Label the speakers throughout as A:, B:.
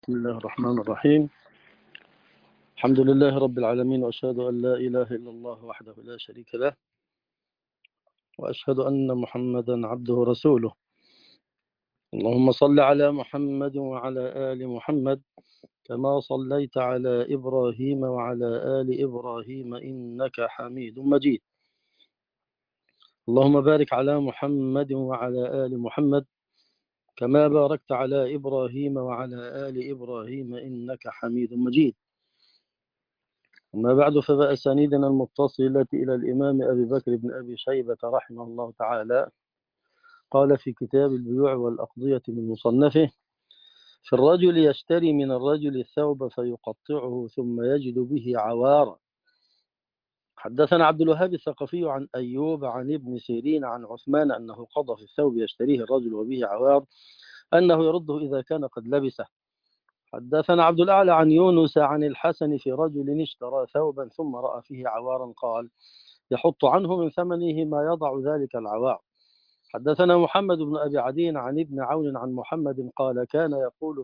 A: بسم الله الرحمن الرحيم. الحمد لله رب العالمين، وأشهد أن لا إله إلا الله وحده لا شريك له، وأشهد أن محمدا عبده ورسوله. اللهم صل على محمد وعلى آل محمد كما صليت على إبراهيم وعلى آل إبراهيم إنك حميد مجيد. اللهم بارك على محمد وعلى آل محمد كما باركت على إبراهيم وعلى آل إبراهيم إنك حميد مجيد. أما بعد، فبأسانيدنا المتصلة إلى الإمام أبي بكر بن أبي شيبة رحمه الله تعالى قال في كتاب البيوع والأقضية من مصنفه: في الرجل يشتري من الرجل الثوب فيقطعه ثم يجد به عوارا. حدثنا عبد الوهاب الثقفي عن أيوب عن ابن سيرين عن عثمان أنه قضى في الثوب يشتريه الرجل وبه عوار أنه يرده إذا كان قد لبسه. حدثنا عبد الأعلى عن يونس عن الحسن في رجل اشترى ثوبا ثم رأى فيه عوارا قال: يحط عنه من ثمنه ما يضع ذلك العوار. حدثنا محمد بن أبي عدي عن ابن عون عن محمد قال: كان يقول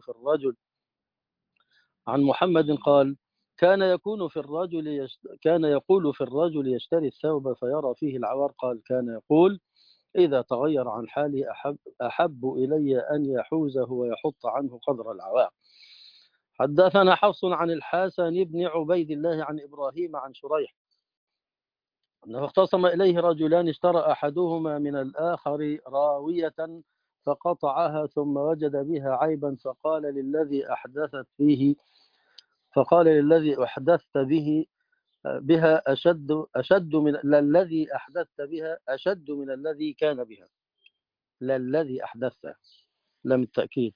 A: في الرجل يشتري الثوب فيرى فيه العوار، قال: كان يقول: إذا تغير عن حالي أحب إلي أن يحوزه ويحط عنه قدر العوار. حدثنا حفص عن الحسن بن عبيد الله عن إبراهيم عن شريح أنه اختصم إليه رجلان اشترى أحدهما من الآخر راوية فقطعها ثم وجد بها عيبا فقال للذي أحدثت بها أشد من الذي أحدثت بها أشد من الذي كان بها. للذي أحدثت لم التأكيد.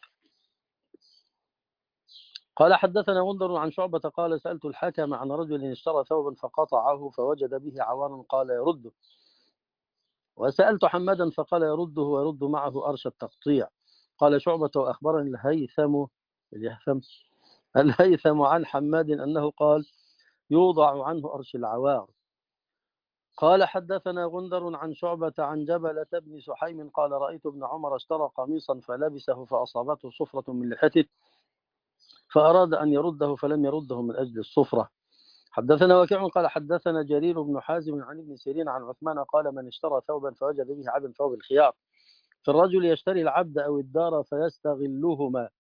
A: قال حدثنا غندر عن شعبة قال: سألت الحكم عن رجل اشترى ثوبا فقطعه فوجد به عوارا قال: يرده. وسألت حمادا فقال: يرده ويرد معه أرش التقطيع. قال شعبة: وأخبرني الهيثم عن حماد أنه قال: يوضع عنه أرش العوار. قال حدثنا غندر عن شعبة عن جبلة بن سحيم قال: رأيت ابن عمر اشترى قميصا فلبسه فأصابته صفرة من لحيته فأراد أن يرده فلم يرده من أجل الصفرة. حدثنا وكيع قال: حدثنا جرير بن حازم عن ابن سيرين عن عثمان قال: من اشترى ثوبا فوجد به عبد فهو بالخيار. في الرجل يشتري العبد أو الدار فيستغلهما.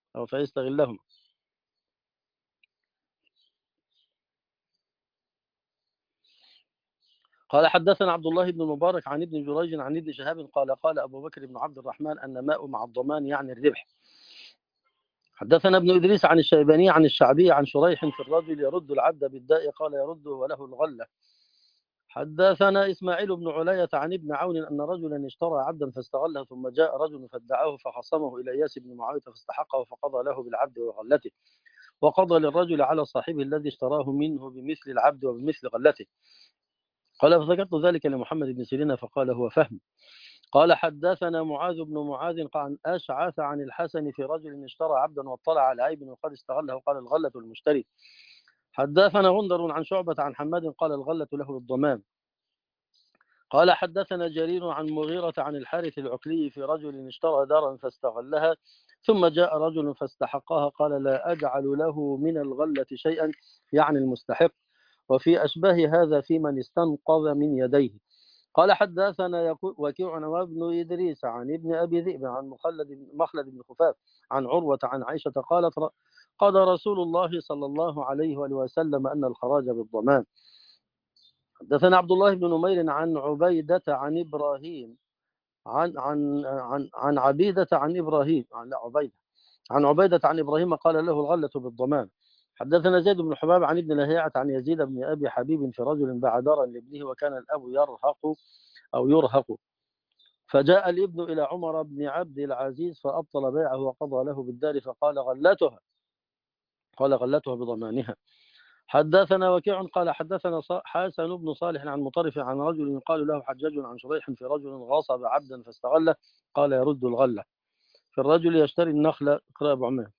A: قال حدثنا عبد الله بن المبارك عن ابن جريج عن ابن شهاب قال أبو بكر بن عبد الرحمن أن ماء مع الضمان يعني الربح. حدثنا ابن إدريس عن الشيباني عن الشعبي عن شريح: في الرجل يرد العبد بالداء قال: يرده وله الغلة. حدثنا إسماعيل بن علية عن ابن عون أن رجلا اشترى عبدا فاستغله ثم جاء رجل فادعاه فخصمه إلى إياس بن معاوية فاستحقه فقضى له بالعبد وغلته، وقضى للرجل على صاحبه الذي اشتراه منه بمثل العبد وبمثل غلته. قال: فذكرت ذلك لمحمد بن سيرين فقال: هو فهم. قال حدثنا معاذ بن معاذ عن أشعث عن الحسن في رجل اشترى عبدا واطلع على عيب وقد استغله قال: الغلة المشتري. حدثنا غندر عن شعبة عن حماد قال: الغلة له الضمان. قال حدثنا جرير عن مغيرة عن الحارث العقلي في رجل اشترى دارا فاستغلها ثم جاء رجل فاستحقها قال: لا أجعل له من الغلة شيئا، يعني المستحق، وفي أشباه هذا في من استنقذ من يديه. قال حدثنا وكيع وابن إدريس عن ابن أبي ذئب عن مخلد بن خفاف عن عروة عن عائشة قالت: قضى رسول الله صلى الله عليه وسلم أن الخراج بالضمان. حدثنا عبد الله بن نمير عن عبيدة عن إبراهيم عن عبيدة عن إبراهيم عن عبيدة عن إبراهيم قال: له الغلة بالضمان. حدثنا زيد بن حباب عن ابن لهيعة عن يزيد بن أبي حبيب في رجل باع دارا لابنه وكان الأب يرهق فجاء الابن إلى عمر بن عبد العزيز فأبطل بيعه وقضى له بالدار فقال: غلتها بضمانها. حدثنا وكيع قال حدثنا حسن بن صالح عن مطرف عن رجل يقال له حجاج عن شريح في رجل غصب عبدا فاستغله قال: يرد الغلة. في الرجل يشتري النخلة. اقرأ أبو عمان.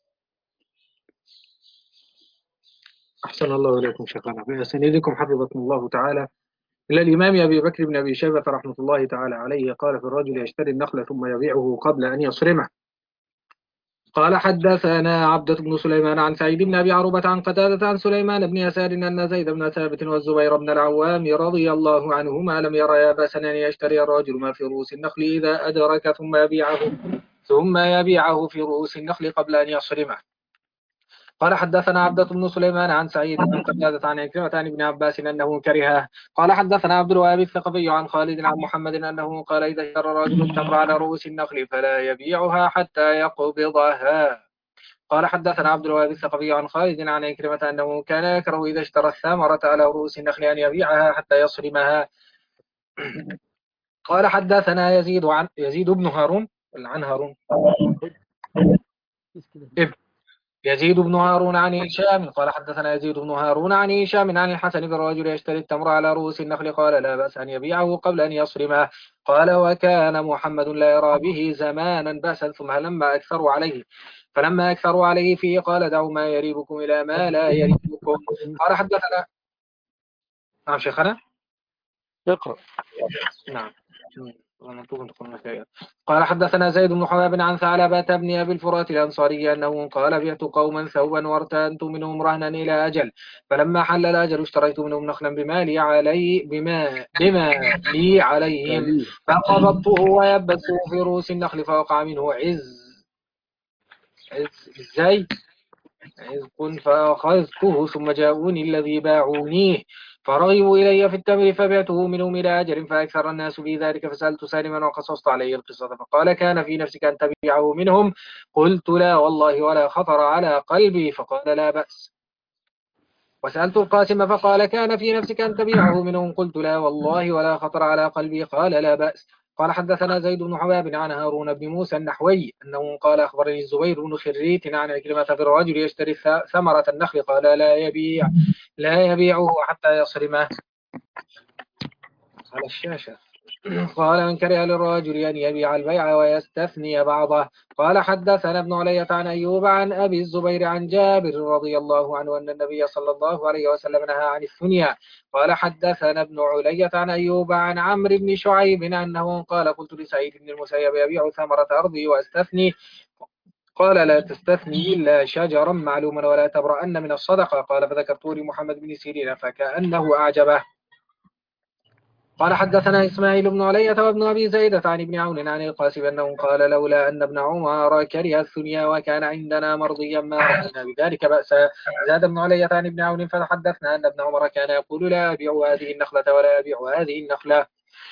B: أحسن الله إليكم شيخنا. بأسانيدكم حفظكم الله تعالى إلى الإمام أبي بكر بن أبي شيبة رحمة الله تعالى عليه قال: في الرجل يشتري النخل ثم يبيعه قبل أن يصرمه. قال حدثنا عبدة بن سليمان عن سعيد بن أبي عروبة عن قتادة عن سليمان بن يسار أن زيد بن ثابت والزبير بن العوام رضي الله عنهما لم يريا بأسا أن يشتري الرجل ما في رؤوس النخل إذا أدرك ثم يبيعه في رؤوس النخل قبل أن يصرمه. قال حدثنا عبدة بن سليمان عن سعيد بن قتادة عن عكرمة عن ابن عباس أنه كرهه. قال حدثنا عبد الوهاب الثقفي عن خالد عن محمد أنه قال إذا اشترى الرجل التمر على رؤوس النخل فلا يبيعها حتى يقبضها. قال حدثنا عبد الوهاب الثقفي عن خالد عن عكرمة أنه كان يكره إذا اشترى الثمرة على رؤوس النخل أن يبيعها حتى يصرمها. قال حدثنا يزيد بن هارون عن هارون يزيد بن هارون عن هشام قال حدثنا يزيد بن هارون عن هشام عن الحسن بن الرجل يشتري التمر على رؤوس النخل قال لا بأس أن يبيعه قبل أن يصرمه. قال وكان محمد لا يرى به زمانا بأسا ثم فلما أكثروا عليه فيه قال دعوا ما يريبكم إلى ما لا يريبكم. قال حدثنا نعم شيخنا
A: اقرأ.
B: نعم. قال حدثنا زيد بن حباب عن ثعلبة بن أبي الفرات الأنصاري أنه قال بعت قوما ثوبا وارتهنت منهم رهنا إلى أجل فلما حل الأجل اشتريت منهم نخلا بما لي عليهم فقبضته ويبثه في رؤوس النخل فوقع منه عزق فأخذته ثم جاءوني الذي باعونيه فرغبوا إلي في التمر فبعته منهم إلى أجل فأكثر الناس في ذلك فسألت سالما وقصصت عليه القصة فقال كان في نفسك أن تبيعه منهم؟ قلت لا والله ولا خطر على قلبي فقال لا بأس. وسألت القاسم فقال كان في نفسك أن تبيعه منهم؟ قلت لا والله ولا خطر على قلبي قال لا بأس. قال حدثنا زيد بن حباب عن هارون بن موسى النحوي أنه قال أخبرني الزبير بن خريت عن عكرمة في الرجل يشتري ثمرة النخل قال لا يبيعه حتى يصرمه. على الشاشة. قال من كره للرجل أن يبيع البيع ويستثني بعضه. قال حدثنا ابن علية عن أيوب عن أبي الزبير عن جابر رضي الله عنه أن النبي صلى الله عليه وسلم نهى عن الثنيا. قال حدثنا ابن علية عن أيوب عن عمرو بن شعيب أنه قال قلت لسعيد بن المسيب يبيع ثمرة أرضي وأستثني قال لا تستثني إلا شجرا معلوما ولا تبرأن من الصدقة. قال فذكرت لمحمد بن سيرين فكأنه أعجبه. قال حدثنا إسماعيل بن علية وابن أبي زيدة عن ابن عون عن القاسم أنه قال لولا أن ابن عمر كره الثنيا وكان عندنا مرضيا ما رأينا بذلك بأسا. زاد ابن علية عن ابن عون فتحدثنا أن ابن عمر كان يقول لا أبيع هذه النخلة ولا أبيع هذه النخلة.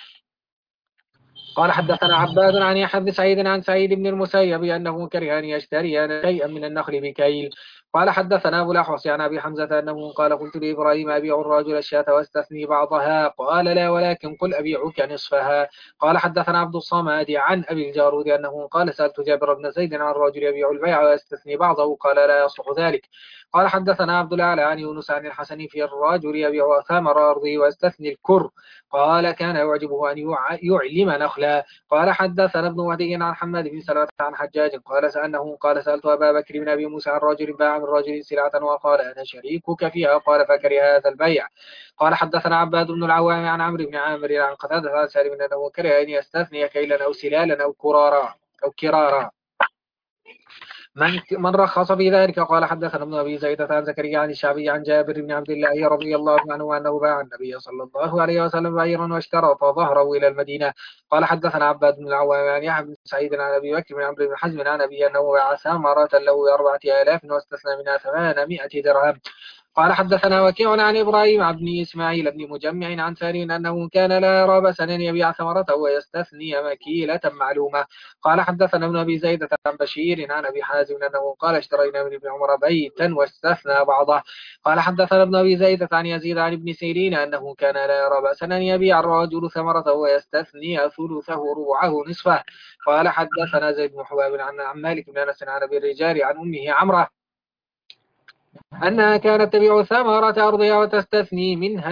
B: قال حدثنا عباد عن يحيى بن سعيد عن سعيد بن المسيب أنه كره أن يشتري شيئا من النخل بكيل. قال حدثنا أبو الأحوص عن أبي حمزة أنه قال قلت لإبراهيم أبيع الرجل الشاة واستثني بعضها قال لا ولكن قل أبيعك نصفها. قال حدثنا عبد الصمد عن أبي الجارود أنه قال سألت جابر بن زيد عن الرجل يبيع البيع ويستثني بعضه قال لا يصلح ذلك. قال حدثنا عبد الأعلى عن يونس عن الحسن في الرجل يبيع ثمر أرضه ويستثني الكر قال كان يعجبه أن يعلم نخلا. قال حدثنا ابن وهدي عن حماد بن سلمة عن حجاج قال سألت أبا بكر بن أبي موسى عن رجل باع من رجل سلعة وقال أنا شريكك فيها قال فكره هذا البيع. قال حدثنا عباد بن العوام عن عمرو بن عامر عن قتادة عن سالم أنه كره أن يستثني كيلا أو سلالا أو كرارا من رخص في ذلك. قال حدثنا ابن أبي زيدة عن زكريا عن الشعبي عن جابر بن عبد الله رضي الله عنه أنه باع النبي صلى الله عليه وسلم بعيرا واشترط ظهره إلى المدينة. قال حدثنا عباد بن العوام عن يحيى بن سعيد عن أبي بكر بن عمرو بن حزم عن أبي أنه باع ثمرة له 4000 واستثنى منها 800 درهم. قال حدثنا وكيع عن إبراهيم بن إسماعيل بن مجمع عن سالم أنه كان لا يرى بأسا أن يبيع ثمرته ويستثني مكيلة معلومة. قال حدثنا ابن أبي زيدة عن بشير عن أبي حازم أنه قال اشترينا من ابن عمر بيتا واستثنى بعضه. قال حدثنا ابن أبي زيدة عن يزيد عن ابن سيرين أنه كان لا يرى بأسا أن يبيع الرجل ثمرته ويستثني ثلثه ربعه نصفه. قال حدثنا زيد بن حباب عن مالك بن أنس عن أبي الرجال عن أمه عمرة أنها كانت تبيع ثمرة أرضها وتستثني منها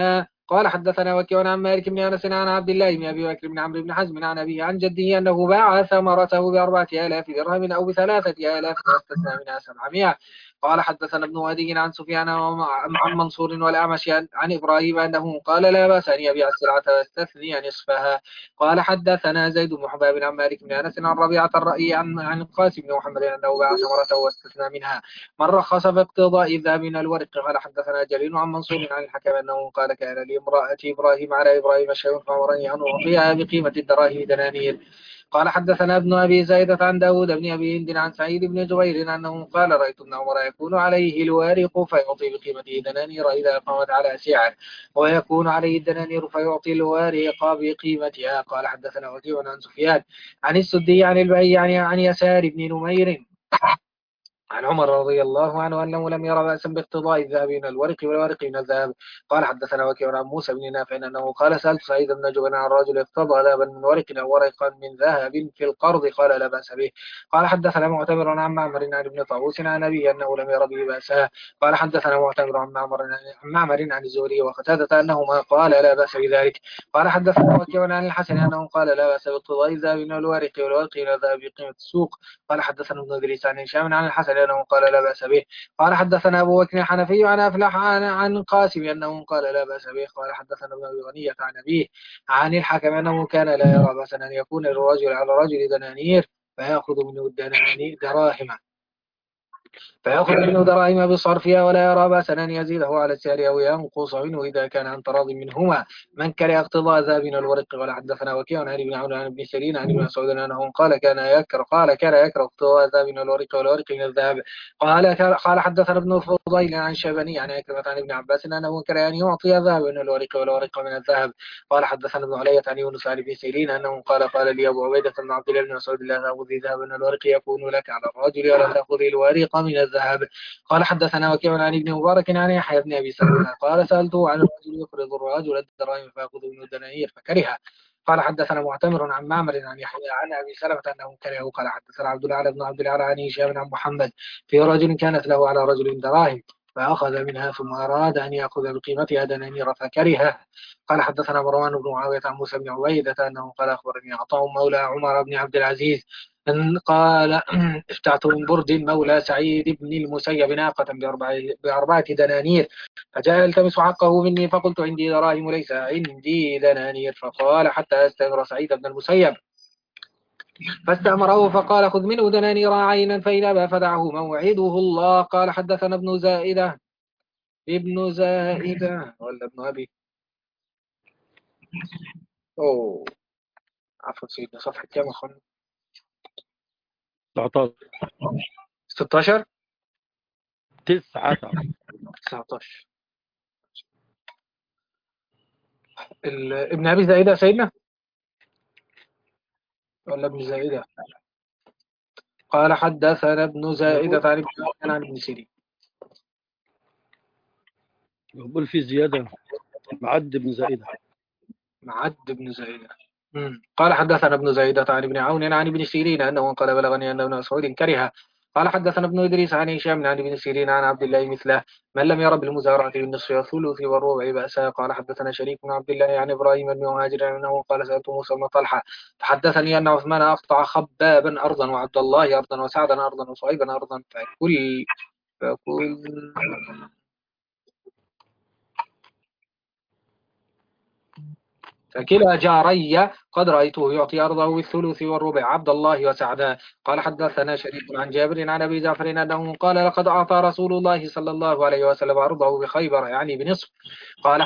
B: قال حدثنا وكيع عن مالك بن أنس عن عبد الله بن أبي بكر بن عمرو بن حزم عن أبيه عن جده أنه باع ثمرته ب4,000 درهم أو ب3,000 واستثنى منها 700. قال حدثنا ابن وهدي عن سفيان عن منصور والأعمش عن إبراهيم أنه قال لا بأس أن يبيع السلعة ويستثني نصفها. قال حدثنا زيد بن حباب عن مالك بن أنس عن ربيعة الرأي عن القاسم بن محمد أنه باع ثمرته واستثنى منها من رخص في اقتضاء الذهب من الورق. قال حدثنا جرير عن منصور عن الحكم أنه قال كان لامرأة إبراهيم على إبراهيم شيء فأمرني أن أعطيها بقيمة الدراهم دنانير. قال حدثنا ابن أبي زايدة عن داود بن أبي هند عن سعيد بن جبير أنه قال رأيت ابن عمر يكون عليه الوارق فيعطي بقيمته دنانير إذا قامت على سعر ويكون عليه الدنانير فيعطي الوارق بقيمتها. قال حدثنا وكيع عن سفيان عن السدي عن البيع عن يسار بن نمير عن عمر رضي الله عنه أنه لم يرى بأسا باقتضاء الذهب من الورق والورق من الذهب. قال حدثنا وكيع عن موسى بن نافع أنه قال سألت سعيد بن جبير عن رجل اقتضى ذهبا من ورق أو ورقا من ذهب في القرض قال لا بأس به. قال حدثنا معتمر عن معمر عن ابن طاووس عن أبيه أنه لم ير به بأسا. قال حدثنا معتمر عن معمر عن الزهري وقتادة أنهما قال لا بأس بذلك. قال حدثنا وكيع عن الحسن أنه قال لا بأس باقتضاء الذهب من الورق والورق من الذهب بقيمة السوق. قال حدثنا ابن إدريس عن هشام عن الحسن أنه قال لا بأس به. قال حدثنا أبو بكر الحنفي عن أفلح عن قاسم أنه قال لا بأس به. قال حدثنا ابن أبي غنية عن أبيه عن الحكم أنه كان لا يرى بأسا أن يكون للرجل على رجل دنانير فيأخذ منه الدنانير دراهم فيأخذ منه دراهم بصرفها ولا يرى بأسا أن يزيده على السعر أو ينقص منه إذا كان عن تراض منهما من كره اقتضاء ذهب من الورق. ولا حدثنا وكيع عن ابن عون عن ابن سيرين عن ابن مسعود أنه كان يكره اقتضاء الذهب من الورق والورق من الذهب. قال حدثنا ابن فضيل عن شيباني عن عكرمة عن ابن عباس أنه كره أن يعطي الذهب من الورق والورق من الذهب. قال حدثنا ابن علية عن يونس عن ابن سيرين أنه قال لي أبو عبيدة بن عبد الله بن مسعود لا تأخذ ذهب من الورق يكون لك على الرجل ولا تأخذ الورق من الذهب. قال حدثنا وكيع عن ابن مبارك عن يحيى بن ابي سلمة قال سالته عن الرجل يقرض الرجل الدراهم فياخذ منه الدنانير فكره. قال حدثنا معتمر عن معمر عن يحيى عن ابي سلمة انه كرهه. قال حدثنا عبد الاعلى بن عبد الاعلى عن هشام عن محمد في رجل كانت له على رجل دراهم فأخذ منها ثم أراد أن يأخذ بقيمتها دنانير فكرهه. قال حدثنا مروان بن معاوية عن موسى بن عبيدة أنه قال أخبرني عطاء مولى عمر بن عبد العزيز أن قال افتعت من برد مولى سعيد بن المسيب ناقة بأربعة دنانير فجاء يلتمس حقه مني فقلت عندي دراهم وليس عندي دنانير فقال حتى أستمر سعيد بن المسيب فاستأمره فقال خذ منه دنانير عينا فإن أبى فدعه موعده الله. قال حدثنا ابن زائدة ولا ابن أبي عفوا سيدنا صفحة كم أخوان 16 19 ابن أبي زائدة سيدنا ولا ابن زائدة. قال حدثنا ابن زائدة عن ابن سيرين
A: يقول في زيادة معد بن زائدة
B: قال حدثنا ابن زائدة عن ابن عون عن ابن سيرين أنه قال بلغني أن ابن مسعود كره. قال حدثنا ابن إدريس عن هشام عن ابن سيرين عن عبد الله مثله من لم ير بالمزارعة بالنصف والثلث والربع بأسا. قال حدثنا شريك بن عبد الله عن إبراهيم بن مهاجر أنه قال سألت موسى بن طلحة فحدثني أن عثمان أقطع خبابا أرضا وعبد الله أرضا وسعدا أرضا وصعيبا أرضا فكل فكلا جاري قد رأيته يعطي أرضه بالثلث والربع عبد الله وسعدا. قال حدثنا شريك عن جابر عن أبي جعفر أنه قال لقد أعطى رسول الله صلى الله عليه وسلم أرضه بخيبر يعني بنصف. قال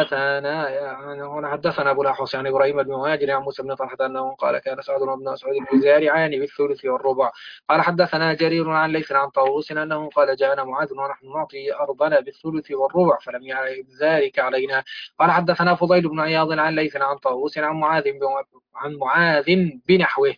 B: حدثنا أبو الأحوص عن إبراهيم بن مهاجر عن موسى بن طلحة أنه قال كان سعد بن مسعود يزارعان بالثلث والربع. قال حدثنا جرير عن ليث عن طاووس أنه قال جاءنا معاذ ونحن نعطي أرضنا بالثلث والربع فلم يعرف ذلك علينا. قال حدثنا فضيل بن عياض عن ليث عن طاووس عن معاذ بنحوه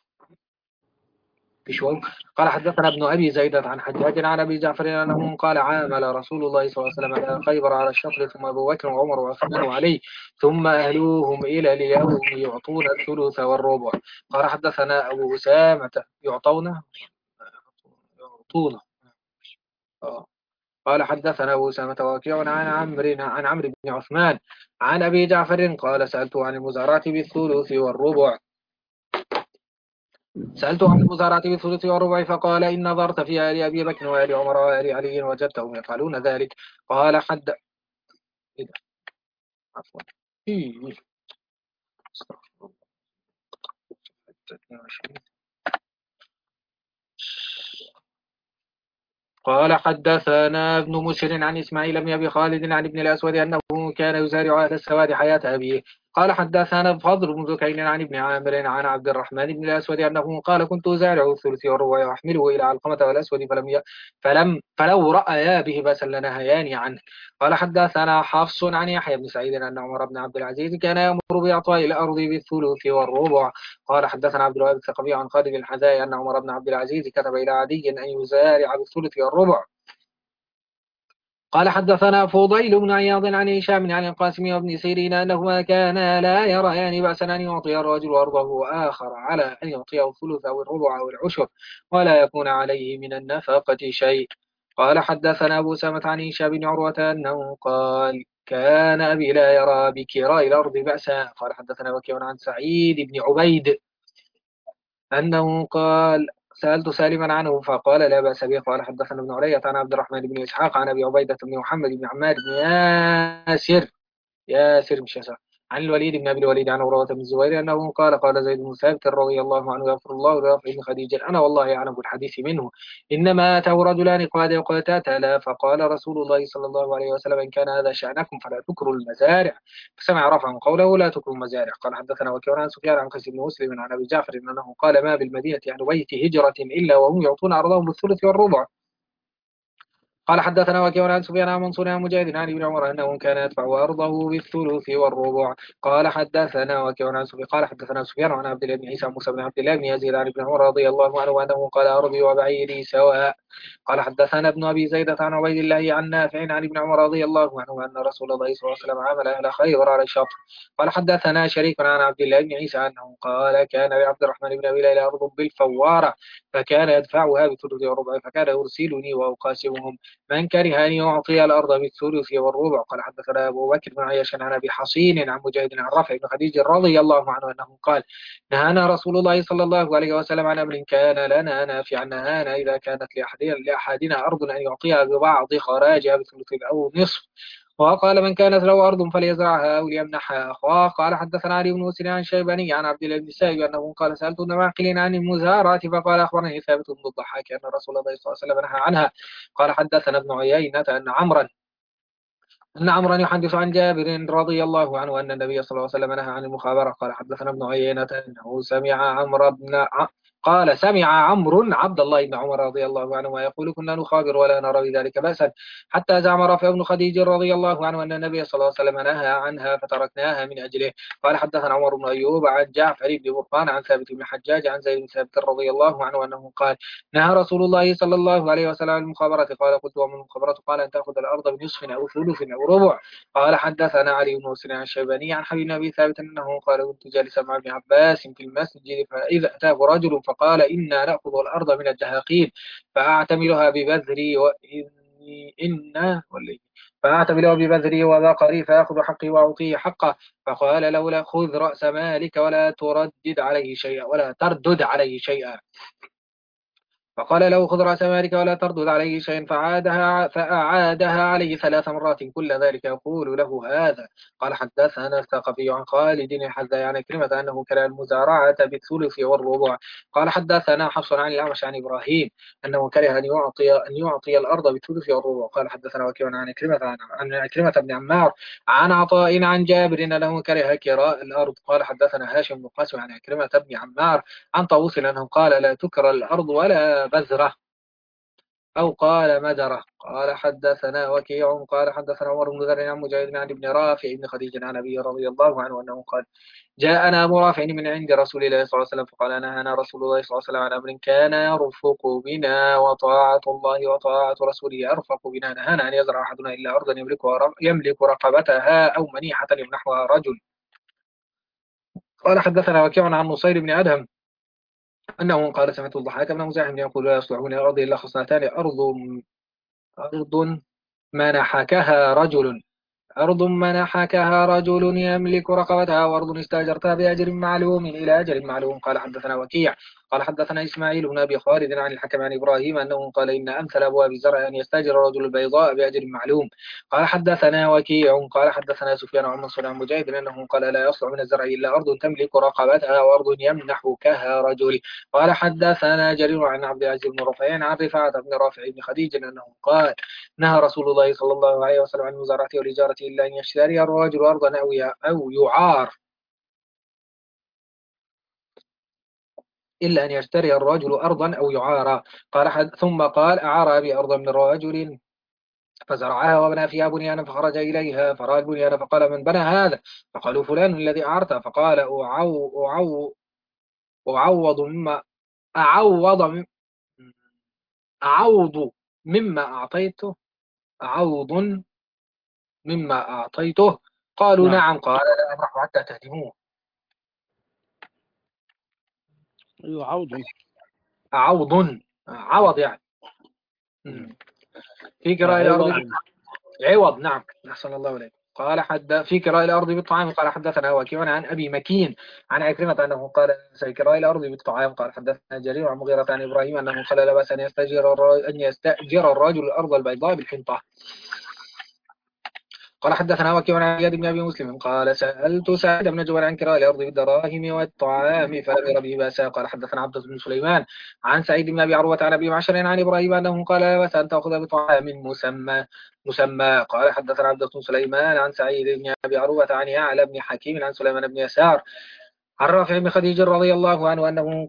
B: قال حدثنا ابن أبي زيدة عن حجاج عن أبي جعفر أنه قال عامل رسول الله صلى الله عليه وسلم على خيبر على الشطر ثم أبو بكر وعمر وعثمان وعلي ثم أهلوهم إلى اليوم يعطون الثلث والربع. قال حدثنا أبو أسامة يعطون قال حدثنا أبو أسامة وكيع عن عمرو بن عثمان عن أبي جعفر قال سألته عن المزارعة بالثلث والربع. سألته عن المزارعة بالثلث والربع فقال إن نظرت في آل أبي بكر وآل عمر وآل علي وجدتهم يفعلون ذلك. قال حد إيه ده؟ عفوا. إيه. استغفر الله. 22. قال حدثنا ابن مسهر عن إسماعيل بن أبي خالد عن ابن الأسود أنه كان يزارع أهل السواد حياة أبيه. قال حدثنا الفضل بن ذكين عن ابن عامر عن عبد الرحمن بن الأسود أنه قال كنت أزارع الثلث والربع وأحمله إلى علقمة والأسود فلو رأيا به بأسا لنهياني عنه. قال حدثنا حفص عن يحيى بن سعيد أن عمر بن عبد العزيز كان يأمر بإعطاء الأرض بالثلث والربع. قال حدثنا عبد الوهاب الثقفي عن خالد الحذاء أن عمر بن عبد العزيز كتب إلى عدي أن يزارع بالثلث والربع. قال حدثنا فضيل بن عياض عن هشام عن القاسم وابن سيرين أنهما كانا لا يريان بأسا أن يعطي الرجل أرضه وآخر على أن يعطيه الثلث أو الربع أو العشر ولا يكون عليه من النفقة شيء. قال حدثنا أبو سامة عن هشام بن عروة أنه قال كان أبي لا يرى بكراء الأرض بأسا. قال حدثنا وكيع عن سعيد بن عبيد أنه قال سألت سالما عنه فقال لا بأس به. قال حدثنا ابن علية عن عبد الرحمن بن إسحاق عن أبي عبيدة بن محمد بن عمار بن ياسر مش ياسر عن الوليد بن أبي الوليد عن عروة بن الزبير أنه قال زيد بن ثابت رضي الله عنه يغفر الله لرافع بن خديج أنا والله أعلم الحديث منه إنما أتاه رجلان قد اقتتلا فقال رسول الله صلى الله عليه وسلم إن كان هذا شأنكم فلا تكروا المزارع فسمع رفعا قوله لا تكروا المزارع. قال حدثنا وكيع عن سفيان عن قيس بن مسلم عن أبي جعفر أنه قال ما بالمدينة أهل بيت هجرة إلا وهم يعطون أرضهم بالثلث والربع. قال حدثنا وكيع عن سفيان عن منصور عن مجاهد عن ابن عمر انه كان يدفع ارضه بالثلث والربع. قال حدثنا وكيع عن سفيان قال حدثنا سفيان عن عبد الله بن عيسى موسى بن عبد الله بن يزيد عن ابن عمر رضي الله عنه انه قال ارضي وبعيري سواء. قال حدثنا ابن ابي زيدة عن عبيد الله عن نافع عن ابن عمر رضي الله عنه ان رسول الله صلى الله عليه وسلم عمل اهل خيبر على الشطر. قال حدثنا شريك عن عبد الله بن عيسى انه قال كان لعبد الرحمن بن ابي ليلى ارض بالفواره فكان يدفعها بالثلث والربع فكان يرسلني واقاسمهم من كره أن يعطي الأرض بالثلث والربع. قال حدثنا أبو بكر بن عياش عن أبي حصين عن مجاهد عن رافع بن خديج رضي الله عنه أنه قال نهانا رسول الله صلى الله عليه وسلم عن أمر كان لنا نافعا نهانا إذا كانت لأحدنا أرض أن يعطيها ببعض خراجها بثلث أو نصف وقال من كانت له أرض فليزرعها أو ليمنحها أخاه. قال حدثنا علي بن مسلم عن شيباني عن عبد الله بن سائب أنه قال سألت ابن معقل عن المزارعة فقال أخبرني ثابت بن الضحاك أن رسول الله صلى الله عليه وسلم نهى عنها. قال حدثنا ابن عيينة أن عمرا يحدث عن جابر رضي الله عنه أن النبي صلى الله عليه وسلم نهى عن المخابرة. قال حدثنا ابن عيينة أنه سمع عمرو عبد الله بن عمر رضي الله عنه يقول كنا نخابر ولا نرى بذلك بأسا حتى زعم رافع بن خديج رضي الله عنه أن النبي صلى الله عليه وسلم نهى عنها فتركناها من أجله. قال حدثنا عمر بن أيوب عن جعفر بن برقان عن ثابت بن حجاج عن زيد بن ثابت رضي الله عنه أنه قال نهى رسول الله صلى الله عليه وسلم عن المخابرة. قال قلت ومن المخابرة قال أن تأخذ الأرض بنصف أو ثلث أو ربع. قال حدثنا علي بن مسلم عن الشيباني عن حبيب بن ثابت أنه قال كنت جالسا مع ابن عباس في المسجد فإذا أتاه رجل فقال إنا نأخذ الأرض من الدهاقين فأعتملها ببذري فأعتملها ببذري وذقري فأخذ حقي وأعطيه حقه. فقال لولا خذ رأس مالك ولا تردد عليه شيئا فقال له خذ رأس مالك ولا تردد عليه شيئا فأعادها عليه 3 مرات كل ذلك يقول له هذا. قال حدثنا الثقفي عن خالد الحذاء عن كلمة أنه كره المزارعة بالثلث والربع. قال حدثنا حفص عن الأعمش عن إبراهيم أنه كره أن يعطي الأرض بالثلث والربع. قال حدثنا وكيع عن كلمة بن عمار عن عطاء عن جابر أنه كره كراء الأرض. قال حدثنا هاشم بن قاسم عن كلمة بن عمار عن طاووس أنه قال لا تكر الأرض ولا بذرة أو قال مدرة. قال حدثنا وكيع قال حدثنا عمر بن ذر عن مجاهد عن ابن رافع بن خديج عن أبي رضي الله عنه أنه قال جاءنا أبو رافع من عند رسول الله صلى الله عليه وسلم فقال نهانا رسول الله صلى الله عليه وسلم عن أمر كان يرفق بنا وطاعة الله وطاعة رسوله أرفق بنا نهانا أن يزرع أحدنا إلا أرضا يملك رقبتها أو منيحة يمنحها رجل. قال حدثنا وكيع عن نصير بن أدهم أنه قال سمعت الضحاك بن مزاحم يقول لا يصلحون الأرض إلا خصلتان أرض منحكها رجل أرض منحكها رجل يملك رقبتها، وأرض استأجرتها بأجر معلوم إلى أجل معلوم. قال حدثنا وكيع قال حدثنا إسماعيل بن أبي خالد عن الحكم عن إبراهيم أنه قال إن أمثل أبواب الزرع أن يستأجر الرجل البيضاء بأجر معلوم. قال حدثنا وكيع قال حدثنا سفيان عن منصور عن مجاهد أنه قال لا يصلح من الزرع إلا أرض تملك رقبتها وأرض يمنحكها رجل. قال حدثنا جرير عن عبد العزيز بن رفيع عن رفاعة بن رافع بن خديج أنه قال نهى رسول الله صلى الله عليه وسلم عن المزارعة والإجارة إلا أن يشتري الرجل أرضا أو يعار إلا أن يشتري الرجل أرضا أو يعارى. ثم قال أعار أبي أرضا من رجل فزرعها وبنى فيها بنيانا فخرج إليها فرأى البنيان فقال من بنى هذا؟ فقالوا فلان الذي أعرته. فقال أعوض مما أعوض مم- أعوض مما أعطيته أعوض مما أعطيته. قالوا
A: نعم.
B: نعم. قال لا أبرح حتى تهدموه.
A: أيوه عوض.
B: عوض عوض يعني. في قراءة
A: عوض.
B: الأرض عوض. نعم أحسن الله إليك. قال في قراءة الأرض بالطعام. قال حدثنا وكيع عن أبي مكين عن عكرمة أنه قال في قراءة الأرض بالطعام. قال حدثنا جرير عن مغيرة عن إبراهيم أنه قال لا بأس أن يستأجر الرجل الأرض البيضاء بالحنطة. قال حدثنا وكيع عن زياد بن ابي مسلم قال سالت سعيد بن جبل عن كراء الارض بالدراهم والطعام فلم ير به باسا. قال حدثنا عبد بن سليمان عن سعيد بن ابي عروه عن ابي معشر عن ابراهيم انه قال لا باس ان تاخذ بطعام مسمى. قال حدثنا عبد بن سليمان عن سعيد بن ابي عروه عن يعلى بن حكيم عن سليمان بن يسار عن رافع بن خديج رضي الله عنه انه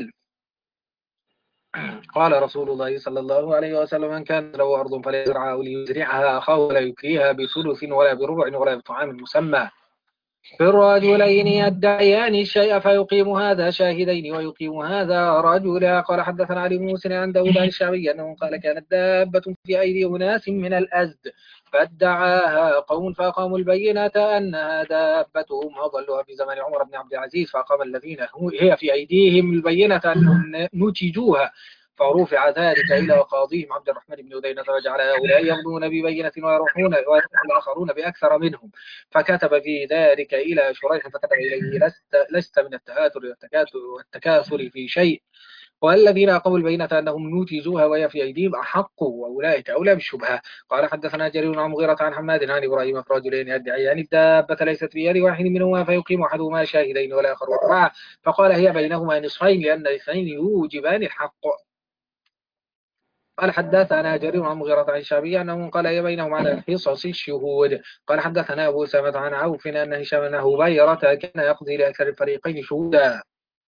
B: قال رسول الله صلى الله عليه وسلم من كان له أرض فليزرعها وليزرعها أخاه ولا يكريها بثلث ولا بربع ولا بطعام مسمى. في الرجلين يدعيان الشيء فيقيم هذا شاهدين ويقيم هذا رجلا. قال حدثنا علي بن موسى عن داود عن الشعبي أنه قال كانت دابة في أيدي أناس من الأزد فادعاها قوم فأقاموا البينة أنها دابتهم وظلوها في زمان عمر بن عبد العزيز فأقام الذين هي في أيديهم البينة أنهم نتجوها فرفع ذلك إلى قاضيهم عبد الرحمن بن أدينة وجعل هؤلاء يغدون ببينة ويروحون الآخرون بأكثر منهم فكتب في ذلك إلى شريح فكتب إليه لست من التهاتر والتكاثر في شيء والذين أقاموا البينة أنهم نتجوها وهي في أيديهم أحق وأولئك أولى بالشبهة. قال حدثنا جرير عن مغيرة عن حماد عن إبراهيم في رجلين يدعيان الدابة ليست بيد واحد منهما فيقيم أحدهما شاهدين والآخر أربعة فقال هي بينهما نصفين لأن الاثنين يوجبان الحق. قال حدثنا جرير عن مغيرة عن الشعبي أنه قال هي بينهم على حصص الشهود. قال حدثنا أبو أسامة عن عوف أن هشام بن هبيرة كان يقضي لأكثر الفريقين شهودا.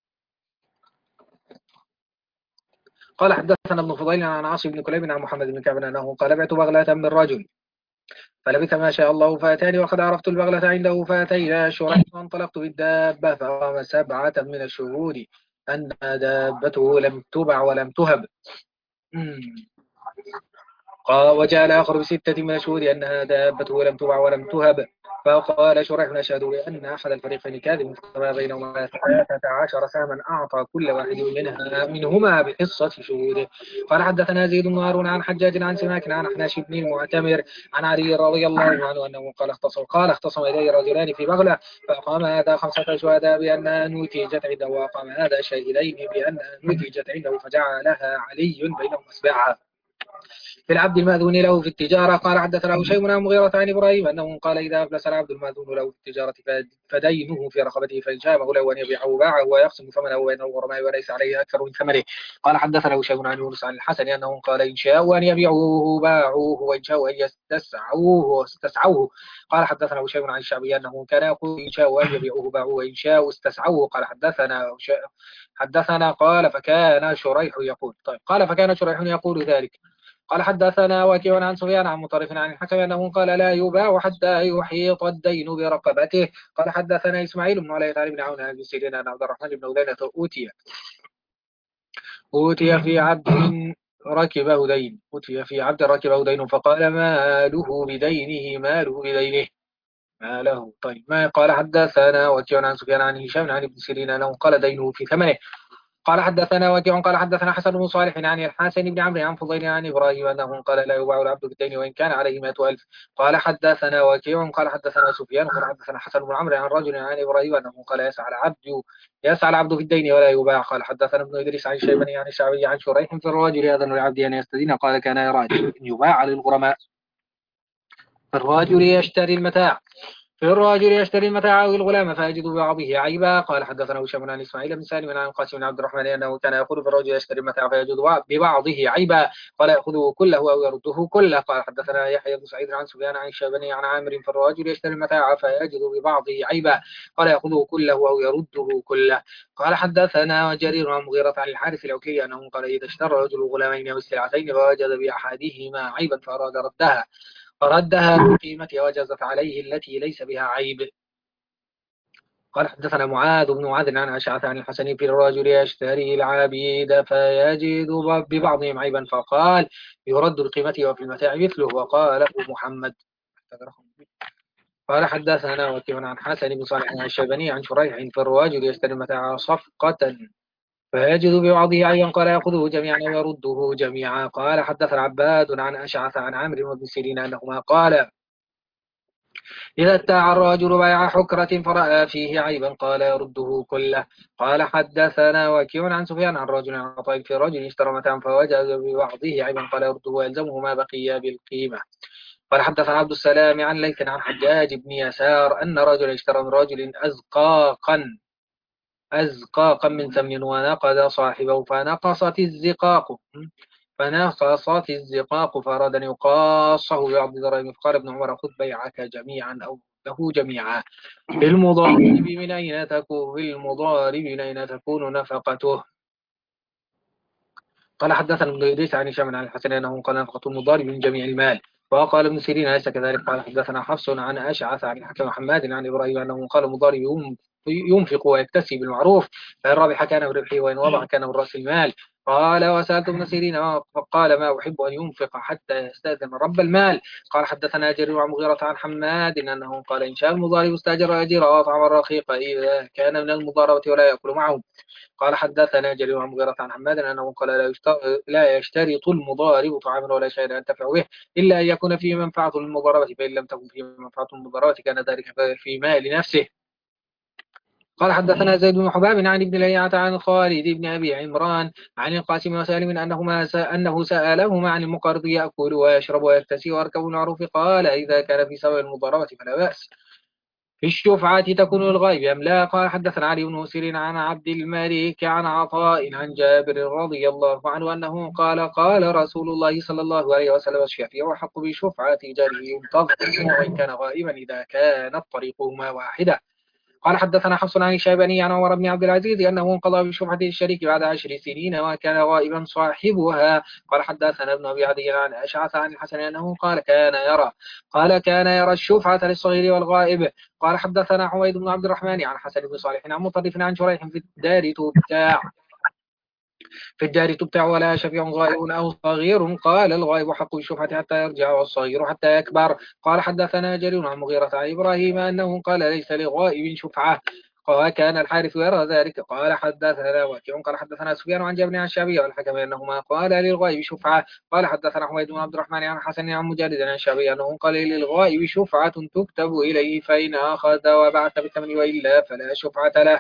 B: قال حدثنا ابن فضيل عن عاصم بن كليب عن محمد بن كعب أنه قال بعت بغلة من رجل فلبث ما شاء الله فأتاني وقد عرفت البغلة عنده فأتينا شريح فانطلقت بالدابة فقام 7 من الشهود أن دابته لم تبع ولم تهب. وجاء الآخر ب6 من الشهود أنها دابته لم تبع ولم تهب فقال شريح أشهد بأن أحد الفريقين كاذب فما بينهما 13 سهما أعطى كل واحد منهما بحصة شهوده. قال حدثنا زيد بن هارون عن حجاج عن سماك عن أحناش بن المعتمر عن علي رضي الله عنه أنه قال اختصم إلي رجلان في بغلة فأقام هذا 5 شهداء بأنها نتيجت عنده وأقام هذا شاهدين بأنها نتيجت عنده فجعلها علي بينهم أصبعها في العبد المأذون له في التجارة. قال حدثنا شيء عن مغيرة عن إبراهيم أنه قال إذا أفلس العبد المأذون له في التجارة فدينه في رقبته فإن شابه له أن يبيعه باعه ويقسم ثمنه بين الغرماء وليس عليه أكثر من ثمنه. قال حدثنا شيء عن يونس عن الحسن أنه قال إن شاءوا أن يبيعوه باعوه وإن شاءوا أن يستسعوه. قال حدثنا شيء عن الشعبي أنه كان يقول إن شاءوا أن يبيعوه باعوه وإن شاءوا استسعوه. قال حدثنا قال فكان شريح يقول قال فكان شريح يقول ذلك. قال حدثنا وكيع عن سفيان عن مطرف عن الحكم أنه قال لا يباع حتى يحيط الدين برقبته. قال حدثنا إسماعيل بن علي بن عون عن ابن سيرين أن عبد الرحمن بن أدينة أوتي في عبد ركبه دين فقال ماله بدينه ماله. طيب ما قال حدثنا وكيع عن سفيان عن هشام عن ابن سيرين أنه قال دينه في ثمنه قال حدثنا وكيع قال حدثنا حسن بن صالح عن الحسن بن عمرو عن فضيل عن إبراهيم أنه قال لا يباع العبد بالدين وإن كان عليه 100,000. قال حدثنا وكيع قال حدثنا سفيان قال حدثنا حسن بن عمرو عن رجل عن إبراهيم أنه قال يسعى العبد في الدين ولا يباع. قال حدثنا ابن إدريس عن الشيباني عن الشعبي عن شريح في الرجل أذن العبد أن يستدين. قال كان يرى أن يباع للغرماء. الرجل يشتري المتاع أو الغلام فيجد ببعضه عيبا. قال حدثنا هشام عن إسماعيل بن سالم عن القاسم بن عبد الرحمن أنه كان يقول في الرجل يشتري المتاع فيجد ببعضه عيبا قال يأخذه كله أو يرده كله. قال حدثنا يحيى بن سعيد عن سفيان عن الشيباني عن عامر في الرجل يشتري المتاع فيجد ببعضه عيبا قال يأخذه كله أو يرده كله. قال حدثنا جرير عن مغيرة عن الحارث العكلي أنه قال إذا اشترى رجل غلامين أو السلعتين فوجد بأحدهما عيبا فأراد ردها بقيمة وجزت عليه التي ليس بها عيب. قال حدثنا معاذ بن معاذ عن أشعث عن الحسن في الرجل يشتري العبيد فيجد ببعضهم عيبا فقال يرد بقيمته وفي المتاع مثله. وقال أبو محمد قال حدثنا وكيع عن حسن بن صالح عن الشيباني عن شريح في الرجل يشتري المتاع صفقة فيجد ببعضه عيبا قال يأخذه جميعا ويرده جميعا. قال حدثنا عباد عن أشعث عن عامر بن سيرين أنهما قال إذا ابتاع الرجل بيع حكرة فرأى فيه عيبا قال يرده كله. قال حدثنا وكيع عن سفيان عن رجل عن عطاء في رجل اشترى متاعا فوجد ببعضه عيبا قال يرده ويلزمه ما بقي بالقيمة. قال حدثنا عبد السلام عن ليث عن حجاج بن يسار أن رجل اشترى من رجل أزقاقا من سمن ونقد صاحبه فنقصت الزقاق فأراد أن يقاصه بعض دراهم فقال ابن عمر خذ بيعك جميعا أو له جميعا. بالمضارب من أين تكون نفقته. قال حدثنا ابن إدريس عن هشام عن الحسن أنه قال نفقة المضارب من جميع المال. وقال ابن سيرين ليس كذلك. قال حدثنا حفص عن أشعث عن الحكم حماد عن إبراهيم أنه قال المضارب ينفق ويكتسي بالمعروف فإن ربح كان من ربحه وإن وضع كان من رأس المال. قال وسألت ابن سيرين فقال ما أحب أن ينفق حتى يستأذن رب المال. قال حدثنا جرير عن مغيرة عن حماد أنه قال إن شاء المضارب استأجر أجير وأطعم الرقيق إذا كان من المضاربة ولا يأكل معه. قال حدثنا جرير عن مغيرة عن حماد أنه قال لا يشترط المضارب طعاما ولا شيئا ينتفع به إلا أن يكون فيه منفعة للمضاربة فإن لم تكن فيه منفعة للمضاربة كان ذلك في مال نفسه. قال حدثنا زيد بن حباب عن ابن ليعة عن خالد بن أبي عمران عن القاسم وسالم أنه سألهما عن المقرض يأكل ويشرب ويكتسي ويركب المعروف. قال إذا كان في سبب المضاربة فلا بأس. في الشفعة تكون الغيب أم لا. قال حدثنا علي بن مسير عن عبد الملك عن عطاء عن جابر رضي الله عنه أنه قال رسول الله صلى الله عليه وسلم الشافعي وحق بشفعة جاره ينتظر وإن كان غائبا إذا كانت طريقهما واحدة. قال حدثنا حفص عن الشيباني عن عمر بن عبد العزيز أنه انقضى بشفعة الشريك بعد 10 سنين وكان غائبا صاحبها. قال حدثنا ابن أبي عدي عن أشعث عن الحسن أنه كان يرى الشفعة للصغير والغائب. قال حدثنا حميد بن عبد الرحمن عن حسن بن صالح عن مطرف عن شريح في الدار تبتاع ولا شفيع غائب أو صغير. قال الغائب حق الشفعة حتى يرجع والصغير حتى يكبر. قال حدثنا جرير عن مغيرة عن إبراهيم أنه قال ليس لغائب شفعة وكان الحارث يرى ذلك. قال حدثنا وكيع قال حدثنا سفيان عن جابر عن الشعبي والحكم أنهما قال للغائب شفعة. قال حدثنا حميد بن عبد الرحمن عن حسن عن مجالد عن الشعبي أنه قال للغائب شفعة تكتب إليه فإن أخذ وبعث بالثمن وإلا فلا شفعة له.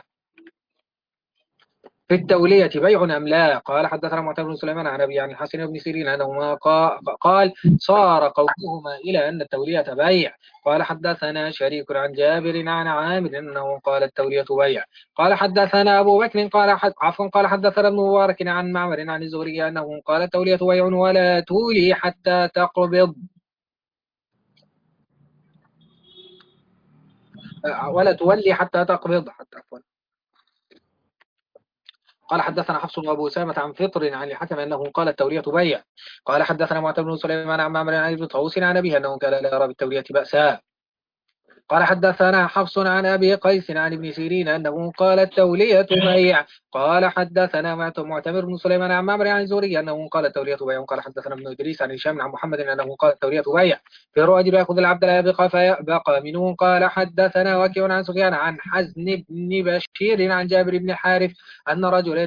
B: في التولية بيع أم لا. قال حدثنا معتمر بن سليمان عن أبي عن الحسن بن سيرين أنهما قال صار قولهما إلى أن التولية بيع. قال حدثنا شريك عن جابر عن عامر أنه قال التولية بيع. قال حدثنا أبو بكر قال حدثنا ابن مبارك عن معمر عن الزهري أنه قال التولية بيع ولا تولي حتى تقبض ولا تولي حتى تقبض قال حدثنا حفص وابو اسامه عن فطر عن الحكم انه قال التولية بيع. قال حدثنا معتمر بن سليمان عن معمر عن ابن طاووس عن ابيه انه كان لا يرى بالتولية بأسا. قال حدثنا حفص عن أبي قيس عن ابن سيرين أنه قال التولية بيع. قال حدثنا معتمر بن سليمان عن معمر عن زوري أنه قال التولية بيع. قال حدثنا ابن إدريس عن هشام عن محمد أنه قال التولية بيع في الرجل يأخذ العبد لا يبقى فيبقى منه. قال حدثنا وكيع عن سفيان عن حزن بن بشير عن جابر بن حارث أن رجلا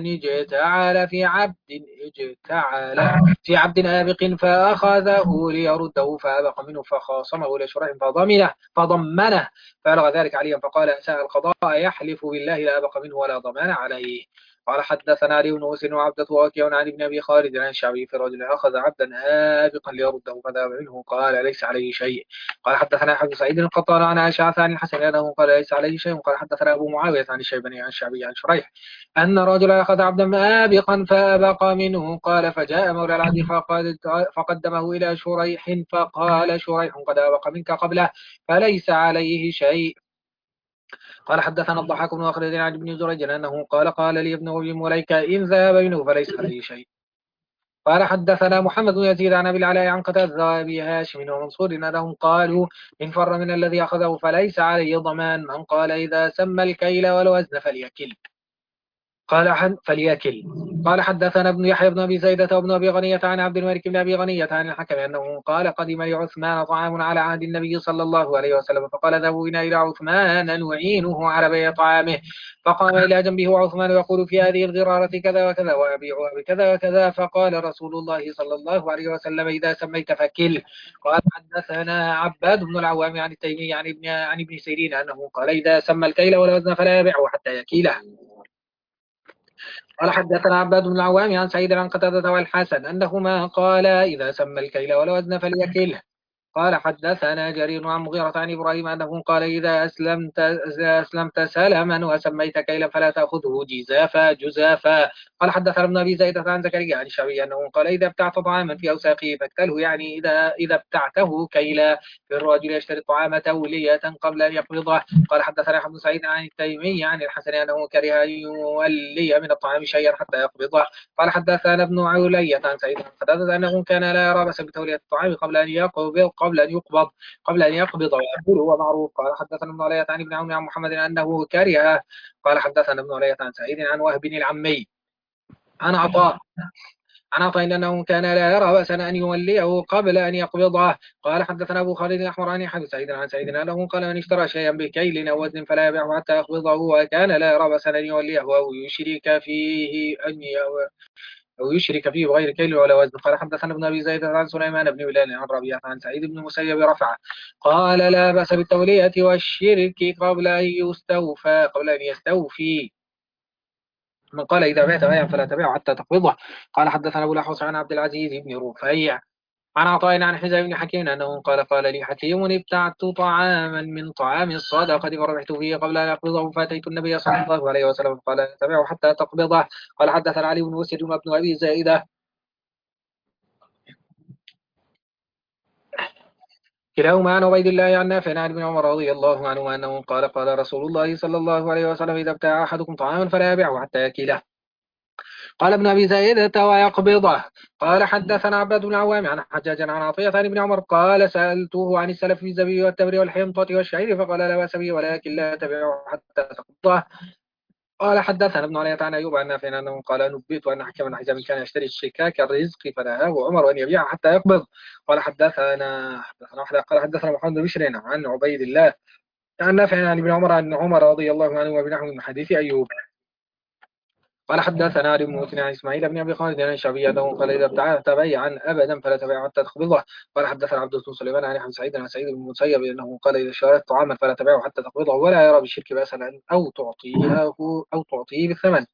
B: اجتعل في عبد آبق فأخذه ليرده فأبق منه فخاصمه إلى شريح فضمنه فبلغ ذلك عليا فقال ساء القضاء يحلف بالله لا أبق منه ولا ضمان عليه. قال حدثنا علي بن مسلم وعبدة وكيع عن ابن أبي خالد عن الشعبي في رجل أخذ عبدا آبقا ليرده فذهب منه قال ليس عليه شيء. قال حدثنا أحمد سعيد القطان عن أشعث عن الحسن أنه قال ليس عليه شيء. قال حدثنا أبو معاوية عن الشيباني عن الشعبي عن شريح أن رجلا أخذ عبدا آبقا فأبق منه. قال فجاء مولى العبد فقدمه إلى شريح فقال شريح قد أبق منك قبله فليس عليه شيء. قال حدثنا الضحاك بن خالد عن ابن جريج أنه قال لي ابن أبي مليكة إن ذهب منه فليس عليه شيء. قال حدثنا محمد بن يزيد عن أبي العلاء عن قتادة أبي هاشم ومنصور أنهم قالوا إن فر من الذي أخذه فليس عليه ضمان. من قال إذا سمى الكيل والوزن فليكل قال حدثنا ابن يحيى بن ابي زيدة وابن ابي غنية عن عبد الملك بن ابي غنية عن الحكم انه قال قدم لعثمان طعام على عهد النبي صلى الله عليه وسلم فقال ذهبوا بنا الى عثمان نعينه على بيع طعامه. فقام الى جنبه وعثمان يقول في هذه الغرارة كذا وكذا وابيعها بكذا وكذا. فقال رسول الله صلى الله عليه وسلم اذا سميت فكل. قال حدثنا عباد بن العوام عن التيمي عن ابن سيرين انه قال اذا سمى الكيل والوزن فلا يبيعه حتى يكيله. قال حدثنا عباد بن العوام عن سعيد عن قتادة والحسن أنهما قال إذا سمى الكيل والوزن فليكله. قال حدثنا جرير عن مغيرة عن إبراهيم أنه قال إذا أسلمت سلما وسميت كيلا فلا تأخذه جزافا. قال حدثنا ابن أبي زيدة عن زكريا عن الشعبي أنه قال إذا ابتعت طعاما في أوساقه فاكتله يعني إذا ابتعته كيلا. في الرجل يشتري الطعام تولية قبل أن يقبضه. قال حدثنا حمد سعيد عن التيمي عن الحسن أنه كره أن يولي من الطعام شيئا حتى يقبضه. قال حدثنا ابن علية عن سعيد عن قتادة أنه كان لا يرى بأس بتولية الطعام قبل أن يقبض ويقول هو معروف. قال حدثنا ابن علية عن ابن عون عن محمد أنه كره. قال حدثنا ابن علية عن سعيد عن وهب العمي عن عطاء أنه كان لا يرى بأسا أن يوليه قبل أن يقبضه. قال حدثنا أبو خالد الأحمر عن يحيى سعيد عن سعيد أنه قال من اشترى شيئا بكيل أو وزن فلا يبيعه حتى يقبضه وكان لا يرى بأسا أن يوليه أو يشرك فيه بغير كيل ولا وزن. قال حدثنا ابن أبي زيد عن سليمان بن بلال عن ربيعة عن سعيد بن المسيب رفعه قال لا بأس بالتولية والشرك قبل أن يستوفي. من قال إذا بعت بيعا فلا تبيعه حتى تقبضه. قال حدثنا أبو الأحوص عن عبد العزيز بن رفيع عن عطاء عن حزام بن حكيم أنه قال لي حكيم ابتعت طعاما من طعام الصدقة فربحت فيه قبل أن أقبضه فأتيت النبي صلى الله عليه وسلم قال لا تبيعه حتى تقبضه. قال حدثنا علي بن مسلم وابن أبي زائدة كلاهما عن عبيد الله عن نافع عن ابن عمر رضي الله عنه أنه قال رسول الله صلى الله عليه وسلم إذا ابتاع أحدكم طعاما فلا يبيعه حتى يكيله. قال ابن أبي زائدة ويقبضه. قال حدثنا عباد بن العوام عن حجاج عن عطية عن ابن عمر قال سألته عن السلف في الزبيب والتمر والحنطة والشعير فقال لا بأس به ولكن لا تبيعه حتى تقبضه. قال حدثنا ابن علية عن أيوب عن نافع أنه قال نبئت أن حكم بن حزام كان يشتري الشكاك الرزق فنهاه عمر أن يبيعه حتى يقبض. قال حدثنا محمد بن بشر عن عبيد الله عن نافع عن ابن عمر عن عمر رضي الله عنه وبنحو من حديث أيوب. قال حدثنا علي بن موسى عن اسماعيل بن ابي خالد عن الشعبي انه قال اذا ابتعت بيعا ابدا فلا تبيعه حتى تقبضه. قال حدثنا عبد بن سليمان عن سعيد عن سعيد بن المسيب انه قال اذا اشتريت طعاما فلا تبيعه حتى تقبضه ولا يرى بالشرك باسا او تعطيه بالثمن.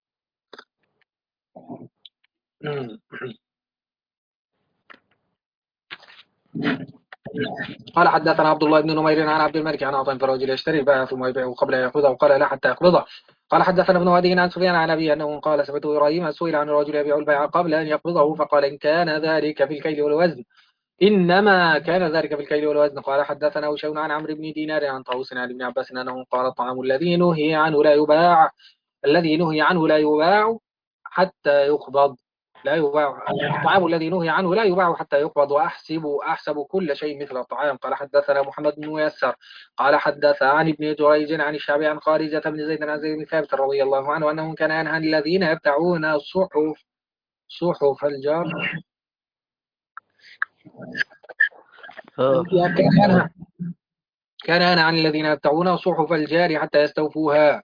B: قال حدثنا عبد الله بن نمير عن عبد الملك عن عطاء فرجل يشتري البائع ثم يبيعه قبل ان يقبضه قال لا حتى يقبضه. قال حدثنا ابن هدي عن سفيان عن ابي انه قال سمعت ابراهيم سئل عن الرجل يبيع البيع قبل ان يقبضه فقال ان كان ذلك في الكيل والوزن انما كان ذلك في الكيل والوزن. قال حدثنا وشون عن عمرو بن دينار عن طاووس عن ابن عباس انه قال الطعام الذي نهي عنه لا يباع حتى يقبض. لا يباع الطعام الذي نهي عنه لا يباع حتى يقبض، وأحسب كل شيء مثل الطعام. قال حدثنا محمد بن ميسر قال حدث عن ابن جريج عن الشعبي عن خارجة بن زيد عن زيد بن ثابت رضي الله عنه أنه كان ينهى عن الذين يبتعون صحف الجار. كان ينهى عن الذين يبتعون صحف الجار حتى يستوفوها.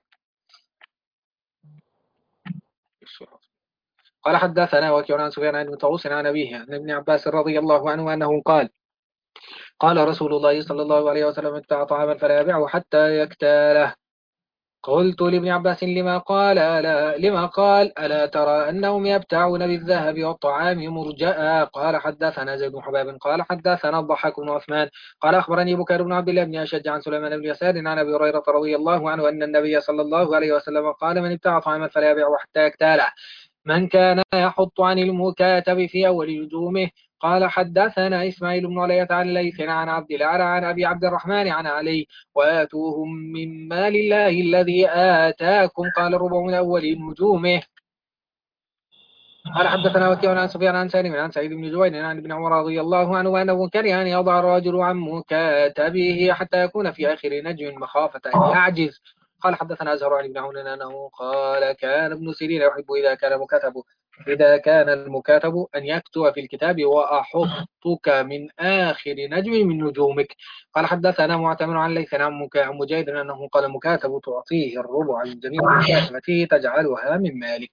B: قال حدثنا وكيع عن سفيان عن طاووس عن أبيه عن ابن عباس رضي الله عنه أنه قال قال رسول الله صلى الله عليه وسلم ابتاع طعاما فلا يبيعه حتى يكتاله. قلت لابن عباس لما قال ألا ترى أنهم يبتعون بالذهب والطعام مرجأ. قال حدثنا زيد بن حباب قال حدثنا الضحاك بن عثمان قال أخبرني بكير بن عبد الله بن أشج عن سليمان بن يسار عن أبي هريرة رضي الله عنه أن النبي صلى الله عليه وسلم قال من ابتاع طعاما فلا يبيعه حتى يكتاله من كان يحط عن المكاتب في أول نجومه. قال حدثنا إسماعيل بن علية عن ليث عن عبد الأعلى عن أبي عبد الرحمن عن علي وآتوهم من مال الله الذي آتاكم قال الربع من أول نجومه. قال حدثنا وكيع عن سفيان عن سالم عن سعيد بن جبير عن ابن عمر رضي الله عنه أنه كره أن يضع الرجل عن مكاتبه حتى يكون في آخر نجم مخافة أن يعجز. قال حدثنا أزهر عن ابن عون أنه قال كان ابن سيرين يحب إذا كان المكاتب أن يكتب في الكتاب وأحطك من آخر نجم من نجومك. قال حدثنا معتمر عن ليث عن مجاهد أنه قال المكاتب تعطيه الربع من جميع مكاتبته تجعلها من مالك.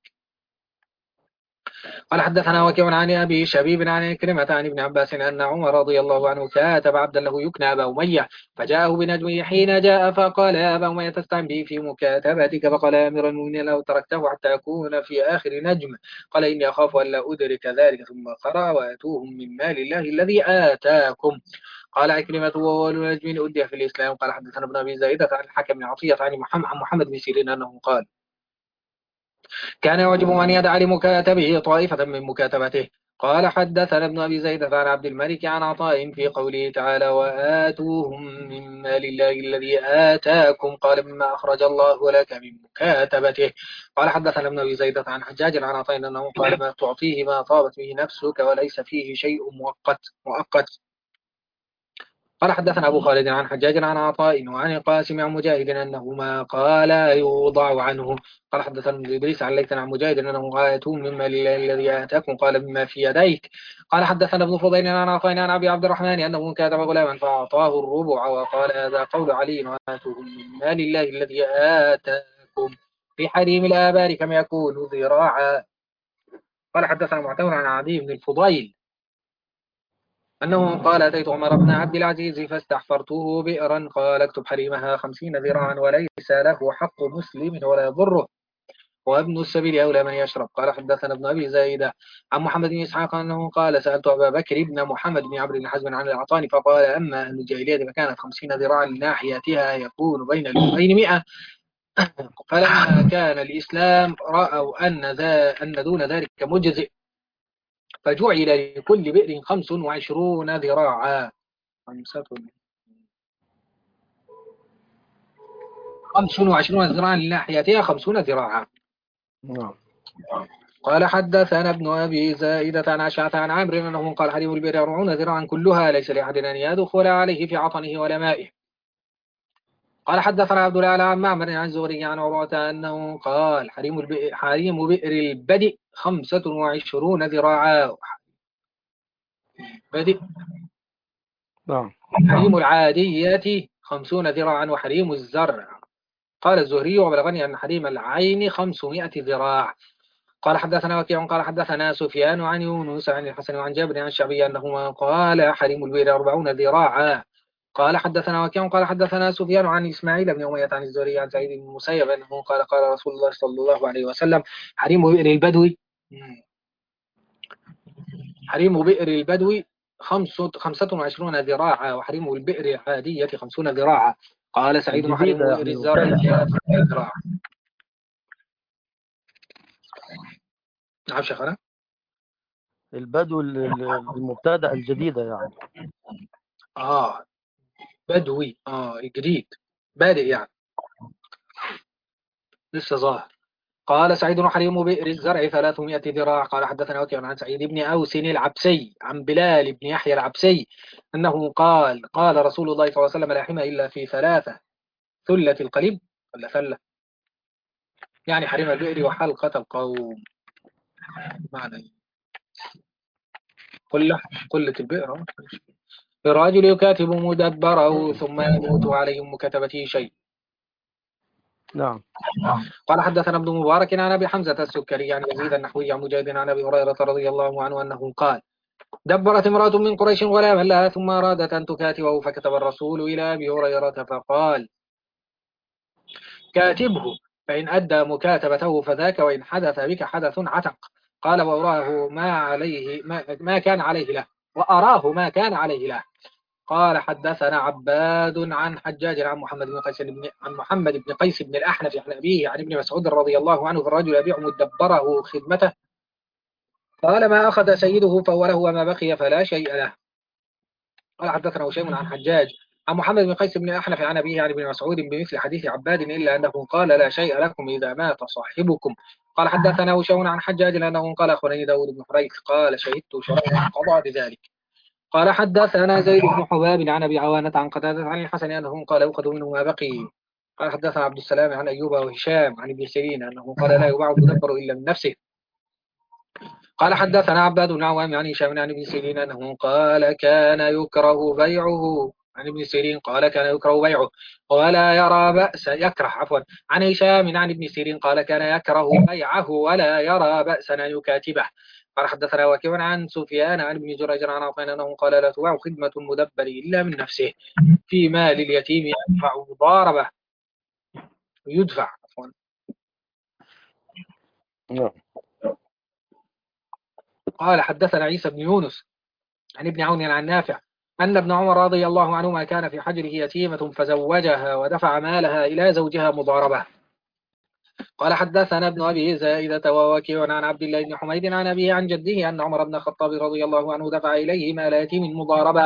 B: قال حدثنا وكيع عن أبي شبيب عن كلمة عن ابن عباس أن عمر رضي الله عنه كاتب عبدا له يكنى أبا أمية فجاءه بنجمه حين جاء فقال يا أبا أمية تستعن به في مكاتبتك. فقال يا أمير المؤمنين لو تركته حتى يكون في آخر نجم قال إني أخاف أن لا أدرك ذلك. ثم قرأ وآتوهم من مال الله الذي آتاكم. قال عكرمة وهو نجم أدي في الإسلام. قال حدثنا ابن أبي زائدة عن الحكم بن عطية عن محمد بن سيرين أنه قال كان يعجب أن يدع لمكاتبه طائفة من مكاتبته. قال حدثنا ابن أبي زيدة عن عبد الملك عن عطاء في قوله تعالى وآتوهم من مال الله الذي آتاكم قال مما أخرج الله لك من مكاتبته. قال حدثنا ابن أبي زيدة عن حجاج عن عطاء أنه قال ما تعطيه ما طابت به نفسك وليس فيه شيء مؤقت. قال حدثنا أبو خالد عن حجاج عن عطاء وعن القاسم عن مجاهد أنهما قال يوضع عنه. قال حدثنا ابن إدريس عن ليث عن مجاهد أنه آتوهم مما لله الذي آتاكم قال مما في يديك. قال حدثنا ابن فضيل عن عطاء عن أبي عبد الرحمن أنه كاتب غلاما فأعطاه الربع وقال هذا قول علي وآتوهم من مال الله الذي آتاكم في حريم الآبار كم يكون ذراعا. قال حدثنا معتمر عن عدي بن الفضيل أنه قال أتيت عمر بن عبد العزيز فاستحفرته بئرا قال اكتب حريمها 50 ذراعا وليس له حق مسلم ولا يضره وابن السبيل أولى من يشرب. قال حدثنا ابن أبي زايدة عن محمد بن إسحاق أنه قال سألت أبا بكر بن محمد بن عمرو بن حزم عن الأعطان فقال أما أهل الجاهلية فكانت 50 ذراعا لناحيتها يكون بين الأمين 100. فلما كان الإسلام رأوا أن دون ذلك مجزئ فجعل لكل بئر 25 ذراعا. 25 ذراعا لناحيتها 50 ذراعا. قال حدثنا ابن أبي زائدة عن أشعث عن عمرو أنه قال حريم البئر 40 ذراعا كلها ليس لأحد أن يدخل عليه في عطنه ولا مائه. قال حدثنا عبد الله عن معمر عن زهري عن عروة أنه قال حريم بئر البدء 25 ذراعا. بدء حريم العادية 50 ذراعا وحريم الزرع. قال الزهري وبلغني أن حريم العين 500 ذراع. قال حدثنا وكيع قال حدثنا سفيان عن يونس عن الحسن وعن جابر عن الشعبي أنهما قال حريم البئر 40 ذراعا. قال حدثنا وكيع قال حدثنا سفيان عن إسماعيل بن أمية عن الزهري عن سعيد بن المسيب أنه قال قال رسول الله صلى الله عليه وسلم حريم بئر البدو 25 ذراعا وحريم البئر العادية 50 ذراعا. قال سعيد وحريم بئر الزرع 30 ذراعا. نعم شيخنا.
A: البدو المبتدأ الجديدة يعني
B: بدوي جديد بادئ يعني لسه ظاهر. قال سعيد وحريم بئر الزرع 300 ذراع. قال حدثنا وكيع عن سعيد بن أوس العبسي عن بلال بن يحيى العبسي أنه قال رسول الله صلى الله عليه وسلم لا حمى إلا في ثلاثة: ثلة القلب ولا ثلة، يعني حريم البئر وحلقة القوم. معنى قلة البئر. الرجل يكاتب مدبره ثم يموت عليه مكاتبته شيء.
A: نعم.
B: قال حدثنا ابن مبارك عن ابي حمزه السكري عن يزيد النحوي عن مجاهد عن ابي هريره رضي الله عنه انه قال: دبرت امراه من قريش غلاما لها ثم ارادت ان تكاتبه، فكتب الرسول الى ابي هريره فقال: كاتبه، فان ادى مكاتبته فذاك، وان حدث بك حدث عتق. قال: واراه ما كان عليه له، واراه ما كان عليه له. قال حدثنا عباد عن حجاج عن محمد بن قيس بن الأحنف عن أبيه عن ابن مسعود رضي الله عنه في الرجل يبيع مدبره خدمته. قال: ما أخذ سيده فهو له، وما بقي فلا شيء له. قال حدثنا هشيم عن حجاج عن محمد بن قيس بن الأحنف عن أبيه عن ابن مسعود بمثل حديث عباد، إلا أنه قال: لا شيء لكم إذا مات صاحبكم. قال حدثنا هشيم عن حجاج أنه قال: أخبرني داود بن حريث قال: شهدت شريحا قضى بذلك. قال حدثنا زيد بن حباب عن ابي عوانة عن قتادة عن الحسن انه قال: يؤخذ منه ما بقي. قال حدثنا عبد السلام عن ايوب وهشام عن ابن سيرين انه قال: لا يباع المدبر الا من نفسه. قال حدثنا عباد بن عوام عن هشام عن ابن سيرين انه قال: كان يكره بيعه. عن ابن سيرين قال: كان يكره بيعه ولا يرى بأسا، يكره عفوا. عن هشام عن ابن سيرين قال: كان يكره بيعه ولا يرى بأسا أن يكاتبه. قال حدثنا وكيع عن سفيان عن ابن جريج عن عطاء انه قال: لا تباع خدمة المدبر الا من نفسه، في مال اليتيم يدفع مضاربة يدفع عفوا.
A: نعم.
B: قال حدثنا عيسى بن يونس عن ابن عون عن نافع أن ابن عمر رضي الله عنهما كان في حجره يتيمة فزوجها ودفع مالها إلى زوجها مضاربة. قال حدثنا ابن أبي زائدة ووكيع عن عبد الله بن حميد عن أبيه عن جده أن عمر بن الخطاب رضي الله عنه دفع إليه مال يتيم مضاربة،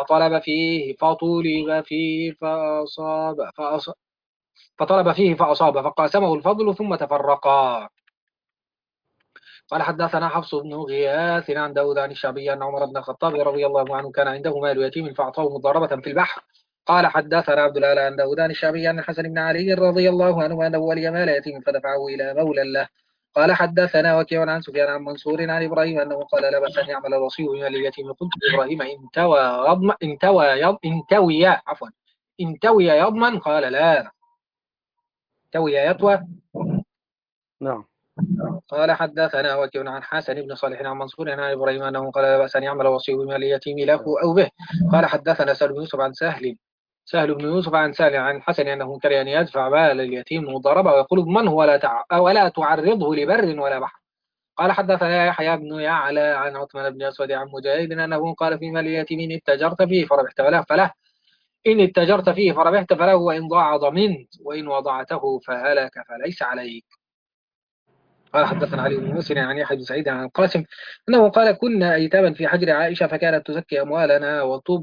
B: فطلب فيه فأصاب فقاسمه الفضل ثم تفرقا. قال حدثنا حفص بن غياث عن داود عن الشعبي أن عمر بن الخطاب رضي الله عنه كان عنده مال يتيم فأعطاه مضاربة في البحر. قال حدثنا عبد الله عن داود عن الشعبي عن الحسن بن علي رضي الله عنه أنه ولي مال يتيم فدفعه إلى مولى له. قال حدثنا وكيع عن سفيان عن منصور عن إبراهيم أنه قال: لا بأس أن يعمل الوصي بمال اليتيم. قلت لإبراهيم: انتوي يضمن؟ قال: لا، توي يطوى.
A: نعم.
B: قال حدثنا وكيع عن حسن بن صالح عن منصور عن ابراهيم انه قال: لا باس ان يعمل الوصي بمال اليتيم له او به. قال حدثنا سهل بن يوسف عن سهل بن يوسف عن سهل عن الحسن انه كره ان يدفع مال اليتيم مضاربه ويقول: اضمنه ولا تعرضه لبر ولا بحر. قال حدثنا يحيى بن يعلى عن عثمان بن اسود عن مجاهد انه قال: في مال اليتيم ان اتجرت فيه فربحت فله، ان اتجرت فيه فربحت فله، وان ضاع ضمنت، وان وضعته فهلك فليس عليك. قال حدثنا علي بن مسلم عن يحيى بن سعيد عن القاسم انه قال: كنا ايتاما في حجر عائشه فكانت تزكي اموالنا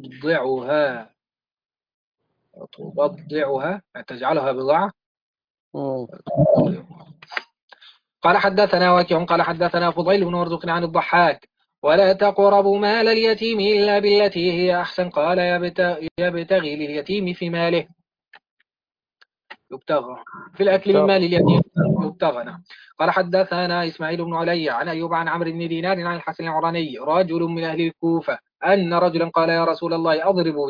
B: وتبضعها تجعلها بضاعه. قال حدثنا وكيع قال حدثنا فضيل بن مرزوق عن الضحاك: ولا تقربوا مال اليتيم الا بالتي هي احسن. قال: يبتغي لليتيم في ماله، يبتغى في الأكل من مال اليتيم يبتغى. نعم. قال حدثنا إسماعيل بن علي عن أيوب عن عمرو بن دينار عن الحسن العراني رجل من أهل الكوفة أن رجلا قال: يا رسول الله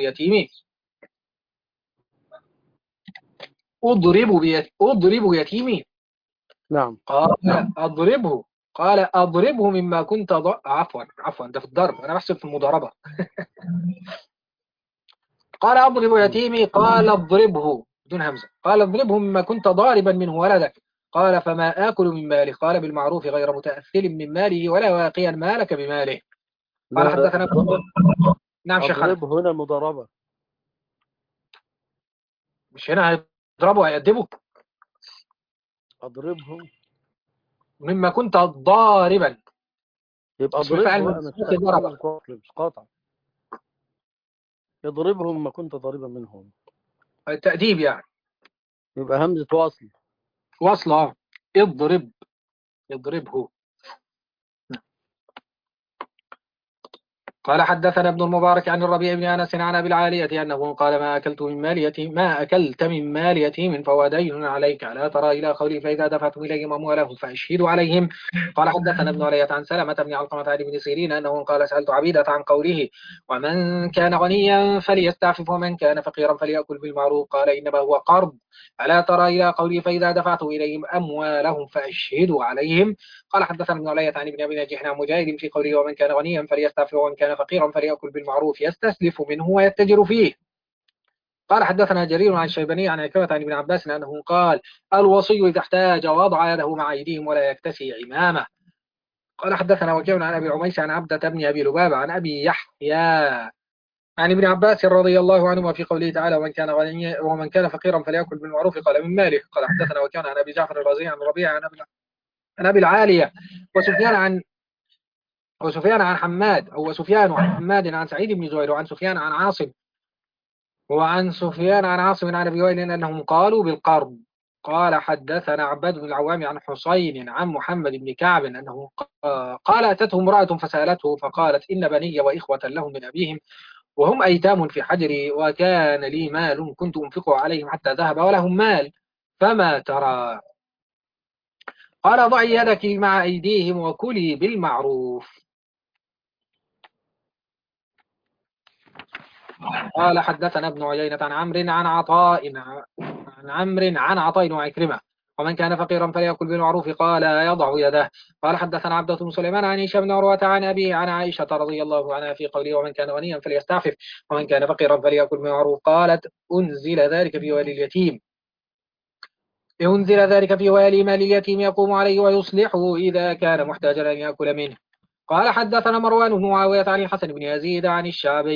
B: أضرب يتيمي.
A: نعم.
B: قال: أضربه. قال: أضربه مما كنت عفوا ده في الضرب، أنا بحسب في المضاربة. قال: أضرب يتيمي. قال: اضربه بدون همزة. قال: اضربه مما كنت ضاربا منه ولدك. قال: فما آكل من ماله؟ قال: بالمعروف غير متأثل من ماله ولا واقيا مالك بماله. قال:
A: لا،
B: حدثنا نعم شيخنا.
A: أضرب هنا مضاربة.
B: مش هنا هيضربه هيأدبه.
A: أضربهم
B: مما كنت ضاربا،
A: يبقى
B: اسم الفاعل
A: أضربه
B: من
A: بقى، مش
B: ضربة.
A: همزة وصل مش قاطع. يضربهم ما كنت ضاربا منهم،
B: التأديب يعني
A: يبقى همزة وصل.
B: وصلة. اضربه. قال حدثنا ابن المبارك عن الربيع بن أنس عن أبي العالية أنه قال ما أكلت من مال يتيم فهو دين عليك، ألا ترى إلى قولي فإذا دفعتم إليهم أموالهم فأشهدوا عليهم. قال حدثنا ابن علية عن سلمة بن علقمة عن ابن سيرين أنه قال سألت عبيدة عن قوله ومن كان غنيا فليستعفف ومن كان فقيرا فليأكل بالمعروف، قال إنما هو قرض، ألا ترى إلى قولي فإذا دفعتم إليهم أموالهم فأشهدوا عليهم. قال حدثنا ابن علية عن ابن أبي نجيح عن مجاهد في قوله ومن كان غنيا فليستعفف ومن كان فقيرا فليأكل بالمعروف يستسلف منه ويتجر فيه. قال حدثنا جرير عن الشيباني عن عكرمة عن ابن عباس أنه قال الوصي إذا احتاج وضع يده مع أيديهم ولا يكتسي عمامه. قال حدثنا وكيع عن أبي عميس عن عبدة بن أبي لبابة عن أبي يحيى عن ابن عباس رضي الله عنهما في قوله تعالى ومن كان فقيرا فليأكل بالمعروف قال من ماله. قال حدثنا وكيع عن أبي جعفر الرازي عن ربيع عن أبي العالية وسفيان عن حماد عن سعيد بن زهير وعن سفيان عن عاصم عن أبي وائل أنهم قالوا بالقرض. قال حدثنا عباد بن العوام عن حسين عن محمد بن كعب أنه قال أتته امرأة فسألته فقالت إن بني وإخوة لهم من أبيهم وهم أيتام في حجري وكان لي مال كنت أنفقه عليهم حتى ذهب ولهم مال فما ترى؟ قال ضعي يدك مع أيديهم وكلي بالمعروف. قال حدثنا ابن عيينة عن عطاء وعكرمة ومن كان فقيرا فليأكل بالمعروف قال يضع يده. قال حدثنا عبدة بن سليمان عن هشام بن عروة عن أبي عن عائشة رضي الله عنها في قوله ومن كان غنيا فليستعفف ومن كان فقيرا فليأكل بالمعروف قالت أنزل ذلك في والي مال اليتيم يقوم عليه ويصلحه إذا كان محتاجا أن يأكل منه. قال حدثنا مروان بن معاوية عن الحسن بن يزيد عن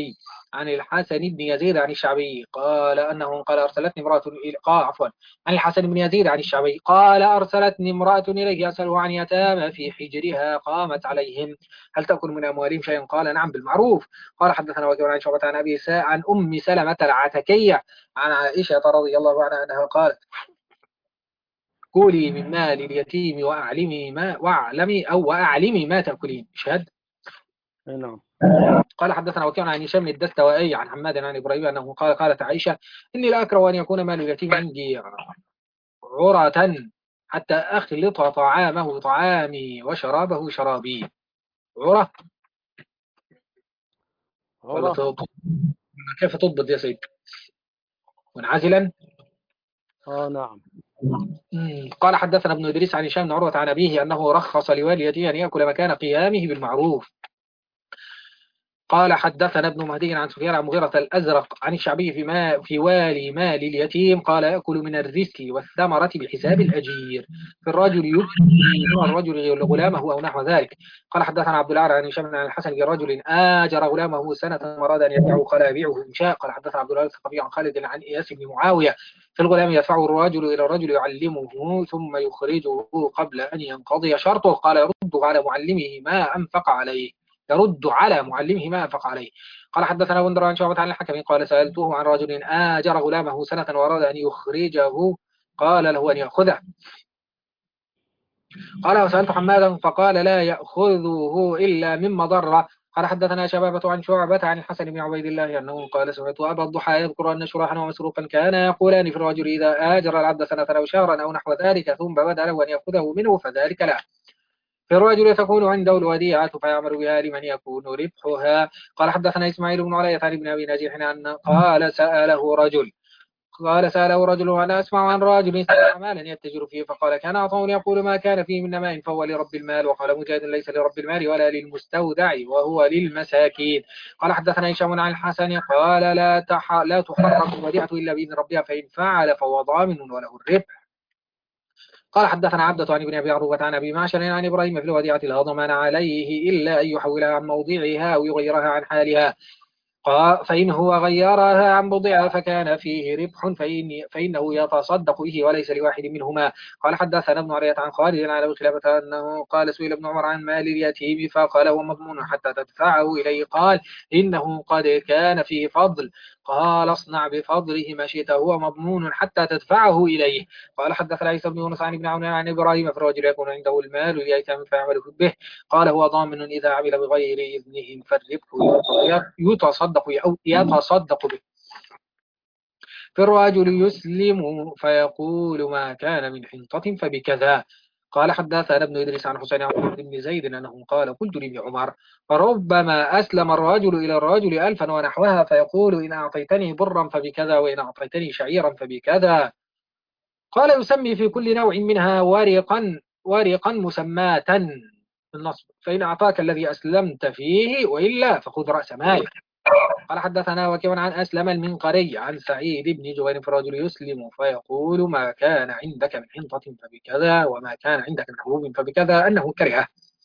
B: الشعبي قال أنه قال أرسلتني امرأة عن الحسن بن يزيد عن الشعبي قال أرسلتني امرأة إليه أسأله عن يتامى في حجرها قامت عليهم هل تأكل من أموالهم شيئا؟ قال نعم بالمعروف. قال حدثنا وكيع عن شعبة عن أم سلمة العتكية عن عائشة رضي الله عنها أنها قالت كولي من مال اليتيم وأعلمي ما تأكلين. شهد.
A: نعم.
B: قال حدثنا وكيع عن هشام الدستوائي عن حماد عن إبراهيم أنه قالت عائشة إني لا أكره أن يكون مال اليتيم عندي عرة حتى أخلط طعامه طعامي وشرابه شرابي. عرة كيف تضبط يا سيد؟ منعزلا.
A: نعم.
B: قال حدثنا ابن إدريس عن هشام بن عروة عن أبيه أنه رخص لوالديه أن يأكل مكان قيامه بالمعروف. قال حدثنا ابن مهدي عن سفيان عن مغيرة الأزرق عن الشعبي في والي مال اليتيم قال يأكل من الرزق والثمرة بحساب الأجير في الرجل يبكي من الرجل غلامه أو نحو ذلك. قال حدثنا عبد الأعلى عن هشام عن الحسن لرجل آجر غلامه سنة أراد أن يبيعه قال يبيعه إن شاء. قال حدثنا عبد الله الثقفي عن خالد عن إياس بن معاوية في الغلام يدفعه الرجل إلى الرجل يعلمه ثم يخرجه قبل أن ينقضي شرطه قال يرد على معلمه ما أنفق عليه. قال حدثنا بندر عن شعبة عن الحكم قال سألته عن رجل آجر غلامه سنة وأراد أن يخرجه قال له أن يأخذه. قال وسألت حمادا فقال لا يأخذه إلا من مضرة. قال حدثنا شبابة عن شعبة عن الحسن بن عبيد الله أنه قال سمعت أبا الضحى يذكر أن شريحا ومسروقا كانا يقولان في الرجل إذا آجر العبد سنة أو شهرا أو نحو ذلك ثم بدا له أن يأخذه منه فذلك لا. في الرجل تكون عنده الوديعة فيعمل بها لمن يكون ربحها. قال حدثنا إسماعيل بن علية عن ابن أبي نجيح أن قال سأله رجل وأنا أسمع عن رجل سمع مالا يتجر فيه فقال كان عطاء يقول ما كان فيه من نماء فهو لرب المال. وقال مجاهد ليس لرب المال ولا للمستودع وهو للمساكين. قال حدثنا هشام عن الحسن قال لا تحرك الوديعة إلا بإذن ربها فإن فعل فهو ضامن وله الربح. قال حدثنا عبدة عن ابن أبي عروبة عن أبي معشر عن إبراهيم في الوديعة لا ضمان عليه إلا أن يحولها عن موضعها أو يغيرها عن حالها. فإن هو غيرها عن بضعها فكان فيه ربح فإنه يتصدق به وليس لواحد منهما. قال حدثنا ابن عرية عن خالد عن أبي خلافة أنه قال سئل ابن عمر عن مال اليتيم فقال هو مضمون حتى تدفعه إليه. قال إنه قد كان فيه فضل. قال اصنع بفضله ما شئت هو مضمون حتى تدفعه إليه. قال حدثنا عيسى بن يونس عن ابن عون عن إبراهيم في الرجل يكون عنده المال اليتيم فيعمل به. قال هو ضامن إذا عمل بغير إذنهم فالربح يتصدق أو يتصدق به. في الرجل يسلم فيقول ما كان من حنطة فبكذا. قال حدثنا ابن إدريس عن حسين عن بن زيد أنه قال قلت لابن عمر فربما أسلم الرجل إلى الرجل 1000 ونحوها فيقول إن أعطيتني برا فبكذا وإن أعطيتني شعيرا فبكذا. قال يسمي في كل نوع منها ورقا مسماة بالنصب فإن أعطاك الذي أسلمت فيه وإلا فخذ رأس مالك. قال حدثنا وكيع عن أسلم المنقري عن سعيد بن جبير فرجل يسلم فيقول ما كان عندك من حنطة فبكذا وما كان عندك من حبوب فبكذا أنه كرهه.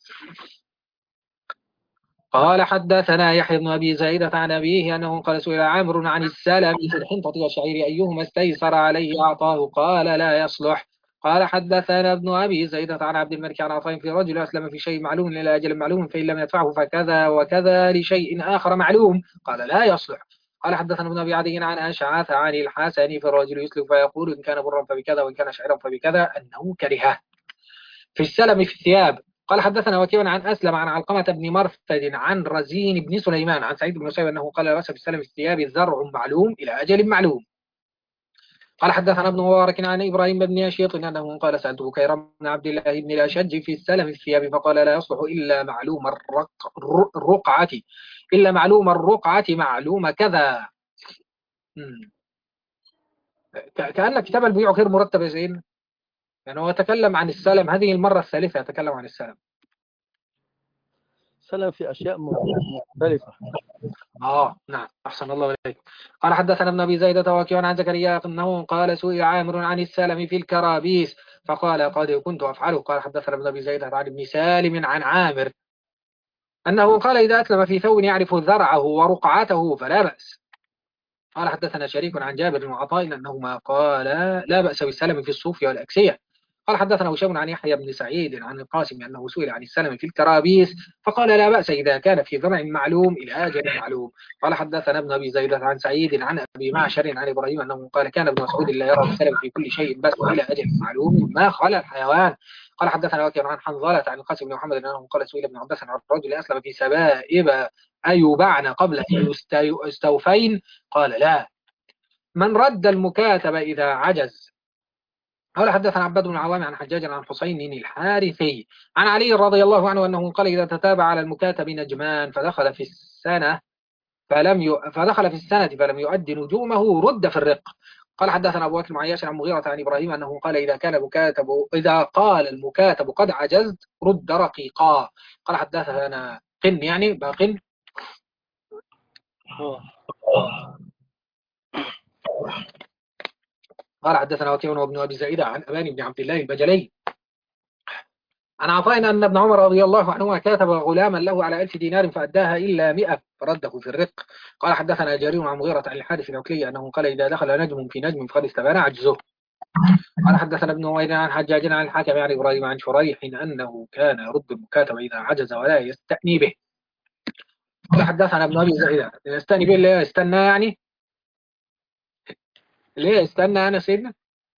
B: قال حدثنا يحيى بن أبي زايدة عن أبيه أنه قال سئل عامر عن السلم في الحنطة والشعير أيهما استيسر عليه أعطاه قال لا يصلح. قال حدثنا ابن أبي زايدة عن عبد الملك عن عطاء في رجل أسلم في شيء معلوم إلى أجل معلوم فإن لم يدفعه فكذا وكذا لشيء آخر معلوم قال لا يصلح. قال حدثنا ابن أبي عدي عن أشعث عن الحسن في الرجل يسلم فيقول إن كان برا فبكذا وإن كان شعرا فبكذا أنه كرهه. في السلم في الثياب. قال حدثنا وكيع عن أسلم عن علقمة بن مرثد عن رزين بن سليمان عن سعيد بن المسيب أنه قال لا بأس في السلم في الثياب زرع معلوم إلى أجل معلوم. قال حدثنا ابن مبارك عن إبراهيم بن يشيط أنه قال سألت بكير بن عبد الله بن الأشج في السلم في الثياب فقال لا يصلح إلا معلوم الرقعة إلا معلوم الرقعة معلوم كذا. كأن كتاب البيوع غير مرتب يا زين. يعني هو تكلم عن السلم هذه المرة الثالثة يتكلم عن السلم.
A: سلم في أشياء مختلفة.
B: نعم أحسن الله إليك. قال حدثنا ابن أبي زايدة وكيع عن زكريا أنه قال سئل عامر عن السلم في الكرابيس فقال قد كنت أفعله. قال حدثنا ابن أبي زايدة عن ابن سالم عن عامر أنه قال إذا أسلم في ثوب يعرف ذرعه ورقعته فلا بأس. قال حدثنا شريك عن جابر وعطاء أنهما قال لا بأس بالسلم في الصوف والأكسية. قال حدثنا هشام عن يحيى بن سعيد عن القاسم أنه سئل عن السلم في الكرابيس فقال لا بأس إذا كان في ذرع معلوم إلى أجل معلوم. قال حدثنا ابن أبي زيدة عن سعيد عن أبي معشر عن إبراهيم أنه قال كان ابن مسعود لا يرى السلم في كل شيء بس إلى أجل معلوم ما خلا الحيوان. قال حدثنا وكيع عن حنظلة عن القاسم بن محمد أنه قال سئل ابن عباس عن الرجل أسلم في سبائب أيباعن قبل أن يستوفين قال لا من رد المكاتب إذا عجز. قال حدثنا عباد بن عوام عن حجاج عن حسين الحارثي عن علي رضي الله عنه أنه قال إذا تتابع على المكاتب نجمان فدخل في السنة فلم يؤد نجومه رد في الرق. قال حدثنا أبو بكر بن عياش عن مغيرة عن إبراهيم أنه قال إذا قال المكاتب قد عجزت رد رقيقا. قال حدثنا قن يعني باقن. قال حدثنا وكيع وابن أبي زائدة عن أبان بن عبد الله البجلي عن عطاء أن ابن عمر رضي الله عنهما كاتب غلاما له على 1000 دينار فأداها إلا 100 فرده في الرق. قال حدثنا جرير عن مغيرة عن الحارث العكلي أنه قال إذا دخل نجم في نجم فقد استبان عجزه. قال حدثنا ابن وائل عن حجاج عن الحاكم عن إبراهيم عن شريح أنه كان يرد المكاتب إذا عجز ولا يستأني به. قال حدثنا ابن أبي زائدة يستأني به اللي يستنى يعني ليه استنى أنا سيدنا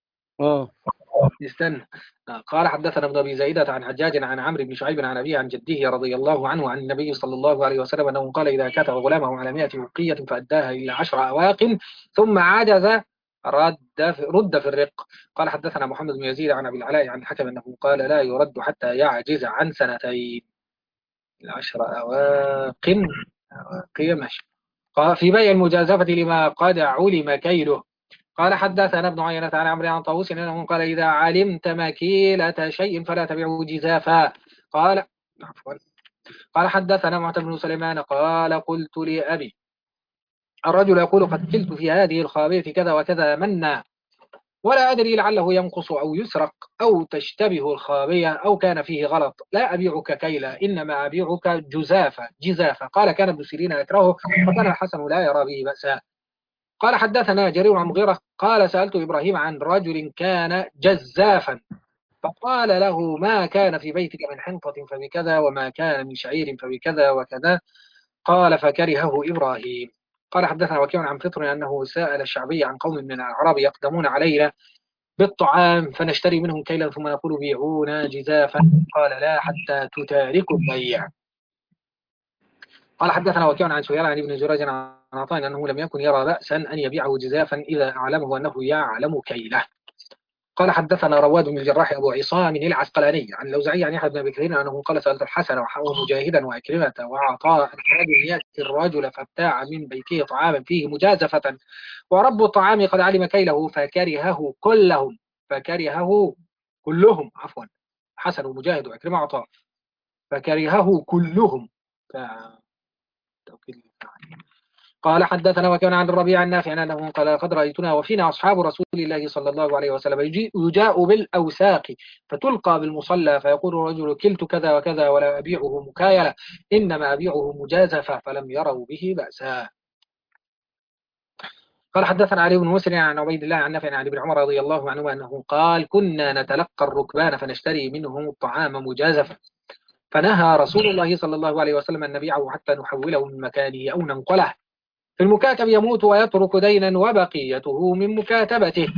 B: يستنى. قال حدثنا ابن أبي زائدة عن حجاج عن عمرو بن شعيب عن أبيه عن جده رضي الله عنه عن النبي صلى الله عليه وسلم أنه قال إذا كتب غلامه على 100 وقية فأداها إلى 10 أواق ثم عجز رد في الرق. قال حدثنا محمد بن يزيد عن أبي العلاء عن الحكم أنه قال لا يرد حتى يعجز عن 2 سنين. 10 أواق ماشي. قال في بيع المجازفة لما قد علم كيله. قال حدثنا ابن عيينة عن عمرو عن طاووس أنه قال إذا علمت مكيلة شيء فلا تبعه جزافا. قال حدثنا معتمر بن سليمان قال قلت لأبي الرجل يقول قد كلت في هذه الخابية كذا وكذا منا ولا أدري لعله ينقص أو يسرق أو تشتبه الخابية أو كان فيه غلط. لا أبيعك كيلا إنما أبيعك جزافة. قال كان ابن سيرين يكرهه وكان الحسن لا يرى به بأسا. قال حدثنا جرير عن مغيرة قال سألت إبراهيم عن رجل كان جزافا فقال له ما كان في بيتك من حنطة فبكذا وما كان من شعير فبكذا وكذا. قال فكرهه إبراهيم. قال حدثنا وكيع عن فطر أنه سأل الشعبي عن قوم من الأعراب يقدمون علينا بالطعام فنشتري منهم كيلا ثم نقول بيعونا جزافا. قال لا حتى تتاركوا البيع. قال حدثنا وكيع عن سفيان عن ابن جريج عن عطاء أنه لم يكن يرى بأسا أن يبيعه جزافا إذا أعلمه أنه يعلم كيله. قال حدثنا رواد بن الجراح أبو عصام العسقلاني عن الأوزاعي عن يحيى بن أبي كثير أنه قال سألت الحسن ومجاهدا وعكرمة وعطاء أن رجل يأتي الرجل فابتاع من بيته طعاما فيه مجازفة ورب الطعام قد علم كيله فكرهه كلهم حسن ومجاهد وعكرمة وعطاء فكرهه كلهم. قال حدثنا وكان عن الربيع النافع أنه قال قد رأيتنا وفينا أصحاب رسول الله صلى الله عليه وسلم يجاء بالأوساق فتلقى بالمصلى فيقول الرجل كلت كذا وكذا ولا أبيعه مكايلة إنما أبيعه مجازفة فلم يروا به بأسا. قال حدثنا علي بن مسلم عن عبيد الله عن نافع عن ابن عمر رضي الله عنه أنه قال كنا نتلقى الركبان فنشتري منهم الطعام مجازفة فنهى رسول الله صلى الله عليه وسلم أن نبيعه حتى نحوله من مكانه أو ننقله. في المكاتب يموت ويترك دينا وبقيته من مكاتبته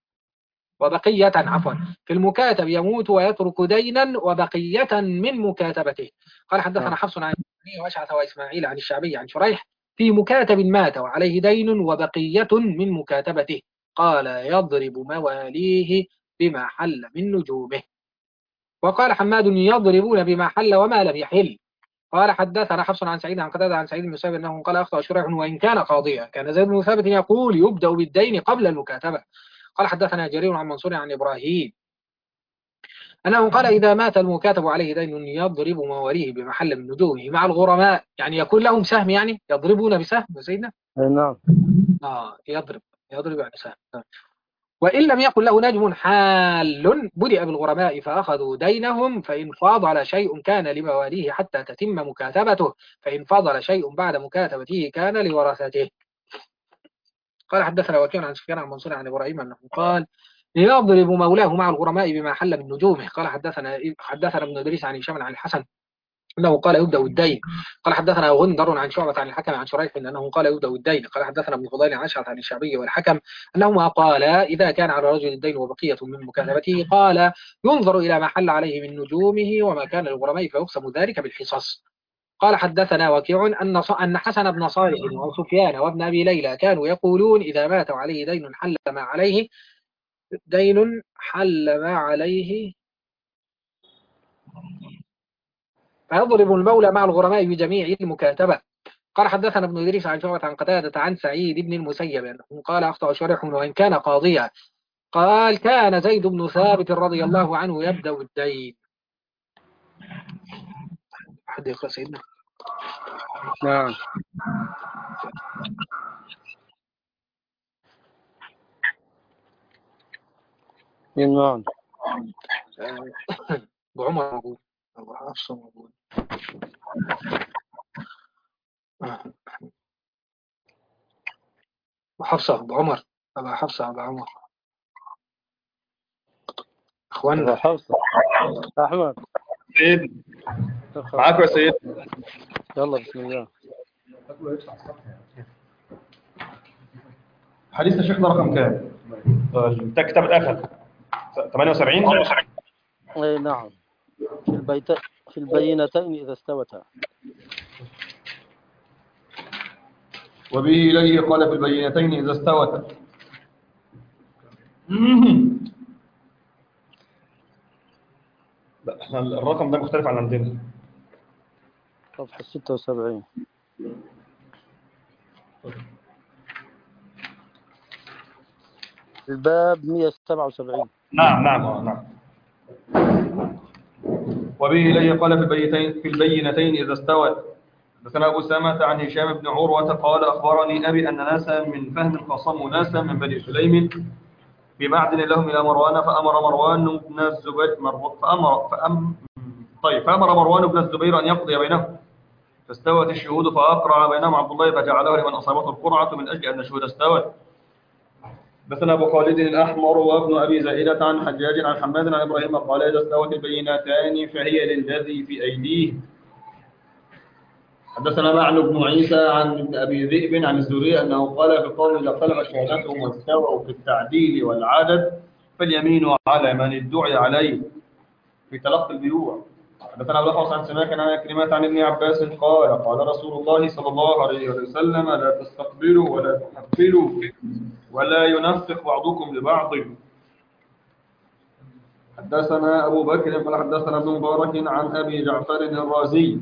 B: في المكاتب يموت ويترك دينا وبقية من مكاتبته. قال حدثنا حفص عن وأشعث وإسماعيل عن الشعبي عن شريح في مكاتب مات وعليه دين وبقية من مكاتبته قال يضرب مواليه بما حل من نجومه. وقال حماد يضربون بما حل وما لم يحل. قال حدثنا حفص عن سعيد عن قتادة عن سعيد بن مسيب انه قال اخطا شريح وان كان قاضيا كان زيد بن ثابت يقول يبدا بالدين قبل المكاتبه. قال حدثنا جرير عن منصور عن ابراهيم انه قال اذا مات المكاتب عليه دين يضرب مواليه بمحل من نجومه مع الغرماء يعني يكون لهم سهم يعني يضربون بسهم يا سيدنا.
A: نعم.
B: يضرب يعني سهم. وإن لم يكن له نجم حال بدأ بالغرماء فأخذوا دينهم فإن فاضل شيء كان لمواليه حتى تتم مكاتبته فإن فاضل شيء بعد مكاتبته كان لورثته. قال حدثنا وكيع عن سفيان عن منصور عن إبراهيم أنه قال يضرب مولاه مع الغرماء بما حل من نجومه. قال حدثنا ابن إدريس عن هشام عن الحسن أنه قال يبدأ الدين. قال حدثنا غندر عن شعبة عن الحكم عن شريح أنه قال يبدأ الدين. قال حدثنا ابن فضيل عن أشعث عن الشعبي والحكم أنهما قالا إذا كان على رجل الدين وبقية من مكاتبته قال ينظر إلى ما حل عليه من نجومه وما كان للغرماء فيقسم ذلك بالحصص. قال حدثنا وكيع أن حسن بن صالح وسفيان وابن أبي ليلى كانوا يقولون إذا مات عليه دين حل ما عليه فيضرب المولى مع الغرماء بجميع المكاتبة. قال حدثنا ابن إدريس عن شعبة عن قتادة عن سعيد بن المسيب أنه قال أخطأ شريح وإن كان قاضيا قال كان زيد بن ثابت رضي الله عنه يبدأ الدين. أحد يقرأ سيدنا.
A: نعم. نعم.
B: أبو عمر موجود أبو حفص موجود حفصة أبو عمر أبا حفصة أبا عمر أخوانا
A: حفصة أحمد
C: سيد معاك يا سيد.
A: يلا بسم الله.
C: حديث شيخنا رقم كام؟ كتاب الآخر 78.
A: أي نعم. في البينتين إذا استوتا.
C: وبه إليه قال في البينتين إذا استوتا. لا احنا الرقم ده مختلف عن عندنا.
A: صفحة 76 الباب 177.
C: نعم. وبه إليه قال في البينتين إذا استوت. حدثنا أبو سامة عن هشام بن عروة قال أخبرني أبي أن ناسا من فهم خاصموا ناسا من بني سليم في معدن لهم إلى مروان فأمر مروان بن الزبير فأمر مروان بن الزبير أن يقضي بينهم، فاستوت الشهود فأقرع بينهم عبد الله فجعله لمن أصابته القرعة من أجل أن الشهود استوت. حدثنا أبو خالد الأحمر وابن أبي زائدة عن حجاج عن حماد عن إبراهيم قال إذا استوت البينتان فهي للذي في أيديه. حدثنا معن بن عيسى عن ابن أبي ذئب عن الزهري أنه قال في القوم إذا اختلفت شهادتهم واستووا في التعديل والعدد فاليمين على من ادعي عليه في تلقي البيوع. حدثنا أبو الأحوص عن سماك عن كلمات عن ابن عباس قال رسول الله صلى الله عليه وسلم لا تستقبلوا ولا تحفلوا ولا ينفق بعضكم لبعض. حدثنا أبو بكر قال حدثنا ابن مبارك عن أبي جعفر الرازي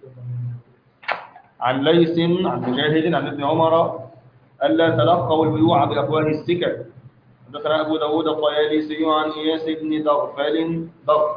C: عن ليث عن مجاهد عن ابن عمر ألا تلقوا البيوع بأفواه السكك. حدثنا أبو داود الطيالسي عن إياس بن دغفل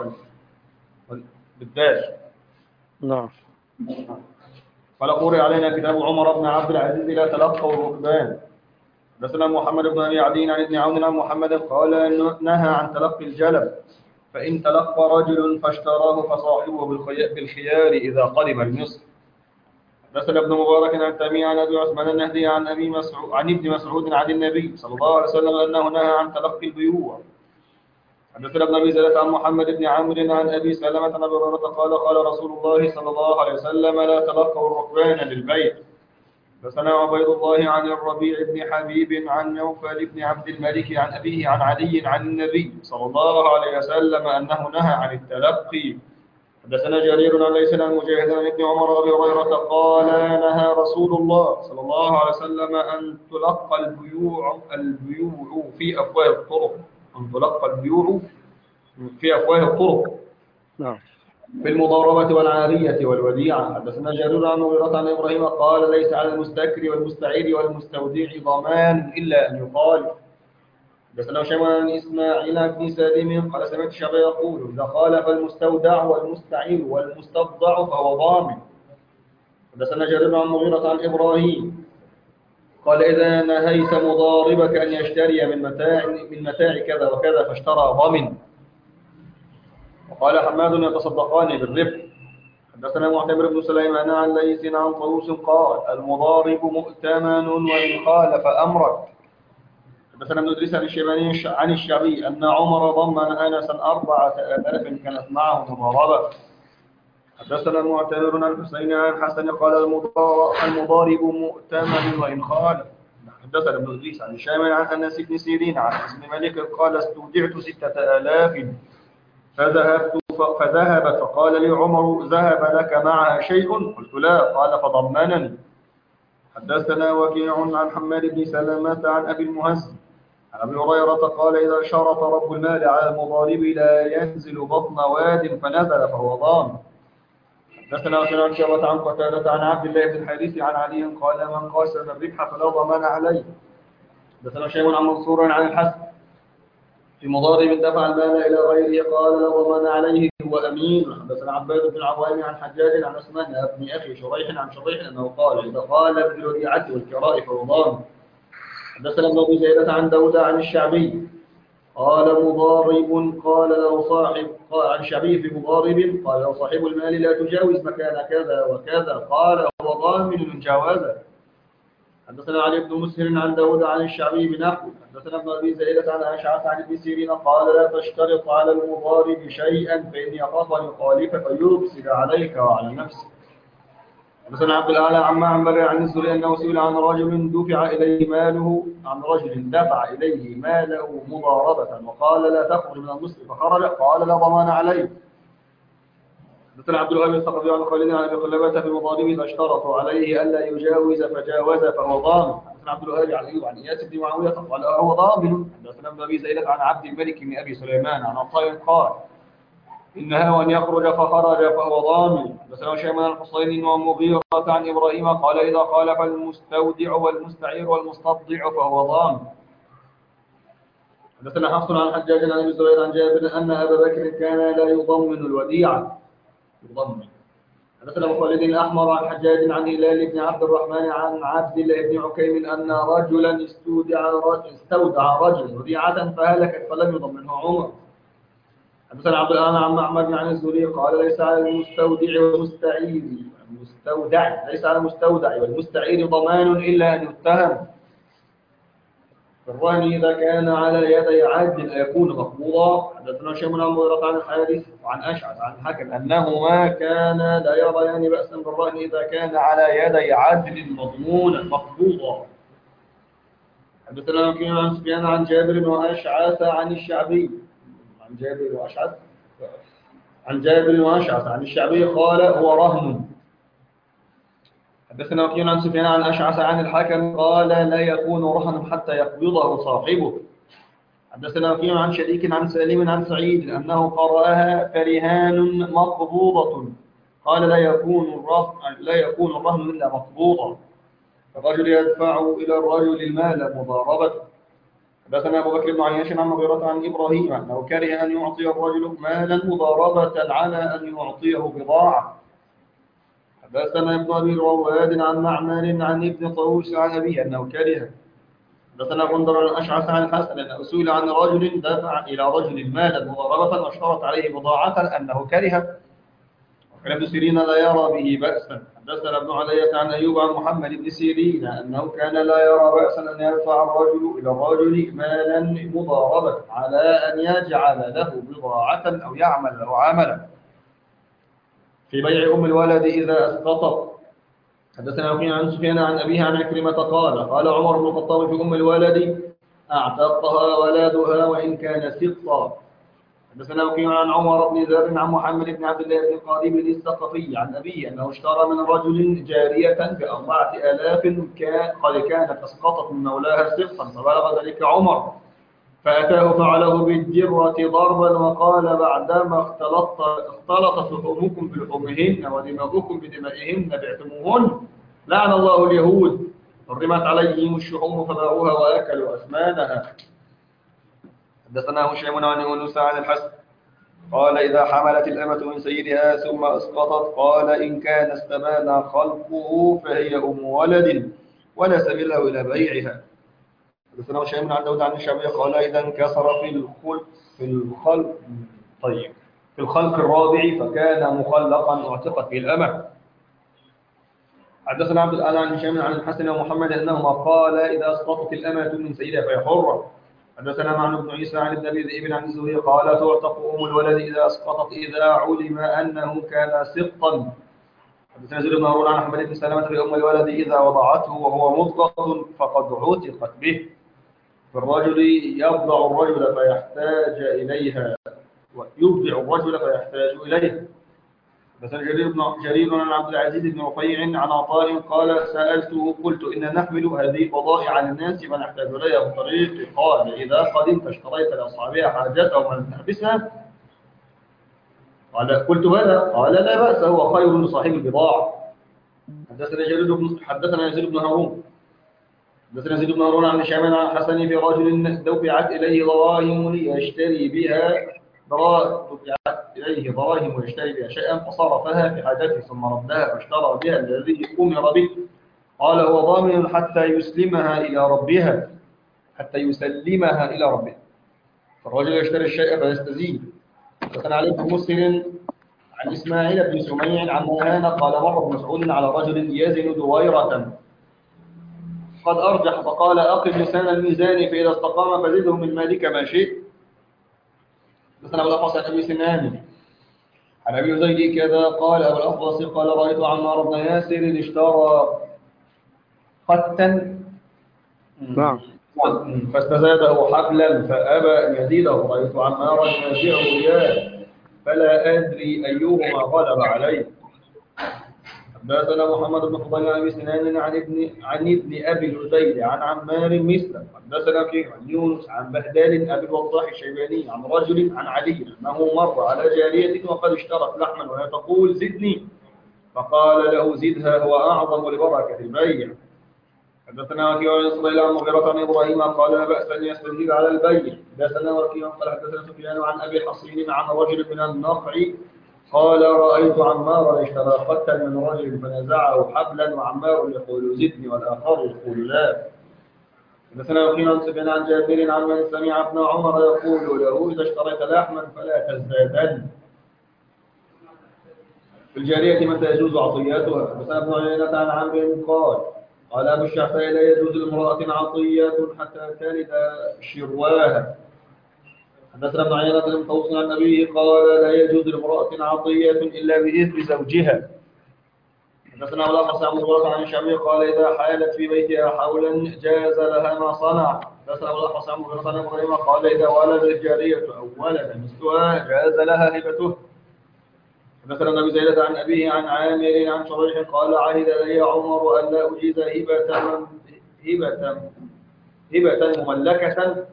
C: بالدال.
A: نعم.
C: قال قرئ علينا كتاب عمر بن عبد العزيز لا تلقوا الركبان. حدثنا محمد بن أبي عدي عن ابن عون عن محمد قال نهى عن تلقي الجلب، فإن تلقى رجل فاشتراه فصاحبه بالخيار إذا قدم المصر. حدثنا ابن مبارك عن تيمية عن أبي عثمان النهدي عن ابن مسعود عن النبي صلى الله عليه وسلم أنه نهى عن تلقي البيوع. حدثنا ابن أبي زيد عن محمد بن عمرو عن أبي سلمة عن أبي هريرة قال رسول الله صلى الله عليه وسلم لا تلقوا الركبان للبيع. حدثنا عبيد الله عن الربيع بن حبيب عن نوفل بن عبد الملك عن أبيه عن علي عن النبي صلى الله عليه وسلم أنه نهى عن التلقي. حدثنا جرير عن ليس عن مجاهد عن ابن عمر وابي هريره قال نهى رسول الله صلى الله عليه وسلم ان تلقى البيوع في افواه الطرق، ان تلقى البيوع في افواه الطرق.
A: نعم.
C: في المضاربه والعاريه والوديعه. حدثنا جرير عن مغيرة عن ابراهيم قال ليس على المستكر والمستعير والمستودع ضمان الا ان يقال. حدثنا هشام عن اسماعيل بن سالم قال سمعت الشعبي يقول اذا خالف المستودع والمستعير والمستبضع فهو ضامن. حدثنا جرير عن مغيرة عن ابراهيم قال اذا نهيت مضاربك ان يشتري من متاع كذا وكذا فاشترى ضمن. وقال حماد يتصدقان بالربح. حدثنا معتمر بن سليمان عن ليث عن طاووس قال المضارب مؤتمن وان خالف امرك. حدثنا ابن ادريس عن الشيباني عن الشعبي ان عمر ضمن انسا 4000 كانت معه مضاربه. حدثنا المعتمر عن الحسين عن حسن قال المضارب مؤتمن وان خالف. حدثنا ابن ادريس عن الشام عن انس بن سيرين عن ابن مالك قال استودعت 6000 فذهبت فقال لي عمر ذهب لك معها شيء؟ قلت لا. قال فضمنني. حدثنا وكيع عن حماد بن سلمة عن ابي المهزم عن ابي هريره قال اذا شرط رب المال على المضارب لا ينزل بطن واد فنزل فهو ضامن. حدثنا وكيع عن شعبة عن قتادة عن عبد الله بن الحارث عن علي قال من قاسم الربح فلا ضمان عليه. حدثنا شيء عن منصور عن الحسن في مضارب دفع المال الى غيره قال لا ضمان عليه هو امين. حدثنا عباد بن العوام عن حجاج عن عثمان بن اخي شريح عن شريح انه قال اذا قال بالوديعه والكراء فهو ضامن. حدثنا ابن ابي زيدة عن داود عن الشعبي قال مضارب قال له صاحب عن شعبي في مضارب قال له صاحب المال لا تجاوز مكان كذا وكذا قال هو ضامن مجاوزه. حدثنا علي بن مسهر عن داود عن الشعبي بنحو. حدثنا ابن ابي زيدة عن اشعث عن ابن سيرين قال لا تشترط على المضارب شيئا فاني اخاف ان يخالفك فيفسد عليك وعلى نفسك. حدثنا عبد الاعلى عن معمر عن الزهري انه سئل عن رجل دفع اليه ماله مضاربة وقال لا تخرج من المسلم فخرج قال لا ضمان عليه. حدثنا عبد الوهاب الثقفي عن خالد عن ابي قلابة في مضاربه اذا اشترطوا عليه الا يجاوز فجاوز فهو ضامن. حدثنا عبد الوهاب عن ايوب عن اياس بن معاويه قال هو ضامن. حدثنا ابن ابي زيدة عن عبد الملك بن ابي سليمان عن عطاء قال إنها وأن يخرج فخرج فهو ضامن. حدثنا هشام عن الحصين ومغيرة عن إبراهيم قال إذا خالف المستودع والمستعير والمستبضع فهو ضامن. حدثنا حفص عن حجاج عن أبي الزبير عن جابر أن أبا بكر كان لا يضمن الوديعة حدثنا أبو خالد الأحمر عن حجاج عن هلال بن عبد الرحمن عن عبد الله بن عكيم أن رجلا استودع رجلا وديعة فهلكت فلم يضم منه عمر. حدثنا عبد الأعلى عن معمر عن الزهري قال ليس على المستودع والمستعير ليس على المستودع والمستعير ضمان إلا أن يتهم الرهن إذا كان على يدي عدل يكون مقبوضا. حدثنا هشام بن عمرو عن الحارث وعن أشعث عن الحكم أنهما كانا لا يريان بأسا بالرهن إذا كان على يدي عدل مضمونا مقبوضا. حدثنا وكيع عن سفيان عن جابر وأشعث عن الشعبي عن جابر وأشعث عن الشعبي قال هو رهن. حدثنا وكيع عن سفيان عن أشعث عن الحكم قال لا يكون رهنا حتى يقبضه صاحبه. حدثنا وكيع عن شريك عن سالم عن سعيد أنه قرأها فرهان مقبوضة قال لا يكون الرهن إلا مقبوضا. الرجل يدفع إلى الرجل المال مضاربة. حدثنا أبو بكر بن عياش عن مغيرة عن إبراهيم أنه كره أن يعطي الرجل مالا مضاربة على أن يعطيه بضاعة. حدثنا ابن أبي رواد عن معمر عن ابن طاووس عن أبيه أنه كره. حدثنا غندر عن أشعث عن الحسن أنه سئل عن رجل دفع إلى رجل مالا مضاربة واشترط عليه بضاعة أنه كره وكان ابن سيرين لا يرى به بأسا. حدثنا ابن علية عن أيوب عن محمد بن سيرين أنه كان لا يرى بأسا أن يدفع الرجل إلى الرجل مالا مضاربة على أن يجعل له بضاعة أو يعمل له عملا في بيع أم الولد إذا أسقطت. حدثنا وكيع عن سفيان عن أبيها عن عكرمة قال عمر بن الخطاب في أم الولد أعتقها ولدها وإن كان سقطا. حدثنا وكيع عن عمر بن ذر عن محمد بن عبد الله بن قادم الثقفي عن أبيه أنه اشترى من رجل جارية ب4,000 قد كانت أسقطت من مولاها سقطا فبلغ ذلك عمر فأتاه فعله بالجرة ضربا وقال بعدما اختلطت لحومكم بلحومهن ودماؤكم بدمائهن بعتموهن لعن الله اليهود حرمت عليهم الشحوم فباعوها وأكلوا أثمانها. حدثنا هشام عن يونس عن الحسن قال إذا حملت الأمة من سيدها ثم أسقطت قال إن كان استبان خلقه فهي أم ولد ولا سبيل له إلى بيعها. حدثنا هشام عن داود عن الشعبي قال إذا انكسر في الخلق الرابع فكان مخلقا اعتقت به الأمة. حدثنا عبد الأعلى عن هشام عن الحسن ومحمد أنهما قال إذا أسقطت الأمة من سيدها فهي حرة. حدثنا معن بن عيسى عن ابن أبي ذئب عن الزهري قال تعتق أم الولد إذا أسقطت إذا علم أنه كان سقطا. حدثنا زيد بن هارون عن أحمد بن سلمة في أم الولد إذا وضعته وهو مضغة فقد عتقت به. فالرجل يبضع الرجل فيحتاج إليها ويبضع الرجل فيحتاج إليه. مثلا جرير عن عبد العزيز بن رفيع عن عطاء قال سألته قلت إن نحمل هذه البضائع على الناس فنحتاج إليها بطريق قال إذا قدمت اشتريت لأصحابها حاجتهم أن تحبسها قال قلت بلى قال لا بأس هو خير لصاحب البضاعة. حدثنا يزيد بن هارون عن هشام عن الحسن في رجل دفعت إليه دراهم ليشتري بها شيئا فصرفها في حاجته ثم ردها فاشترى بها الذي أمر به قال هو ضامن حتى يسلمها إلى ربها فالرجل يشتري الشيء فيستزيد. فكان عليه بن مسلم عن إسماعيل بن سميع عن مهان قال مر ابن مسعود على رجل يزن دويرة قد أرجح فقال أقم لسان الميزان فإذا استقام فزده من مالك ما شئت. مثلا أبو الأحوص عن أبي سنان عن أبي زيد كذا قال أبو الأحوص قال رأيت عمار بن ياسر اشترى قتا فاستزاده حبلا فأبى أن يزيده رأيت عمارا ينازعه إياه فلا أدري أيهما غلب عليه. حدثنا محمد بن فضيل عن ابي سنان عن ابن ابي الجديد عن عمار مثله. حدثنا وكيع عن يونس عن بهدال ابي الوضاح الشيباني عن رجل عن علي انه مر على جاريه وقد اشترت لحما وهي تقول زدني فقال له زدها هو اعظم لبركه البيع. حدثنا وكيع عن اسماعيل عن مغيرة عن ابراهيم قال لا باس ان يستزيد على البيع. حدثنا وكيع قال حدثنا سفيان عن ابي حصين عن رجل من النخع قال رأيت عمارا اشترى قتا من رجل فنزعه حبلا وعمار يقول زدني والآخر يقول لا. حدثنا وكيل عن سفيان عن جابر عن من سمع ابن عمر يقول له إذا اشتريت لحما فلا تزدادن. في الجارية متى يجوز عطياتها؟ حدثنا ابن عيينة عن عمرو قال أبو الشعثاء لا يجوز لامرأة عطيات حتى تلد شرواها. حدثنا ابن عيينة بن قوس عن أبيه قال لا يجوز لامرأة عطية إلا بإذن زوجها. حدثنا أبو الأحوص عن مبارك عن الشعبي قال إذا حالت في بيتها حولا جاز لها ما صنع. حدثنا أبو الأحوص عن مبارك عن إبراهيم قال إذا ولد الجارية أو ولد مثلها جاز لها هبته. حدثنا النبي زيادة عن أبيه عن عامر عن شريح قال عهد لي عمر أن لا أجيز هبة مملكة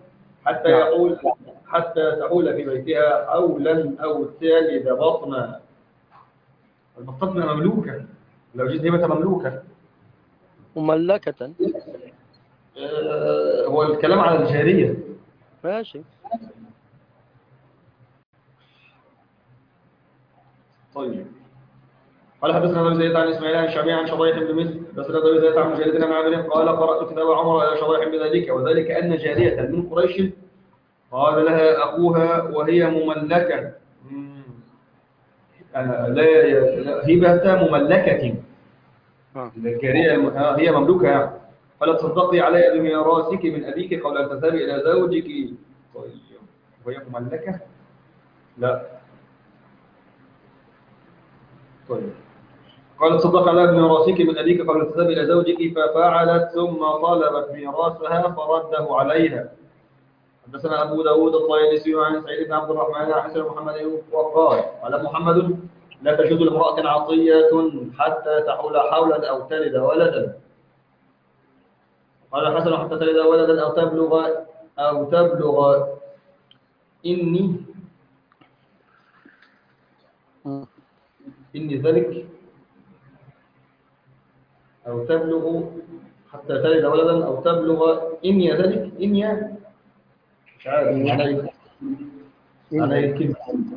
C: حتى تحول في بيتها حولا أو تلد بطنا. البطن مملوكة، لو جيز هبة مملوكة
A: مملكة.
C: هو الكلام على الجارية.
A: ماشي.
C: طيب. قال حدثنا ابن زيد عن اسماعيل عن شعبي عن شريح بن مسلم. حدثنا ابن زيد عن مجاهد بن عامر قال قرات كتاب عمر على شريح بذلك وذلك ان جاريه من قريش قال لها اخوها وهي مملكه لا هبه مملكه. الجاريه هي مملوكه يعني. فلا تصدقي علي بميراثك من ابيك قبل ان تذهبي الى زوجك. طيب وهي مملكه؟ لا. طيب قالت صدق على ميراثك من أبيك قبل الذهاب إلى زوجك ففعلت ثم طلبت ميراثها فرده عليها. حدثنا أبو داود الطيالسي عن سعيد بن عبد الرحمن عن حسن محمد وقال قال محمد لا تجوز لامرأة عطية حتى تحول حولا أو تلد ولدا. قال حسن حتى تلد ولدا أو تبلغ إني ذلك أو تبلغ حتى تلد ولدا أو تبلغ إني ذلك إني مش عارف أنا يمكن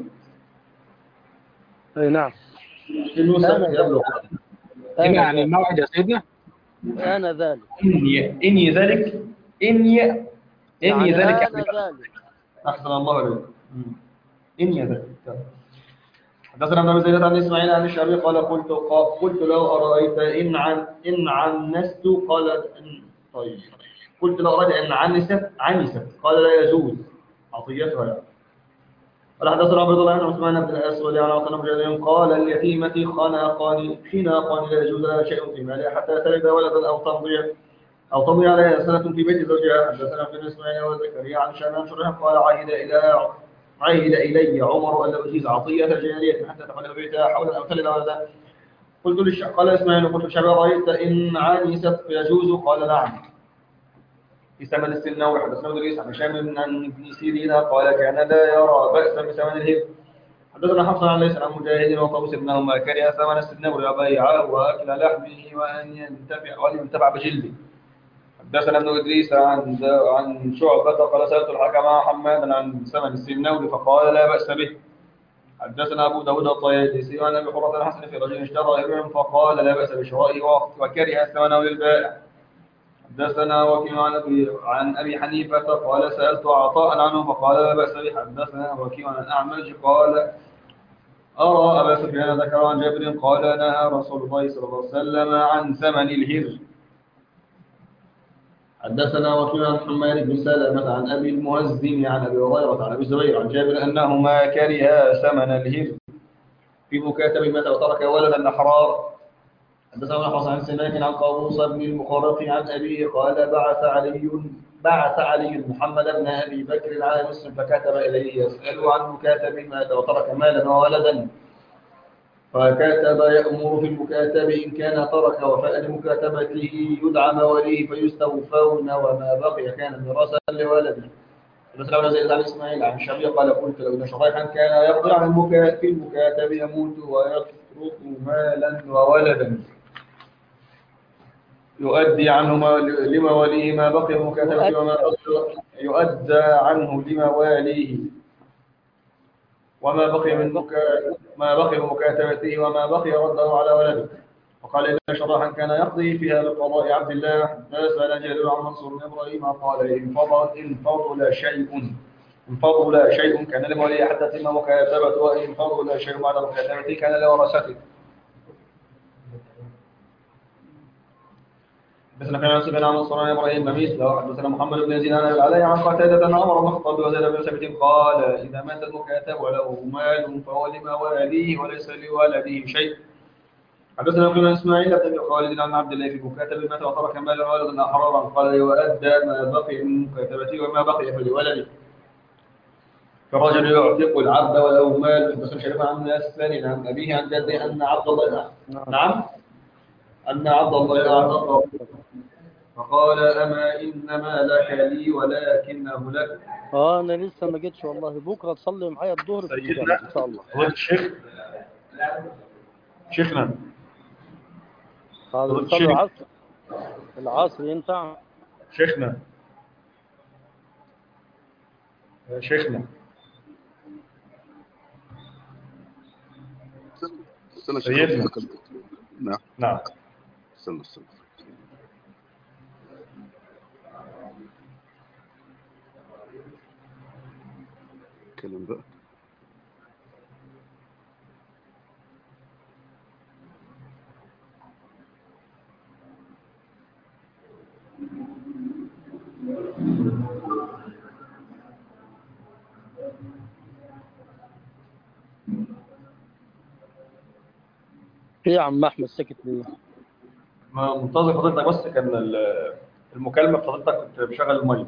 A: أي نعم.
C: النسخ يبلغ
B: يعني الموعد يا سيدنا.
A: أنا ذلك
C: إني ذلك إني ذلك
A: أنا ذلك.
C: أحسن الله عليك. إني ذلك. حدثنا ابن زيد عن اسماعيل عن الشعبي قال قلت لو أرأيت إن عنست قال طيب قلت لو أرأيت إن عنست قال لا يجوز عطيتها يعني. قال حدثنا عبد الله بن عثمان بن الأسود عن عطاء بن جابر قال اليتيمة خناقان لا يجوز لها شيء في مالها حتى تلد ولدا أو تمضي عليها سنة في بيت زوجها. حدثنا ابن اسماعيل وزكريا عن شيبان شريح قال عهد إلي عمر أن أجيز عطية جارية حتى تحول بيتها حولا أو تلد ولدا. قال إسماعيل قلت للشعبي رأيت إن عنست يجوز قال نعم. في ثمن السنة حدثنا إدريس عن هشام عن ابن سيرين قال كان لا يرى بأسا بثمن الهب. حدثنا حفص عن ليس عن مجاهد وطوس بنهما كره ثمن السنة ويبيعه وأكل لحمه وأن ينتفع بجلده. حدثنا ابن إدريس عن شعبة قال سألت الحكم حمادا عن ثمن السنور فقال لا بأس به. حدثنا أبو داود الطيالسي عن أبي حرة الحسن في رجل اشترى إبلا فقال لا بأس بشرائه وكره ثمنه للبائع. حدثنا وكيع عن أبي حنيفة قال سألت عطاء عنه فقال لا بأس به. حدثنا وكيع عن الأعمش قال أرى أبا سفيان ذكر عن جابر قال نهى رسول الله صلى الله عليه وسلم عن ثمن الهر. حدثنا وكيع عن حماد بن سلمة عن أبي المهزم عن أبي هريرة عن أبي زبير عن جابر أنهما كرها ثمن الهر في مكاتب متى وترك ولدا أحرار. حدثنا ابن حفص عن سماك عن قابوس بن المخارق عن أبيه قال بعث علي محمد بن أبي بكر على مسلم فكتب إليه يسأل عن مكاتب مات وترك مالا وولدا فكتب يأمر في المكاتب إن كان ترك وفاء لمكاتبته يدعى مواليه فيستوفون وما بقي كان ميراثا لولده. حدثنا ابن زيد عن إسماعيل عن شبيه قال قلت لو إن شريحا كان يقضي عن المكاتب يموت ويترك مالا وولدا يؤدي عنه لمواليه ما بقي المكاتبة وما يؤدى عنه لمواليه ما بقي من مكاتبته وما بقي رده على ولده. وقال إن شراحا كان يقضي فيها بقضاء عبد الله. فسأل جابر عن منصور بن إبراهيم قال إن فضل شيء كان لمولي حتى تم مكاتبته، وإن فضل شيء بعد مكاتبته كان لورثته. حدثنا كان يوسف بن منصور بن ابراهيم بمثله. حدثنا محمد بن يزيد عن العلاء عن قتادة أن عمر بن الخطاب وزيد بن ثابت قال إذا مات المكاتب وله مال فهو لمواليه وليس لولده شيء. حدثنا ابن اسماعيل بن خالد عن عبد الله في مكاتب مات وترك مالا ولدا احرارا قال وادى ما بقي من مكاتبته وما بقي فلولده. فالرجل يعتق العبد وله مال. حدثنا شريف عن الاسفل عن ابيه عن جده ان عبد الله أن عبد الله أعتقه فقال أما إنما لك لي ولكنه لك.
A: أنا لسه ما جيتش والله. بكرة تصلي معايا الظهر في الجامع إن شاء الله.
C: شيخنا
A: تصلي العصر ينفع؟
C: شيخنا سيدنا نعم
D: استنى كلام بقى.
A: ايه يا عم احمد ساكت ليه؟
C: ما منتظر حضرتك بس كان المكالمه بتاعتك كنت بشغل الميه.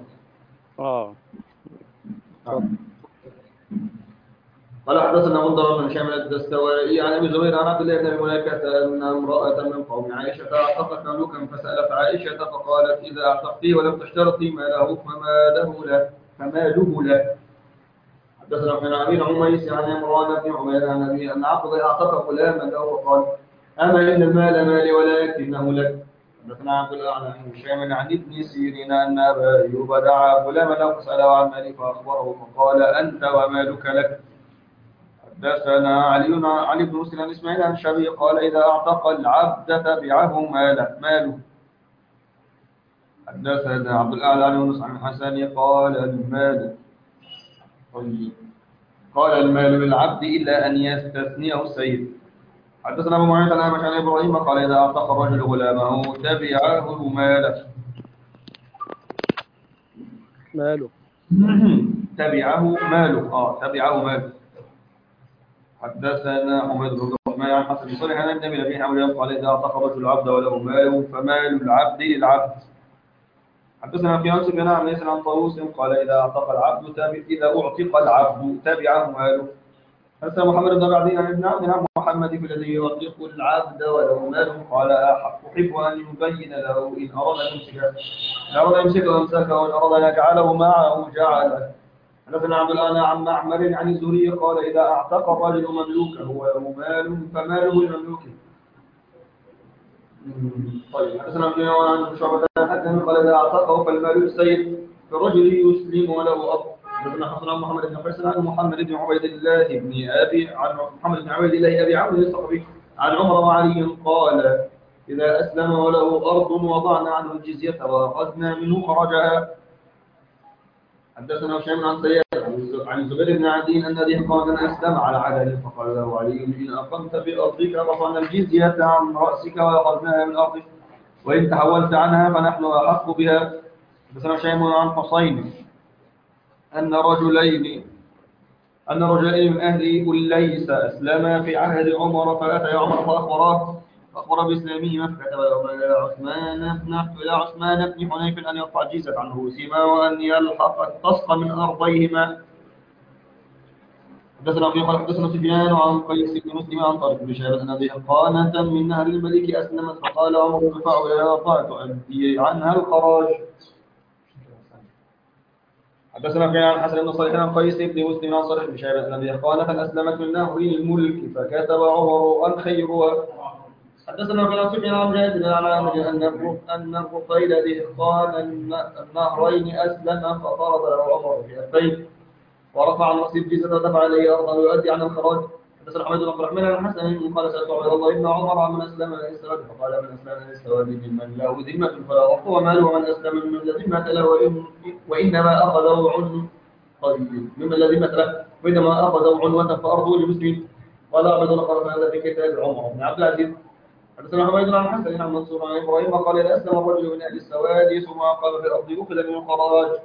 C: قال حدثنا منذر بن هشام الدستوائي عن ابي زبير عن عبد الله بن الملائكه ان امراه من قوم عائشه اعتقت مملوكا فسالت عائشه فقالت اذا اعتقتيه ولم تشترطي ماله فماله له. حدثنا ابن عمير عميس عن عمران بن عمير عن ابي ان عبد الله اعتق غلاما له وقال اما ان المال مالي ولكنه لك. حدثنا عبد الاعلى عن هشام عن ابن سيرين ان ابا ايوب دعا غلاما له فساله عن ماله فاخبره فقال انت ومالك لك. حدثنا علي بن مسلم عن اسماعيل عن الشعبي قال اذا اعتق العبد تبعه ماله. حدثنا عبد الاعلى عن يونس عن الحسن قال المال للعبد الا ان يستثنيه السيد. حدثنا ابو معاويه عن ابراهيم قال اذا اعتق الرجل غلامه تبعه
A: ماله
C: تبعه ماله. حدثنا حميد بن الرحمن عن حسن بن صالح عن النبي نبي حمد قال اذا اعتق الرجل العبد وله مال فمال العبد للعبد. حدثنا في انس بن عمرو عن طاووس قال اذا اعتق العبد تبعه ماله. حدثنا محمد بن عبد بن عن محمد في الذي يعتق العبد وله مال قال احب ان يبين له ان اراد يمسكه امسكه وان اراد ان يجعله معه جعله. حدثنا عبد الأعلى عن معمر عن الزهري قال إذا أعتق الرجل مملوكه وله مال فماله لمملوكه. طيب حدثنا عبد الله عن شعبة قال إذا أعتقه فالمال السيد فالرجل يسلم وله أب. حدثنا محمد بن حسن عن محمد بن عبيد الله أبي عمرو الصحابي عن عمر وعلي قال إذا أسلم وله أرض وضعنا عنه الجزية وأخذنا منه خرجها. حدثنا هشام عن سياد عن زبير بن عدي ان ابي قال اسلم على عدل فقال له علي ان اقمت بارضك رفعنا الجزيه عن راسك واخذناها من ارضك وان تحولت عنها فنحن احق بها. حدثنا هشام عن حسين ان رجلين من اهل أليس اسلما في عهد عمر فاتى عمر فأخبر بإسلامه فكتب إلى عثمان بن حنيف أن يرفع الجزية عن رؤوسهما وأن يلحق التسق من أرضيهما. حدثنا سفيان عن قيس بن مسلم عن طارق بن شهاب أن أبيه قانة من نهر الملك أسلمت فقال عمر ارفع إليها فتؤدي عنها الخراج. حدثنا عن حسن بن صالح عن قيس بن مسلم عن طارق بن شهاب أن أبيه قانة أسلمت من نهر الملك فكتب عمر أن خيرها. حدثنا في سفيان عن جابر عن عامر ان الرفيل دهقان النهرين اسلم فطرد له عمر في البيت ورفع عن نصيب جيزة ودفع إليه أرضا ويؤدي عن الخراج. حدثنا حميد بن عبد الرحمن عن الحسن قال سألت عبد الله بن عمر عن من أسلم من السواد فقال من أسلم من السواد ممن له ذمة فلا ضبط وماله ومن أسلم ممن لا ذمة له وإنما أخذه عنوة ممن لا ذمة له وإنما أخذه عنوة فأرضه لمسلم. قال أحمد نقل هذا في كتاب عمر بن عبد العزيز. حدثنا حميد عن الحسن عن منصور عن إبراهيم قال إذا أسلم الرجل من أهل السواد ثم أقام في الأرض أخذ من الخراج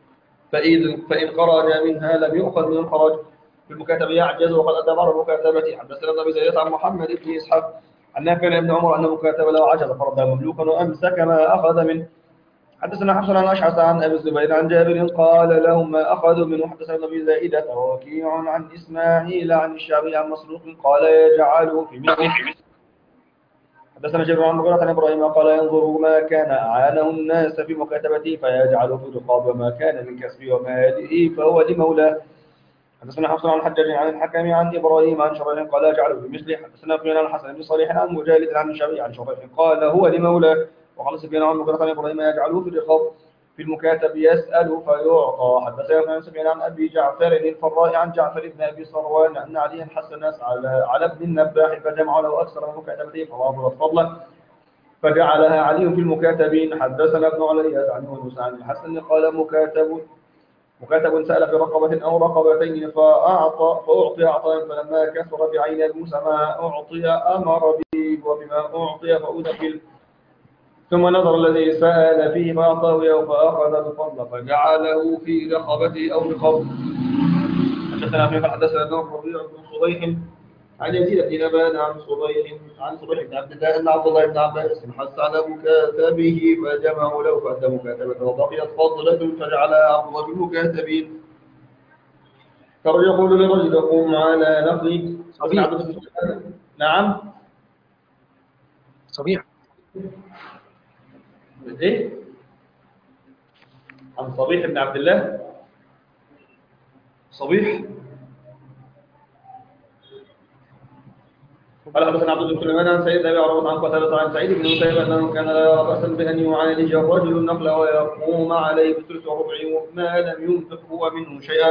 C: فإن خرج منها لم يؤخذ من الخراج. في المكاتبة يعجز وقد أدبر مكاتبته. حدثنا ابن أبي زيد عن محمد بن إسحاق عن نافع عن ابن عمر أن المكاتبة لو عجز فرد مملوكا وأمسك ما أخذ منه. حدثنا حسن عن أشعث عن أبي الزبير عن جابر قال لهم ما أخذوا منه. حدثنا ابن أبي زائدة ووكيع عن إسماعيل عن الشعبي عن مسروق قال يجعله في مثله. حدثنا جابر عن مغيرة عن إبراهيم قال ينظر ما كان أعانه الناس في مكاتبته فيجعله في الرقاب وما كان من كسبه وماله فهو لمولاه. حدثنا حفص عن الحجاج عن الحكم عن إبراهيم عن شريح قال يجعله بمثله. حدثنا سفيان عن الحسن بن صالح عن مجالد عن الشعبي عن شريح قال هو لمولاه. وقال سفيان عن مغيرة عن إبراهيم يجعله في الرقاب في المكاتب يسأل فيعطى. حدثنا سفيان عن أبي جعفر الفراء عن جعفر بن أبي صروان أن عليا حث الناس على ابن النباح فجمعوا له أكثر من مكاتبته فوافرت فضله فجعلها علي في المكاتبين. حدثنا ابن علي عن يونس عن الحسن قال مكاتب سأل في رقبة أو رقبتين فأعطي عطاء فلما كثر بعين موسى ما أعطي أمر به وبما أعطي فأدخل ثم نظر الذي سأل فيه فأعطاه إياه فأخذ الفضل فجعله في رقبته أو رقبته. حدثنا فيما حدثنا الربيع بن صبيح عن يزيد بن نبان عن صبيح بن عبد الله أن عبد الله بن عباس حث على مكاتبه فجمعوا له فأدى مكاتبته وبقيت فضلة فجعلها عبد الله بالمكاتبين. فرجل يقول لرجل قم على نقلي نعم
B: صبيح
C: إيه؟ عن صبيح بن عبد الله صبيح قال حدثنا عبد الله بن سليمان عن سعيد ابي عروه عن قتاده عن سعيد بن مسيب انه كان لا يرى باسا بان يعالج الرجل النقل ويقوم عليه بثلث وربع ما لم ينفق هو منه شيئا.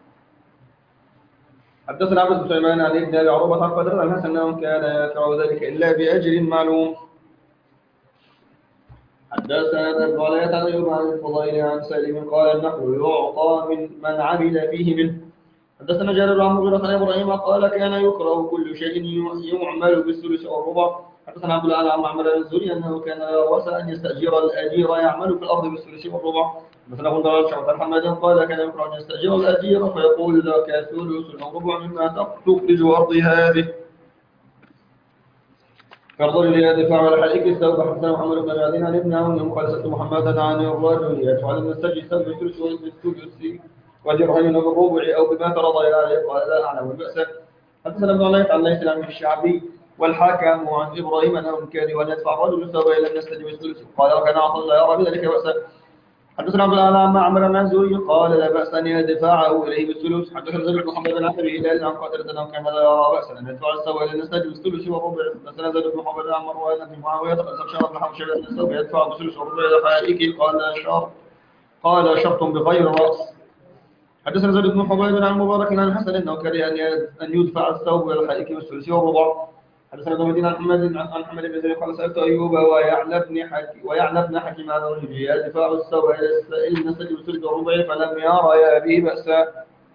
C: حدثنا عبد بن سليمان عن ابن ابي عروه عن قتاده عن حسن انه كان يكره ذلك الا باجر معلوم. حدثنا ابن علي عن ايوب عن الفضيل عن سالم قال النقل يعطى من عمل فيه منه. حدثنا جابر عن مغيرة عن ابراهيم قال كان يكره كل شيء يعمل بالثلث والربع. حدثنا عبد الله عن معمر الزهري انه كان يرغس ان يستاجر الاجير يعمل في الارض بالثلث والربع. حدثنا ابن داود عن حماد قال كان يكره ان يستاجر الاجير فيقول لك ثلث او ربع مما تخرج ارضي هذه كالرجل يدفع على حليق الثوب. حدثنا محمد بن عبدين عن ابن عون قال سألت محمدا عن الرجل يدفع لما استجي ثوب الثلث والثلث ودرهم بالربع او بما فرض عليه قال لا اعلم الباس. حدثنا ابن علي عن ليس عن الشعبي والحاكم عن ابراهيم انهم كانوا ان يدفع الرجل الثوب الى لم يستجب الثلث قال وكان عطا لا يرى بذلك باسا. حدثنا عبد الله عن معمر عن الزهري قال لا باس ان يدفعه اليه بالثلث. حدثنا زيد بن محمد عن ابي هلال عن قتاده انه كان لا يرى باسا ان يدفع الثوب الى لم يستجب الثلث والربع. حدثنا زيد بن محمد عن مروان بن معاويه قال شرط بن حوشب ان الثوب يدفع بالثلث والربع الى حائك قال شرط بغير راس. حدثنا زيد بن حبيب عن مبارك عن الحسن انه كره ان يدفع الثوب الى الحائك بالثلث والربع. حدثنا ابن مدين عن محمد بن زيد قال سالت ايوب ويعلى بن حكيم عن الرجل يدفع الثوب الى السائل نستجب الثلث والربع فلم يرى به باسا.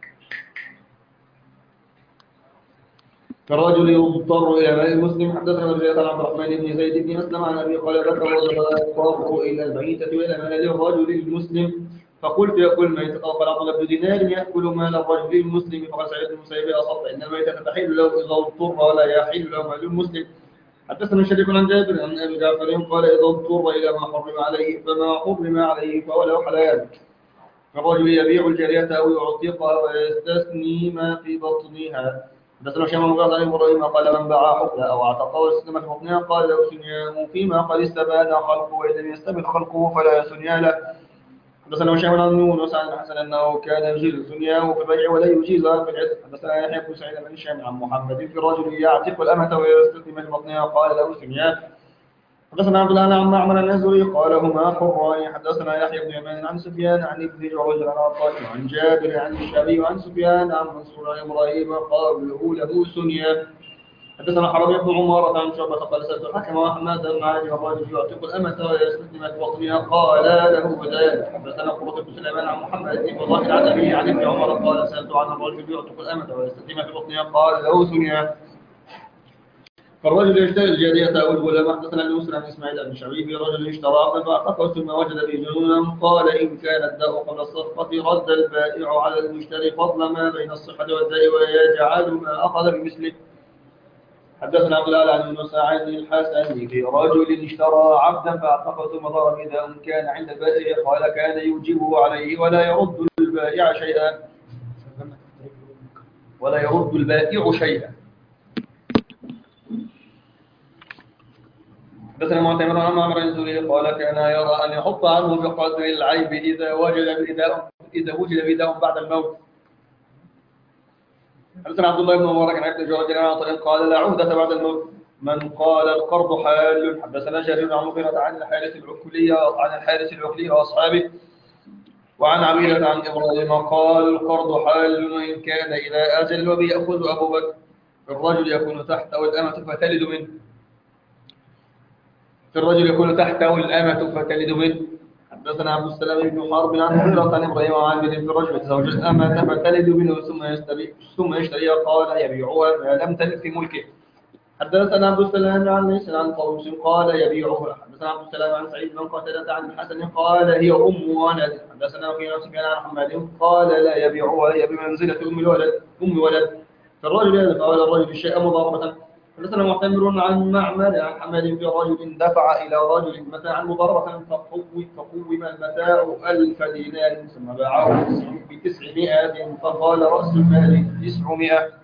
C: كالرجل يضطر الى ماء المسلم. حدثنا رجال عن عبد الرحمن بن زيد بن اسلم عن ابي قال ذكر الرجل يضطر الى الميته والى مال الرجل المسلم فقلت يأكل الميتة. قال عبد الله بن دينار يأكل مال الرجل المسلم. فقال سعيد بن المسيب أصبت إن الميتة تحل له إذا اضطر ولا يحل له مال المسلم. حدثنا شريك عن جابر عن أبي جعفر قال إذا اضطر إلى ما حرم عليه فما حرم عليه فهو له حلال. فالرجل يبيع الجارية أو يعتقها ويستثني ما في بطنها. حدثنا هشام بن عن إبراهيم قال من باع حقلا أو اعتقها واستثنى في بطنها قال له سنياه فيما قد استبان خلقه وإن لم يستبن خلقه فلا سنيا له. حدثنا هشام عن يونس عن الحسن انه كان يجيز ثنياه في البيع ولا يجيزها في العتق. حدثنا يحيى بن سعيد بن هشام عن محمد في الرجل يعتق الامه ويستثني من بطنها قال له ثنياه. حدثنا عبد الله عن معمر النزري قال هما حران. حدثنا يحيى بن يمان عن سفيان عن ابن جريج عن عطاء عن جابر عن الشعبي عن سفيان عن منصور عن ابراهيم قال له سنيا. حدثنا حرمي بن عمارة عن شعبة قال سألت الحكم وحماد بن علي والرجل يعتق الأمة ويستسلم في بطنها قال له ذلك. حدثنا قرة بن سليمان عن محمد بن فضال عن أبيه عن ابن عمر قال سألت عن الرجل يعتق الأمة ويستسلم في بطنها قال له سنيا. فالرجل يشتري الجارية أو الغلام. حدثنا يوسف عن إسماعيل بن شعبي في رجل اشترى عقلا فأعتقه ثم وجد به جنونا قال إن كان الداء قبل الصفقة رد البائع على المشتري فضل ما بين الصحة والداء ويجعل ما أخذ بمثله. حدثنا عبد الله عن يونس عن الحسن في رجل اشترى عبدا فاعتقه ثم ضرب إذا كان عند البائع قال كان يوجبه عليه ولا يرد البائع شيئا حدثنا معتمر عن معمر الزهري قال كان يرى أن يحط عنه بقدر العيب إذا وجد بداء بعد الموت. حدثنا عبد الله بن مبارك عن ابن جريج عن عطاء قال لا عهدة بعد الموت من قال القرض حال. حدثنا جرير عن مغيرة عن الحارث العقلي وأصحابه وعن عبيدة عن إبراهيم قال القرض حال وإن كان إلى أجل وبيأخذ أبو بكر الرجل يكون تحته الأمة فتلد منه. حدثنا عبد السلام بن حرب عن مغيرة عن إبراهيم وعن عبيد في الرجل تزوج الأمة فتلد منه ثم يشتريها قال يبيعها ما لم تلد في ملكه. حدثنا عبد السلام عن ليس عن طاووس قال يبيعها. حدثنا عبد السلام عن سعيد بن قتادة عن الحسن قال هي أم ولد. حدثنا وكيع سفيان عن حماد قال لا يبيعها هي بمنزلة أم ولد فالرجل يدفع على الرجل الشيء مضاربة. حدثنا معتمر عن معمر عن حماد في رجل دفع إلى رجل متاعا مضاربة فقوم المتاع 1000 دينار ثم باعه ب900 فقال رأس المال 900.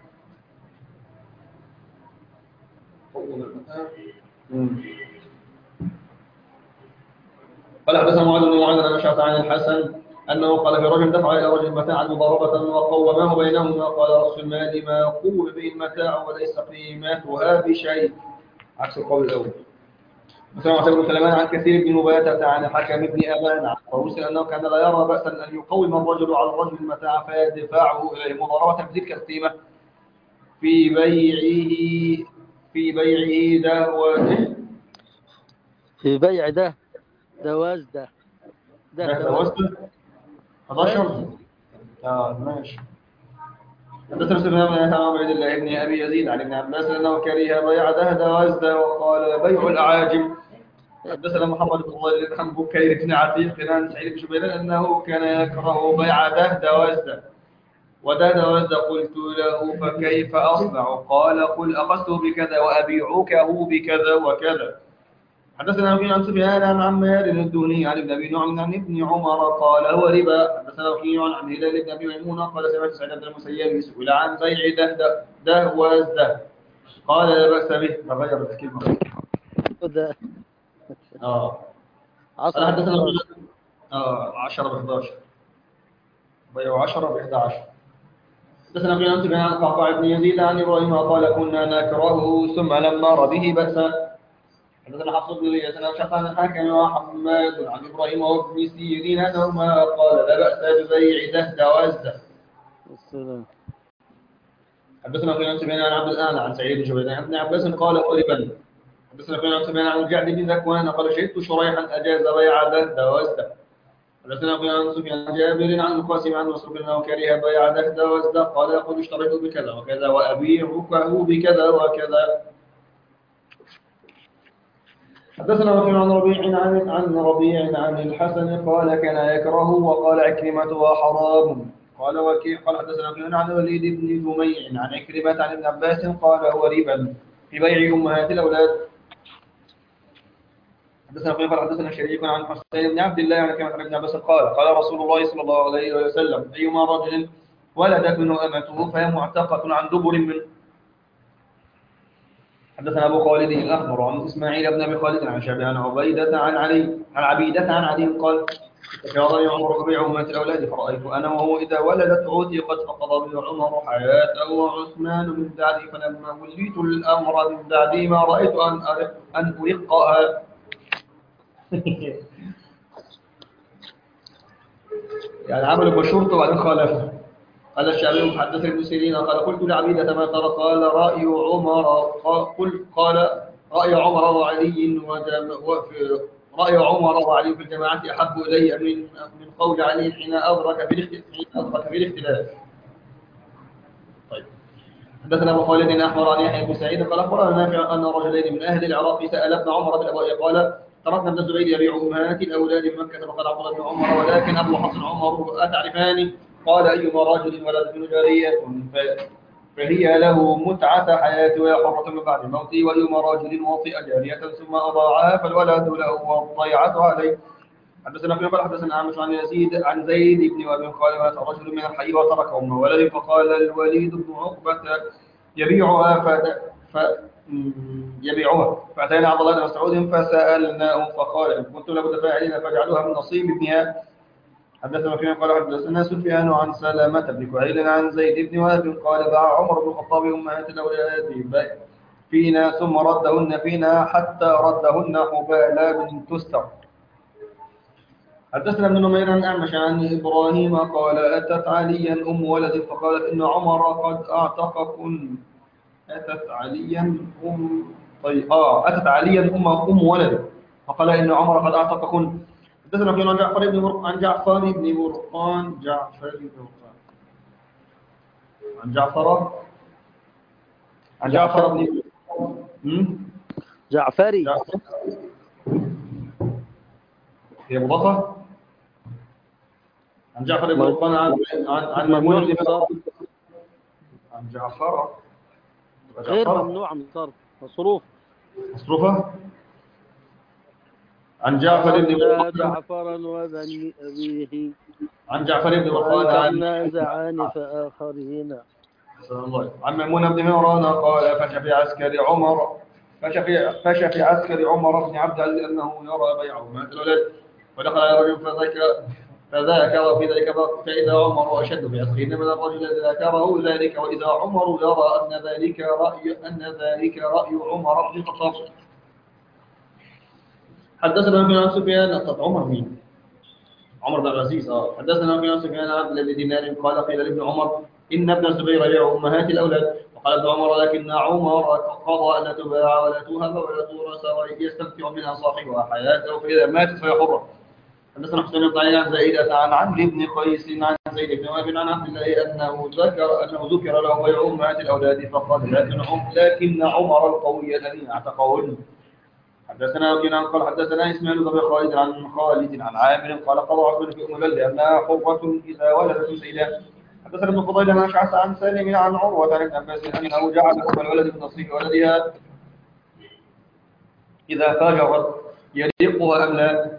C: قال حدثنا معاذ بن معاذ عن أشعث عن الحسن أنه قال في رجل دفع إلى رجل متاعا مضاربة وقوماه بينهما قال رأس المال ما قوم به المتاع وليس قيمتها بشيء عكس القول الأول. مثلا معتمر بن سليمان عن كثير بن مباتة عن حكم بن أبان عن طاووس أنه كان لا يرى بأسا أن يقوم الرجل على الرجل المتاع فيدفعه إليه مضاربة بتلك القيمة في بيعه
A: في بيع دواز
C: 11 ماشي. حدثنا سفيان بن عبيد الله بن ابي يزيد عن ابن عباس انه كره بيع دواز وقال بيع الاعاجم. حدثنا محمد بن الله عن بكير بن عتيق عن سعيد بن جبير انه كان يكره بيع دواز ودواز قلت له فكيف اصنع قال قل اخذته بكذا وابيعكه بكذا وكذا. حدثنا وكيع عن سفيان عن عمار الدهني عن ابن ابي نعم عن ابن عمر قال هو ربا. حدثنا وكيع عن هلال بن ابي ميمونه قال سمعت سعيد بن المسيب يسئل عن بيع دهواز قال لا باس به فغير الكلمه. حدثنا 10 ب11 بيع 10 ب11. حدثنا وكيع عن سفيان عن قعقاع بن يزيد عن ابراهيم قال كنا نكرهه ثم لم نر به بأسا. حدثنا حفص بن الياس عن شقة عن الحاكم وحماد عن ابراهيم وابن سيرين انهما قال لا باس ببيع دواز. حدثنا عن سفيان عن عبد الآن عن سعيد بن جبير عن ابن عباس قال قريبا. حدثنا عن سفيان عن الجعد بن ذكوان قال شهدت شريحا اجاز بيع دواز. حدثنا عن سفيان عن جابر عن القاسم عن مسروق انه كره بيع دواز قال يقول اشتريت بكذا وكذا وابيعه بكذا وكذا. حدثنا وكيع عن ربيع عن الحسن قال كان يكره وقال عكرمة حرام. قال وكيع قال حدثنا وكيع عن الوليد بن جميع عن عكرمة عن ابن عباس قال هو ربا في بيع أمهات الأولاد. حدثنا وكيع قال حدثنا شريك عن حسين بن عبد الله عن عكرمة عن ابن عباس قال رسول الله صلى الله عليه وسلم أيما رجل ولدت منه أمته فهي معتقة عن دبر منه. حدثنا أبو خالد الأحمر عن إسماعيل بن أبي خالد عن شعبي عن عبيدة عن علي قال تشاورني عمر ببيع أمهات الأولاد فرأيت أنا وهو إذا ولدت عتقت فقضى بها عمر حياته وعثمان من بعدي فلما وليت الأمر من بعدي ما رأيت أن أرقها يعني عملوا بشرطه وبعدين خالفه. قال الشعبي حدثني ابن سيرين قال قلت لعبيدة ما ترى قال رأي عمر قال رأي عمر وعلي رأي عمر وعلي في الجماعة أحب إلي من قول علي حين أدرك في الاختلاف. طيب. حدثنا ابو خالد احمر عن يحيى بن سعيد قال اخبرنا نافع ان رجلين من اهل العراق سال ابن عمر بن ابي قال تركنا ابن الزبير يبيع امهات الاولاد بمكه فقال عبد الله بن عمر ولكن ابو حسن عمر اتعرفان؟ قال ايما رجل ولد جاريه فهي له متعه حياته وهي حره من بعد موته، وايما رجل وطئ جاريه ثم اضاعها فالولد له والضيعه عليه. حدثنا في قال حدثنا اعمش عن زيد بن ابي قال مات رجل من الحي وترك امه ولد فقال الوليد بن عقبه يبيعها يبيعها فاتينا عبد الله بن مسعود فسالناه فقال ان كنتم لابد فاعلين فاجعلوها من نصيب ابنها. حدثنا في قال حدثنا سفيان عن سلامه بن كهيل عن زيد بن وهب قال باع عمر بن الخطاب امهات الاولاد فينا ثم ردهن فينا حتى ردهن حبالا من تستر. حدثنا ابن نمير عن أعمش عن إبراهيم قال أتت عليا أم ولد فقالت إن عمر قد أعتقكن. أتت عليا أم ولد فقال إن عمر قد أعتقكن. حدثنا ابن عن جعفر بن برقان
A: جعفري
C: هي مضافة عن جعفر بن برقان عن ميمون بن عن جعفر
A: غير ممنوع من صرف
C: مصروفة عن جعفر بن برقان
A: جعفرا وبني أبيه
C: عن جعفر بن برقان عن
A: نازعان فآخرين
C: عن ميمون بن مهران قال فشفي عسكر عمر بن عبد العزيز أنه يرى بيعه مات الولد ودخل على رجل فذاكر في ذلك فإذا عمر أشد في عسكره من الرجل الذي ذاكره ذلك وإذا عمر يرى أن ذلك رأي عمر بن الخطاب. حدثنا ابن سفيان عمر مين؟ عمر بن العزيز حدثنا ابن سفيان عن عبد الله بن دينار قال قيل لابن عمر إن ابن الزبير يبيع أمهات الأولاد وقال ابن عمر لكن عمر قضى ألا تباع ولا توهب ولا تورث ويستمتع منها صاحبها حياته فإذا ماتت فهي حرة. حدثنا حسين بن علي عن زائدة عن عمرو بن قيس عن زيد بن وهب عن عبد الله أنه ذكر له بيع أمهات الأولاد فقال لكن عمر القوي الذي اعتقهن. حدثنا قال حدثنا اسماعيل بن خالد عن عامر قال قضى عثمان في ام الولد انها حرة اذا ولدت سيدا. حدثنا ابن فضيل عن اشعث عن سالم عن عروه عن ابن عباس انه جعل ام الولد من نصيب ولدها اذا فاجرت يرقها ام لا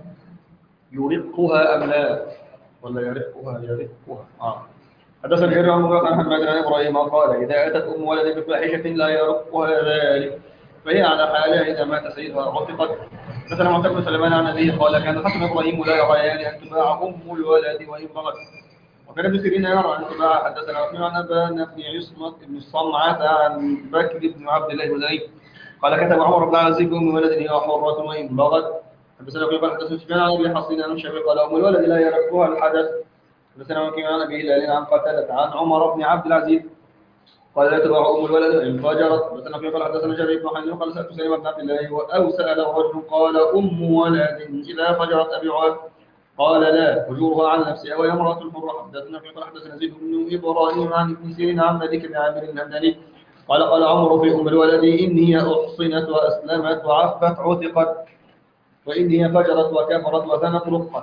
C: ولا يرقها حدثنا جرير عن مغيرة عن حماد عن ابراهيم قال اذا اتت ام ولد بفاحشه لا يرقها ذلك فهي على حالها إذا مات سيدها عتقت. مثلا معتق بن سلمان عن أبيه قال كان الحسن إبراهيم لا يريان أن تباع أم الولد وإن بغت وكان ابن سيرين يرى أن تباع. حدثنا عن أبان بن عصمة بن الصمعة عن بكر بن عبد الله الهذلي قال كتب عمر بن العزيز أم ولد هي حرة وإن بغت. حدثنا قال حدثنا سفيان عن أبي حصين عن الشافعي قال أم الولد لا يركها الحدث. حدثنا عن أبي هلال عن قتادة عن عمر بن عبد العزيز قال لا تباع أم الولد إن فجرت. مثلا في قال حدثنا جرير بن حنين قال سألت سليم بن عبد الله أو سأل رجل قال أم ولد إذا فجرت أبيعها قال لا أجورها على نفسها وهي امرأة حرة. حدثنا في قال حدثنا زيد بن إبراهيم عن ابن سيرين عن مالك بن عامر الهمداني قال عمر في أم الولد إن هي أحصنت وأسلمت وعفت عتقت وإن هي فجرت وكفرت وزنت رقت.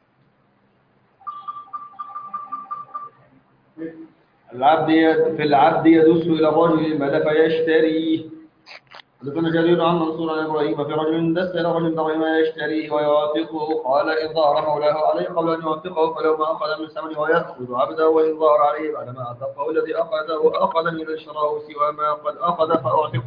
C: في العبد يدس إلى الرجل المال فيشتريه. حدثنا جرير عن منصور عن إبراهيم في رجل دس إلى رجل ضرما يشتريه ويعتقه قال إن ظهر مولاه عليه قبل أن يعتقه فلو ما أخذ من ثمنه ويأخذ عبده وإن ظهر عليه بعدما أعتقه الذي أخذ من اشتراه سوى ما قد أخذ فأعتقه.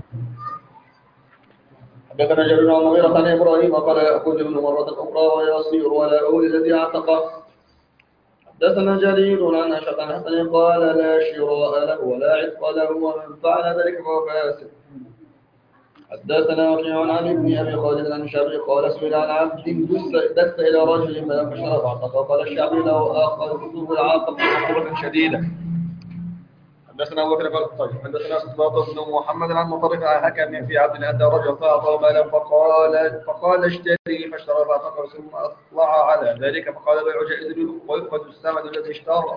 C: حدثنا جرير عن مغيرة عن إبراهيم قال يأخذ منه مرة أخرى ويصير ولا أول الذي اعتقه. حدثنا جرير عن أشعث عن حسن قال لا شراء له ولا عتق له ومن فعل ذلك فهو فاسق. حدثنا وكيع عن ابن ابي خالد عن الشعبي قال سئل عن عبد دس الى رجل فلم يشرب اعتقى قال الشعبي لو اخذته العاقب عقوبه شديده. حدثنا ابو بكر قال طيب حدثنا سباط بن محمد عن مطرف عن حكم في عبد ادى رجل فاعطاه مالا فقال اشتري فاشترى فاعتقى ثم اطلع على ذلك فقال بيع جائز ويؤخذ الثمن الذي اشترى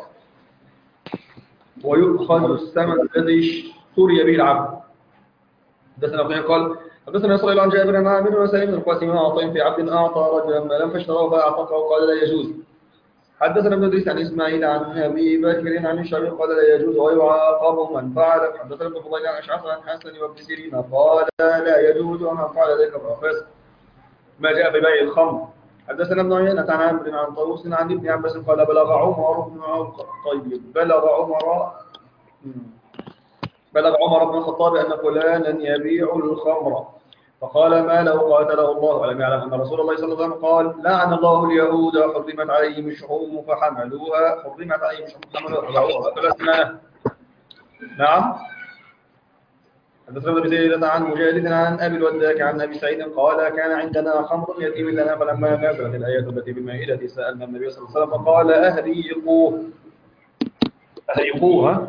C: ويؤخذ الثمن الذي اشتري به العبد. حدثنا ابن قال حدثنا اسرائيل عن جابر بن عامر وسليم بن القاسم عن في عبد اعطى رجلا مالا فاشتراه فاعتقه وقال لا يجوز. حدثنا ابن ادريس عن اسماعيل عن ابي بكر عن الشعبي قال لا يجوز ويعاقب من فعل. حدثنا ابن فضيل عن اشعث عن حسن وابن سيرين قال لا يجوز ومن فعل ذلك فهو فاسق. ما جاء في بيع الخمر. حدثنا ابن عيينة عن عمرو عن طاووس عن ابن عباس قال بلغ عمر بن الخطاب ان فلانا يبيع الخمر فقال ما له قاتله الله ولم يعلم ان رسول الله صلى الله عليه وسلم قال لعن الله اليهود حرمت عليهم الشحوم فحملوها فباعوها واكلوا اثمانها. نعم. حدثنا ابن زيد عن مجاهد عن ابي الوداك عن ابي سعيد قال كان عندنا خمر يتيم لنا فلما نزلت الايه التي بالمائده سالنا النبي صلى الله عليه وسلم فقال اهريقوها.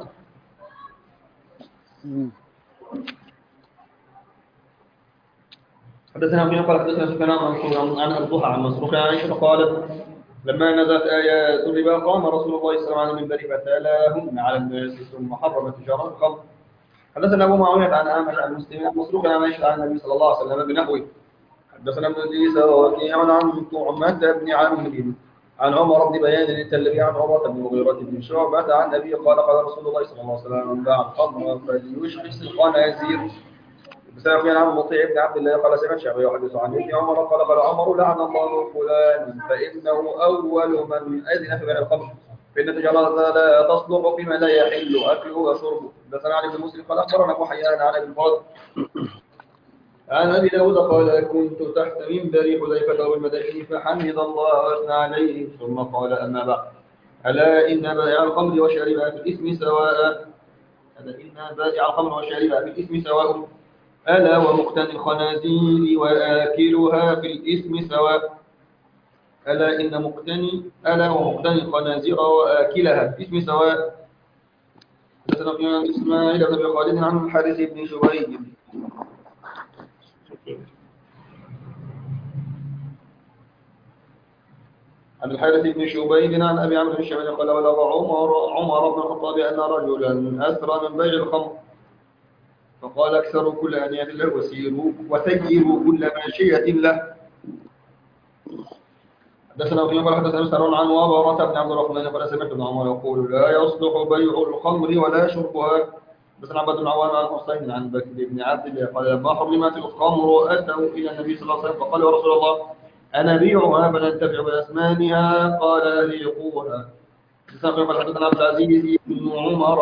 C: حدثنا ابن قال حدثنا سفيان عن الضحى عن مسروق عن عائشه قالت لما نزلت ايات الربا قام رسول الله صلى الله عليه وسلم من منبره فتلاهن على الناس ثم حرم تجاره الخمر. حدثنا ابو معاويه عن اعمش عن مسلم عن مسروق عن عائشه عن النبي صلى الله عليه وسلم بنحوه. حدثنا ابن ادريس ووكيع عن طعمه بن عمرو عن عمر بن بيان التلبي عن عمر بن المغيرة بن شعبة عن النبي قال رسول الله صلى الله عليه وسلم باع الخمر فليشخص الخنازير. سفيان عن مطيع بن عبد الله قال سمعت شعبي يحدث عن ابن عمر قال عمر لعن الله فلانا فانه اول من اذن في بيع الخمر فان التجاره لا تصلح فيما لا يحل اكله وشربه. حدثنا علي بن مسلم قال اخبرنا ابو حيان عن ابي الفضل عن ابي داود قال كنت تحت منبر حذيفه والمدائن فحمد الله واثنى عليه ثم قال اما بعد الا ان بائع الخمر وشاربها في الاثم سواء ألا ومقتني الخنازير وآكلها في الإثم سواء. ألا ومقتني الخنازير وآكلها في الإثم سواء. حدثنا ابن إسماعيل بن خالد عن الحارث بن شبيب عن أبي عمرو الشامي قال بلغ عمر بن الخطاب أن رجلا أسرى من بيع الخمر فقال اكسروا كل آنية له وسيروا كل ماشية له. حدثنا وكيع قال حدثنا سرون عن وابرة بن عبد الرحمن قال سمعت ابن عمر يقول لا يصلح بيع الخمر ولا شربها. حدثنا عبد بن عوان عن حسين عن بكر بن عبد الله قال لما حرمت الخمر اتوا الى النبي صلى الله عليه وسلم فقال يا رسول الله انا بيعها فننتفع باثمانها قال اهريقوها. حدثنا عبد العزيز بن عمر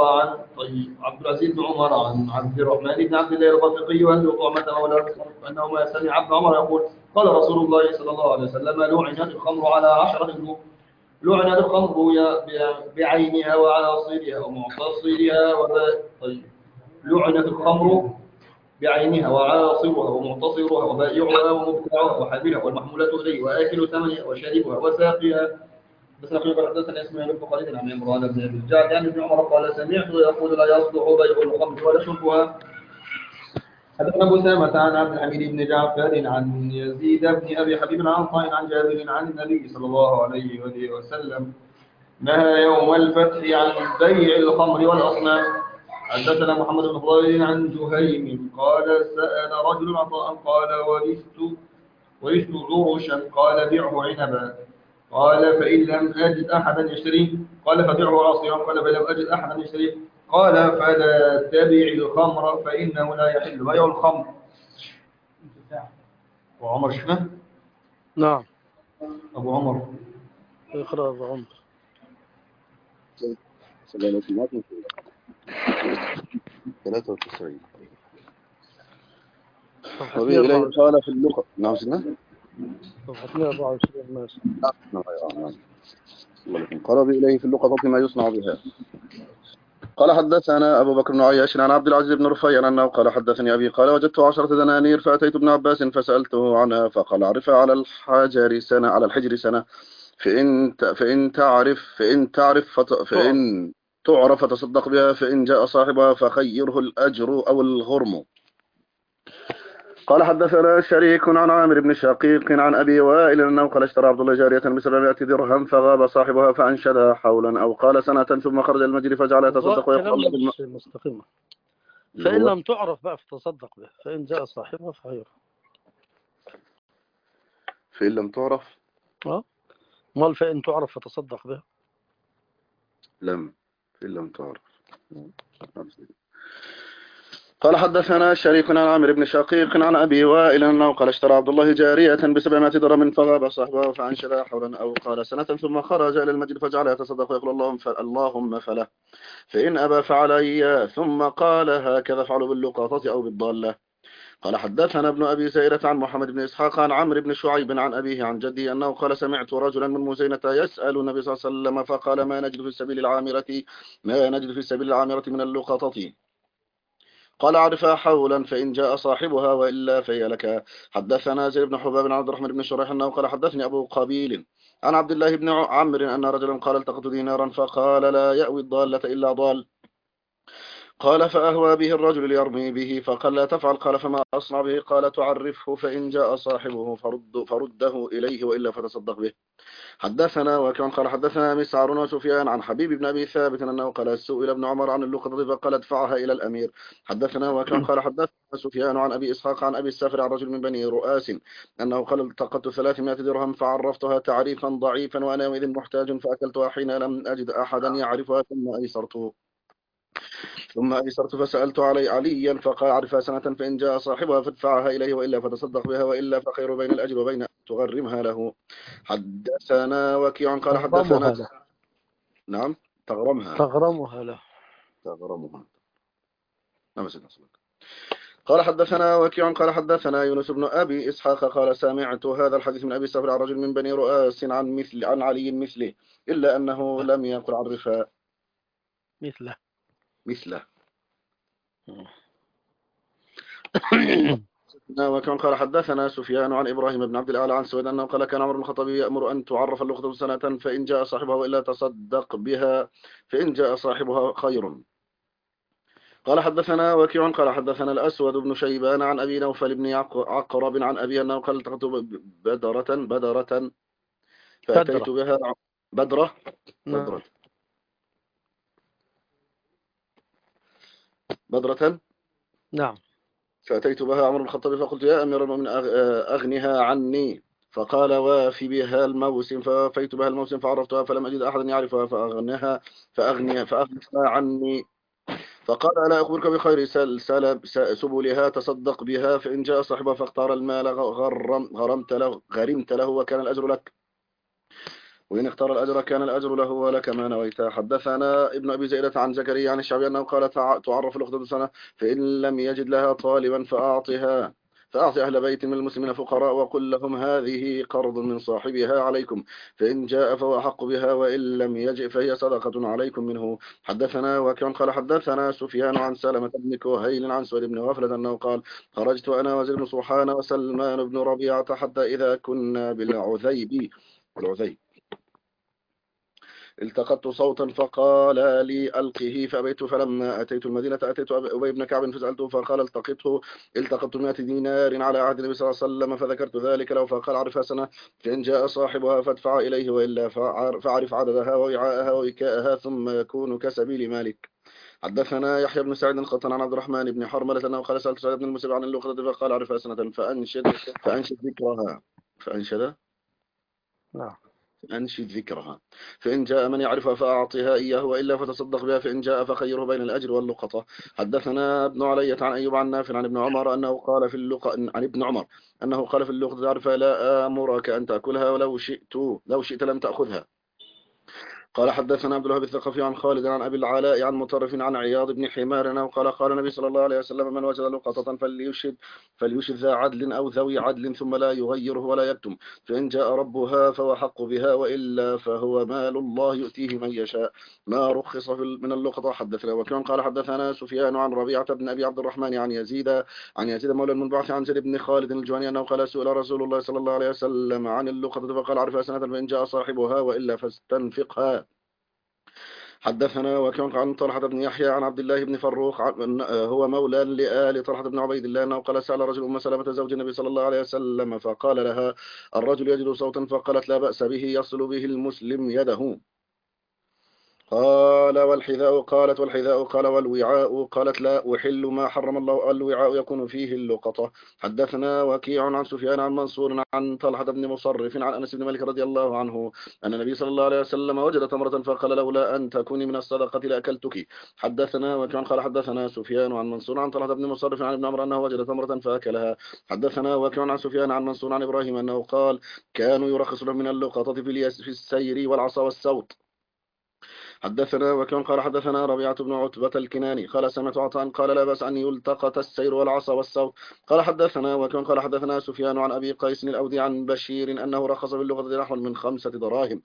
C: عن عبد الرحمن بن عبد الله الغفقي وأهل طعمة مولاه أنه ما سمع عبد عمر يقول قال رسول الله صلى الله عليه وسلم لعنت الخمر على 10 وجوه. لعنت الخمر بعينها وعاصرها ومعتصرها لعنت الخمر بعينها وعاصرها ومعتصرها وبائعها ومبتاعها وحاملها والمحمولة إليه وآكل ثمنها وشاربها وساقها. بس نقول حدثنا اسماعيل بن خالد عن عمران بن ابي الجعد عن ابن عمر قال سمعت يقول لا يصلح بيع الخمر ولا شربها. حدثنا ابو سامة عن عبد الحميد بن جعفر عن يزيد بن ابي حبيب عن طائن عن جابر عن النبي صلى الله عليه وسلم نهى يوم الفتح عن بيع الخمر والاصنام. حدثنا محمد بن فضيل عن جهيم قال سأل رجل عطاء قال ورثت عرشا قال بعه عنبا قال فإن لم أجد أحدا يشتريه قال فبيعه عاصيا قال فإن لم أجد أحدا يشتريه قال فلا تبع الخمر فإنه لا يحل بيع الخمر. وعمر شفنا؟
A: نعم.
C: أبو عمر
A: اقرأ أبو عمر.
D: ثلاثة وتسعين. وإليه قال في اللغة. نعم سنة؟
A: صفحة 124 ماشي.
D: قال إليه في اللقطة ما يصنع بها. قال حدثنا أبو بكر بن عياش عن عبد العزيز بن رفيع أنه قال حدثني أبي قال وجدت 10 دنانير فأتيت ابن عباس فسألته عنها فقال أعرفها على الحجر سنة على الحجر سنة فإن تعرف فتصدق بها فإن جاء صاحبها فخيره الأجر أو الغرم. قال حدثنا شريك عن عامر بن شقيق عن أبي وائل أنه قال اشترى عبد الله جارية ب700 درهم فغاب صاحبها فأنشدها حولا أو قال سنة ثم خرج المسجد فجعل يتصدق ويقول
A: كلام
D: اللهم
A: مش مستقيم. فإن لم تعرف بقى فتصدق به، فإن جاء صاحبها فخيره.
D: فإن لم تعرف
A: مال فإن تعرف فتصدق به.
D: فإن لم تعرف. قال حدثنا شريك عن عامر بن شقيق عن أبي وائل أنه قال اشترى عبد الله جارية ب700 درهم فغاب صاحبها فأنشدها حولا أو قال سنة ثم خرج إلى المسجد فجعل يتصدق ويقول اللهم فله فإن أبى فعلي ثم قال هكذا فعلوا باللقاطة أو بالضالة. قال حدثنا ابن أبي سائرة عن محمد بن إسحاق عن عمرو بن شعيب عن أبيه عن جدي أنه قال سمعت رجلا من مزينة يسأل النبي صلى الله عليه وسلم فقال ما نجد في السبيل العامرة من اللقطة. قال أعرفها حولا فإن جاء صاحبها وإلا فهي لك. حدثنا زيد بن حباب بن عبد الرحمن بن شريح أنه قال حدثني أبو قبيل عن عبد الله بن عمرو أن رجلا قال التقط دينارا فقال لا يأوي الضالة إلا ضال. قال فأهوى به الرجل ليرمي به فقال لا تفعل. قال فما أصنع به؟ قال تعرفه فإن جاء صاحبه فرده إليه وإلا فتصدق به. حدثنا وكان قال حدثنا مسعر وسفيان عن حبيب بن أبي ثابت أنه قال سئل ابن عمر عن اللقطة فقال ادفعها إلى الأمير. حدثنا وكان قال حدثنا سفيان عن أبي إسحاق عن أبي السافر عن رجل من بني رؤاس أنه قال التقطت 300 درهم فعرفتها تعريفا ضعيفا وأنا يومئذ محتاج فأكلتها حين لم أجد أحدا يعرفها ثم أيسرت فسألت عليا فقال أعرفها سنة فإن جاء صاحبها فادفعها إليه وإلا فتصدق بها وإلا فخير بين الأجر وبين أن تغرمها له. حدثنا وكيع قال حدثنا نعم
A: تغرمها له.
D: نعم سيدنا. قال حدثنا وكيع قال حدثنا يونس بن أبي إسحاق قال سمعت هذا الحديث من أبي السفر عن رجل من بني رؤاس عن علي مثله إلا أنه لم يقل عرفها مثله. وكان قال حدثنا سفيان عن إبراهيم بن عبد الأعلى عن سويد أنه قال كان عمر بن الخطاب يأمر أن تعرف اللقطة سنة فإن جاء صاحبها وإلا تصدق بها فإن جاء صاحبها خير. قال حدثنا وكيع قال حدثنا الأسود بن شيبان عن أبي نوفل بن عقرب عن أبي أنه قال التقطت بدرة فأتيت بها بدرة
A: نعم.
D: فأتيت بها عمر بن الخطاب فقلت يا أمير المؤمنين أغنها عني فقال وافي بها الموسم فوافيت بها الموسم فعرفتها فلم أجد أحدا يعرفها فأغنها عني فقال ألا أخبرك بخير سبلها تصدق بها فإن جاء صاحبها فاختار المال غرمت له وكان الأجر لك وإن اختار الأجر كان الأجر له ولك ما نويت. حدثنا ابن أبي زيدة عن زكريا عن الشعبي أنه قال تعرف الأخت سنة فإن لم يجد لها طالبا فأعطي أهل بيت من المسلمين فقراء وقل لهم هذه قرض من صاحبها عليكم فإن جاء فهو أحق بها وإن لم يجئ فهي صدقة عليكم منه. حدثنا وكان قال حدثنا سفيان عن سلمة بن كهيل عن سويد بن غفلة أنه قال خرجت أنا وزيد بن صوحان وسلمان بن ربيعة حتى إذا كنا بالعذيب التقطت صوتا فقال لي ألقه فأبيت فلما أتيت المدينة أتيت أبي بن كعب فسألته فقال التقطت 100 دينار على عهد النبي صلى الله عليه وسلم فذكرت ذلك له فقال عرفها سنة فإن جاء صاحبها فادفع إليه وإلا فاعرف عددها ووعاءها ووكاءها ثم يكون كسبيل مالك. حدثنا يحيى بن سعيد القطن عن عبد الرحمن بن حرملة أنه قال سألت سعيد بن المسيب عن اللقطة فقال عرفها سنة فأنشد ذكرها فإن جاء من يعرفها فأعطيها إياه وإلا فتصدق بها فإن جاء فخيره بين الأجر واللقطة. حدثنا ابن علية عن أيوب عن نافع عن ابن عمر أنه قال في اللقطة تعرفها لا آمرك أن تأكلها ولو شئت لم تأخذها. قال حدثنا عبد الوهاب الثقفي عن خالد عن أبي العلاء عن مطرف عن عياض بن حمار أنه قال النبي صلى الله عليه وسلم: من وجد لقطة فليشد ذا عدل أو ذوي عدل ثم لا يغيره ولا يكتم، فإن جاء ربها فهو حق بها، وإلا فهو مال الله يؤتيه من يشاء، ما رخص من اللقطة. حدثنا وكان قال حدثنا سفيان عن ربيعة بن أبي عبد الرحمن عن يزيد مولى المنبعث عن زيد بن خالد الجواني أنه قال: سئل رسول الله صلى الله عليه وسلم عن اللقطة فقال: عرفها سنة فإن جاء صاحبها وإلا فاستنفقها. حدثنا وكان عن طلحة بن يحيى عن عبد الله بن فروخ هو مولى لآل طلحة بن عبيد الله أنه قال: سأل رجل أم سلمة زوج النبي صلى الله عليه وسلم فقال لها: الرجل يجد صوتا، فقالت: لا بأس به يصل به المسلم يده. قال: والحذاء؟ قالت: والحذاء. قال: والوعاء؟ قالت: لا أحل ما حرم الله. الوعاء يكون فيه اللقطة. حدثنا وكيع عن سفيان عن منصور عن طلحة بن مصرف عن أنس بن مالك رضي الله عنه أن النبي صلى الله عليه وسلم وجد تمرة فقال: لولا أن تكوني من الصدقة لأكلتك. حدثنا وكيع قال حدثنا سفيان عن منصور عن طلحة بن مصرف عن ابن عمرو أنه وجد تمرة فأكلها. حدثنا وكيع عن سفيان عن منصور عن إبراهيم أنه قال: كانوا يرخصون من اللقطة في السير والعصا والسوط. حدثنا وكان قال حدثنا ربيعة بن عتبة الكناني قال: سمعت عطاء قال: لا بأس أن يلتقط السير والعصا والصوت. قال حدثنا وكان قال حدثنا سفيان عن أبي قيس الأودي عن بشير أنه رخص باللغة نحو من 5 دراهم.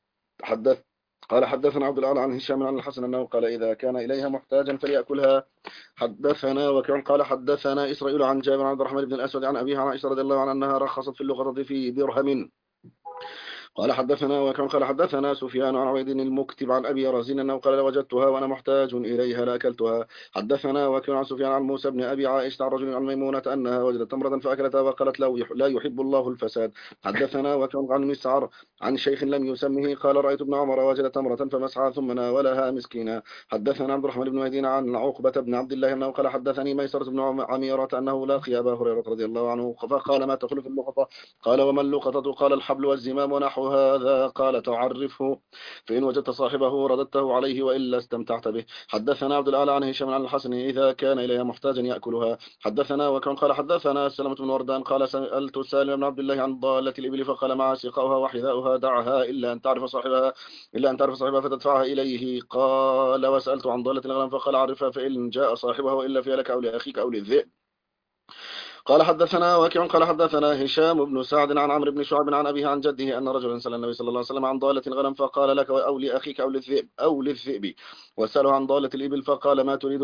D: قال حدثنا عبد الأعلى عن هشام عن الحسن أنه قال: إذا كان إليها محتاجا فليأكلها. حدثنا وكان قال حدثنا إسرائيل عن جابر عن عبد الرحمن بن الأسود عن أبيها عن عائشة رضي الله عنها أنها رخصت في اللغة في درهم. قال حدثنا وكان قال حدثنا سفيان عن عبيد المكتب عن أبي رزين أنه قال: لوجدتها وأنا محتاج إليها لأكلتها. حدثنا وكان عن سفيان عن موسى بن أبي عائشة عن رجل عن ميمونة أنها وجدت تمرة فأكلتها وقالت: لا يحب الله الفساد. حدثنا وكان عن مسعر عن شيخ لم يسمه قال: رأيت ابن عمر وجد تمرة فمسعى ثم ناولها مسكينا. حدثنا عبد الرحمن بن مهدي عن عقبة بن عبد الله أنه قال: حدثني ميسرة بن عميرة أنه لاقي أبا هريرة رضي الله عنه فقال: ما تقول في اللقطة؟ قال: وما اللقطة؟ قال: الحبل والزمام ونحو هذا. قال: تعرفه، فإن وجدت صاحبه رددته عليه وإلا استمتعت به. حدثنا عبد الأعلى عن هشام عن الحسن إذا كان إليها محتاجا يأكلها. حدثنا وكان قال حدثنا سلمة بن وردان قال: سألت سالم بن عبد الله عن ضالة الإبل فقال: معها سقاؤها وحذاؤها، دعها إلا أن تعرف صاحبها فتدفعها إليه. قال: وسألت عن ضالة الغنم فقال: عرفها، فإن جاء صاحبها وإلا فيها لك أو لأخيك أو للذئب. قال حدثنا وكيع قال حدثنا هشام بن سعد عن عمرو بن شعيب عن أبيه عن جده أن رجلا سأل النبي صلى الله عليه وسلم عن ضالة الغنم فقال: لك أو لأخيك أو للذئب. وسأله عن ضالة الإبل فقال: ما تريد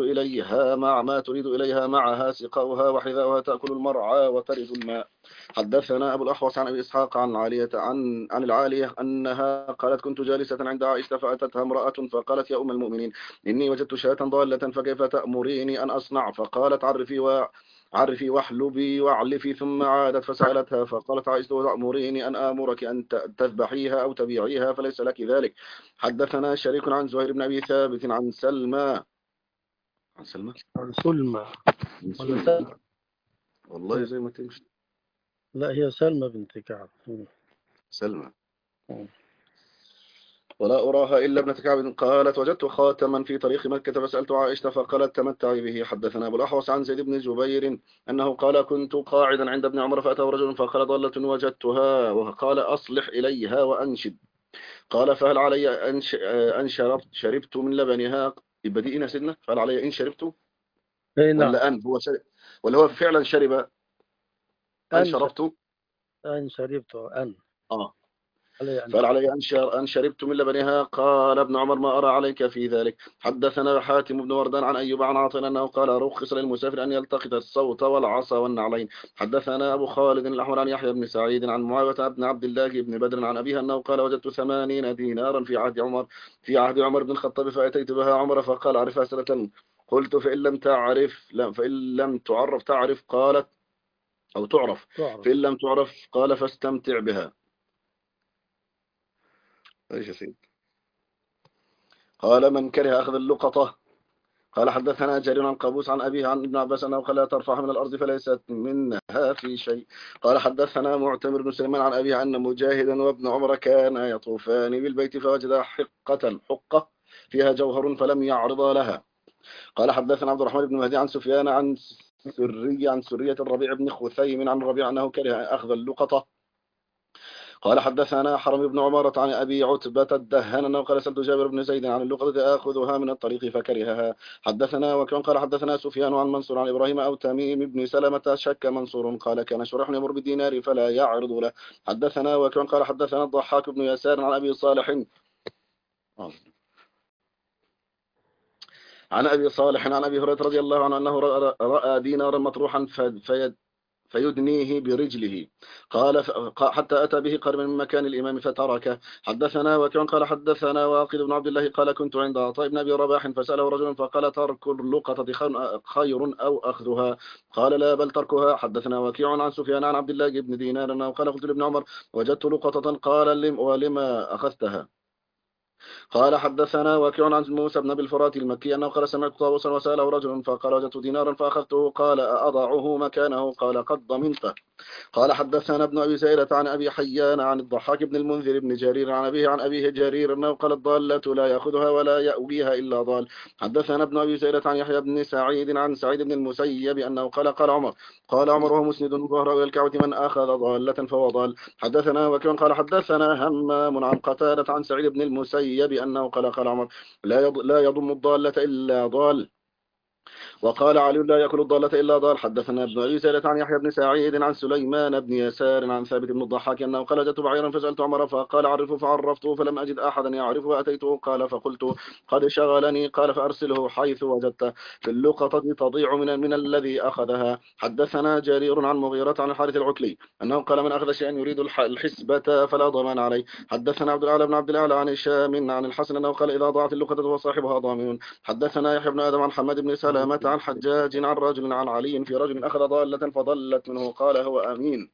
D: إليها معها سقاؤها وحذاؤها، تأكل المرعى وترد الماء. حدثنا أبو الأحوص عن أبي إسحاق عن العالية أنها قالت: كنت جالسة عند عائشة فأتتها امرأة فقالت: يا أم المؤمنين، إني وجدت شاة ضالة فكيف تأمريني أن أصنع؟ فقالت: عرفي واحلبي واعلفي. ثم عادت فسألتها فقالت عائشة: تأمريني أن آمرك أن تذبحيها أو تبيعيها فليس لك ذلك. حدثنا شريك عن زهير بن أبي ثابت عن سلمى والله زي ما تمشي.
A: لا، هي سلمى بنت كعب.
D: سلمى. ولا أراها إلا ابنة كعب. قالت: وجدت خاتما في طريق مكة فسألت عائشة فقالت: تمتعي به. حدثنا أبو الأحوص عن زيد بن جبير أنه قال: كنت قاعدا عند ابن عمر فأتاه رجل فقال: ضالة وجدتها، وقال: أصلح إليها وأنشد. قال: فهل علي أن شربت من لبنها؟ بديئنا سيدنا. فهل علي إن شربت ولا أن هو شرب ولا هو فعلا شرب؟ أن شربت
A: أن
D: فقال: علي أن شربت من لبنها. قال ابن عمر: ما أرى عليك في ذلك. حدثنا حاتم بن وردان عن أيوب عن عاطل أنه قال: رخص للمسافر أن يلتقط الصوت والعصا والنعلين. حدثنا أبو خالد الأحمر عن يحيى بن سعيد عن معاوية بن عبد الله بن بدر عن أبيها أنه قال: وجدت 80 دينارا في عهد عمر بن الخطاب فأتيت بها عمر فقال: عرفها سنة. قلت: فإن لم تعرف. قالت: أو تعرف. فإن لم تعرف قال: فاستمتع بها. ايش يا سيد؟ قال: من كره أخذ اللقطة. قال حدثنا جرير عن قابوس عن أبيه عن ابن عباس أنه قال: لا ترفعها من الأرض فليست منها في شيء. قال حدثنا معتمر بن سليمان عن أبيه أن مجاهدا وابن عمر كانا يطوفان بالبيت فوجدا حقة فيها جوهر فلم يعرضا لها. قال حدثنا عبد الرحمن بن مهدي عن سفيان عن سرية الربيع بن خثيم عن الربيع أنه كره أخذ اللقطة. قال حدثنا حرم بن عمارة عن أبي عتبة الدهان أنه قال سألت جابر بن زيد عن اللقطة آخذها من الطريق فكرهها. حدثنا وكان قال حدثنا سفيان عن منصور عن إبراهيم أو تميم بن سلمة شك منصور قال كان شريح يمر بالدينار فلا يعرض له. حدثنا وكان قال حدثنا الضحاك بن يسار عن أبي صالح عن أبي صالح عن أبي هريرة رضي الله عنه أنه رأى دينارا مطروحا فيدنيه برجله قال حتى أتى به قريبا من مكان الإمام فتركه. حدثنا وكان قال حدثنا واقد بن عبد الله قال كنت عند عطاء بن أبي رباح فسأله رجل فقال ترك اللقطة خير أو أخذها قال لا بل تركها. حدثنا وكيع عن سفيان عن عبد الله بن دينار أنه قال قلت لابن عمر وجدت لقطة قال ولما أخذتها قال حدثنا وكيع عن موسى بن ابي الفرات المكي انه قال سمعت طاووسا وساله رجل فقال وجدت دينارا فاخذته قال اضعه مكانه قال قد ضمنته. قال حدثنا ابن أبي زيرة عن أبي حيان عن الضحاك بن المنذر بن جرير عن أبيه جرير أنه قال الضالة لا يأخذها ولا يأويها إلا ضال. حدثنا ابن أبي زيرة عن يحيى بن سعيد عن سعيد بن المسيب أنه قال عمر وهو مسند ظهره إلى الكعبة من أخذ ضالة فهو ضال. حدثنا وكان قال حدثنا همام عن قتادة عن سعيد بن المسيب أنه قال عمر لا يضم الضالة إلا ضال وقال علي لا يأكل الضالة إلا ضال. حدثنا ابن أبي زيدة عن يحيى بن سعيد عن سليمان بن يسار عن ثابت بن الضحاك أنه قال جئت بعيرا فسألت عمر فقال عرفه فعرفته فلم أجد أحدا يعرفه فأتيته قال فقلت قد شغلني قال فأرسله حيث وجدته في اللقطة تضيع من الذي أخذها. حدثنا جرير عن مغيرة عن الحارث العكلي أنه قال من أخذ شيئا يريد الحسبة فلا ضمان عليه. حدثنا عبد الأعلى بن عبد الأعلى عن هشام عن الحسن أنه قال إذا ضاعت اللقطة فصاحبها ضامن. حدثنا يحيى بن آدم عن حماد بن سلامة عن حجاج عن رجل عن علي في رجل أخذ ضالة فضلت منه قال هو أمين.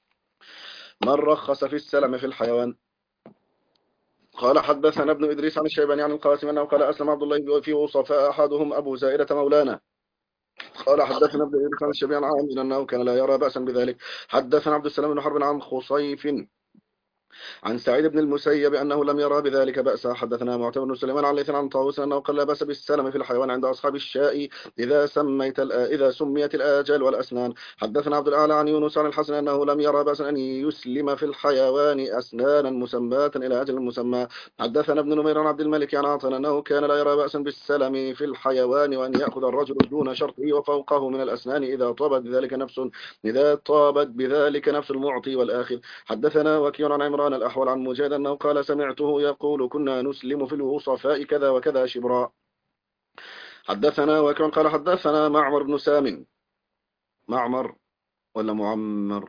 D: من رخص في السلم في الحيوان. قال حدثنا ابن إدريس عن الشيباني عن القاسم أنه قال أسلم عبد الله في وصفاء أحدهم أبو زائرة مولانا. قال حدثنا ابن إدريس عن الشيباني عن أنه كان لا يرى بأسا بذلك. حدثنا عبد السلام بن حرب عن خصيف عن سعيد بن المسيب أنه لم يرى بذلك بأسا. حدثنا معتمر بن سليمان عن ليث عن طاووس أنه قال لا بأس بالسلم في الحيوان عند أصحاب الشاء إذا سميت الآجال والأسنان. حدثنا عبد الأعلى عن يونس عن الحسن أنه لم يرى بأسا أن يسلم في الحيوان أسنانا مسماة إلى أجل مسمى. حدثنا ابن نمير عن عبد الملك عن عاصم أنه كان لا يرى بأسا بالسلم في الحيوان وأن يأخذ الرجل دون شرطه وفوقه من الأسنان إذا طابت بذلك نفس المعطي والآخذ. حدثنا وكيع عن عمران الأحول عن مجاهد أنه قال سمعته يقول كنا نسلم في الوصفاء كذا وكذا شبرا. حدثنا وكيع قال حدثنا معمر بن سام معمر ولا معمر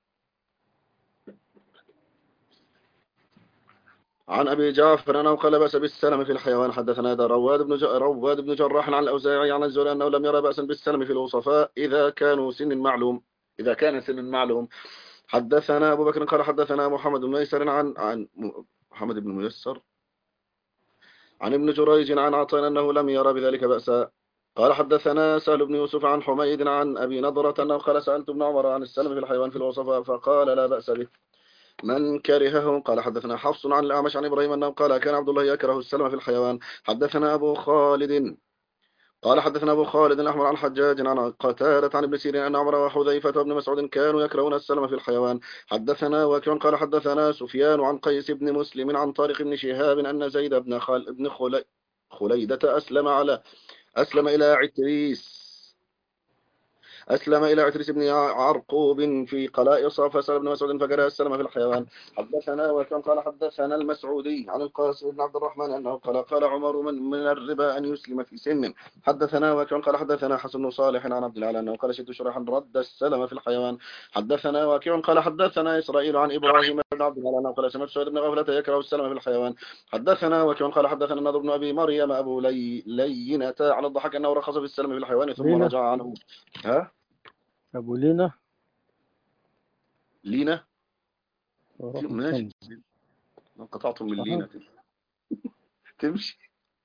D: عن أبي جعفر أنه قال بأس بالسلم في الحيوان. حدثنا رواد بن جراح عن الأوزاعي عن الزهري أنه لم يرى بأسا بالسلم في الوصفاء إذا كان سن معلوم. حدثنا أبو بكر قال حدثنا محمد بن ميسر عن محمد بن ميسر عن ابن جريج عن عطاء أنه لم يرى بذلك بأسا. قال حدثنا سهل بن يوسف عن حميد عن أبي نضرة أنه قال سألت ابن عمر عن السلم في الحيوان في الوصفاء فقال لا بأس به من كرهه. قال حدثنا حفص عن الأعمش عن إبراهيم أنه قال كان عبد الله يكره السلم في الحيوان. حدثنا أبو خالد قال حدثنا أبو خالد الأحمر عن حجاج عن قتادة عن ابن سيرين أن عمر وحذيفة وابن مسعود كانوا يكرهون السلم في الحيوان. حدثنا وكيع قال حدثنا سفيان عن قيس بن مسلم عن طارق بن شهاب أن زيد بن خليدة أسلم إلى عتريس بن عرقوب في قلائص فسأل ابن مسعود فكره السلم في الحيوان. حدثنا وكان قال حدثنا المسعودي عن القاسم بن عبد الرحمن أنه قال عمر من الربا أن يسلم في سن. حدثنا وكان قال حدثنا حسن بن صالح عن عبد العال أنه قال شد شريحا رد السلم في الحيوان. حدثنا وكيع قال حدثنا إسرائيل عن إبراهيم بن عبد العال أنه قال سمعت سعيد بن غفلة يكره السلم في الحيوان. حدثنا وكيع قال حدثنا النضر بن أبي مريم أبو لينة عن الضحك أنه رخص في السلم في الحيوان ثم رجع عنه.
A: أبو لينا
D: ماشي قطعتم من لينا تمشي.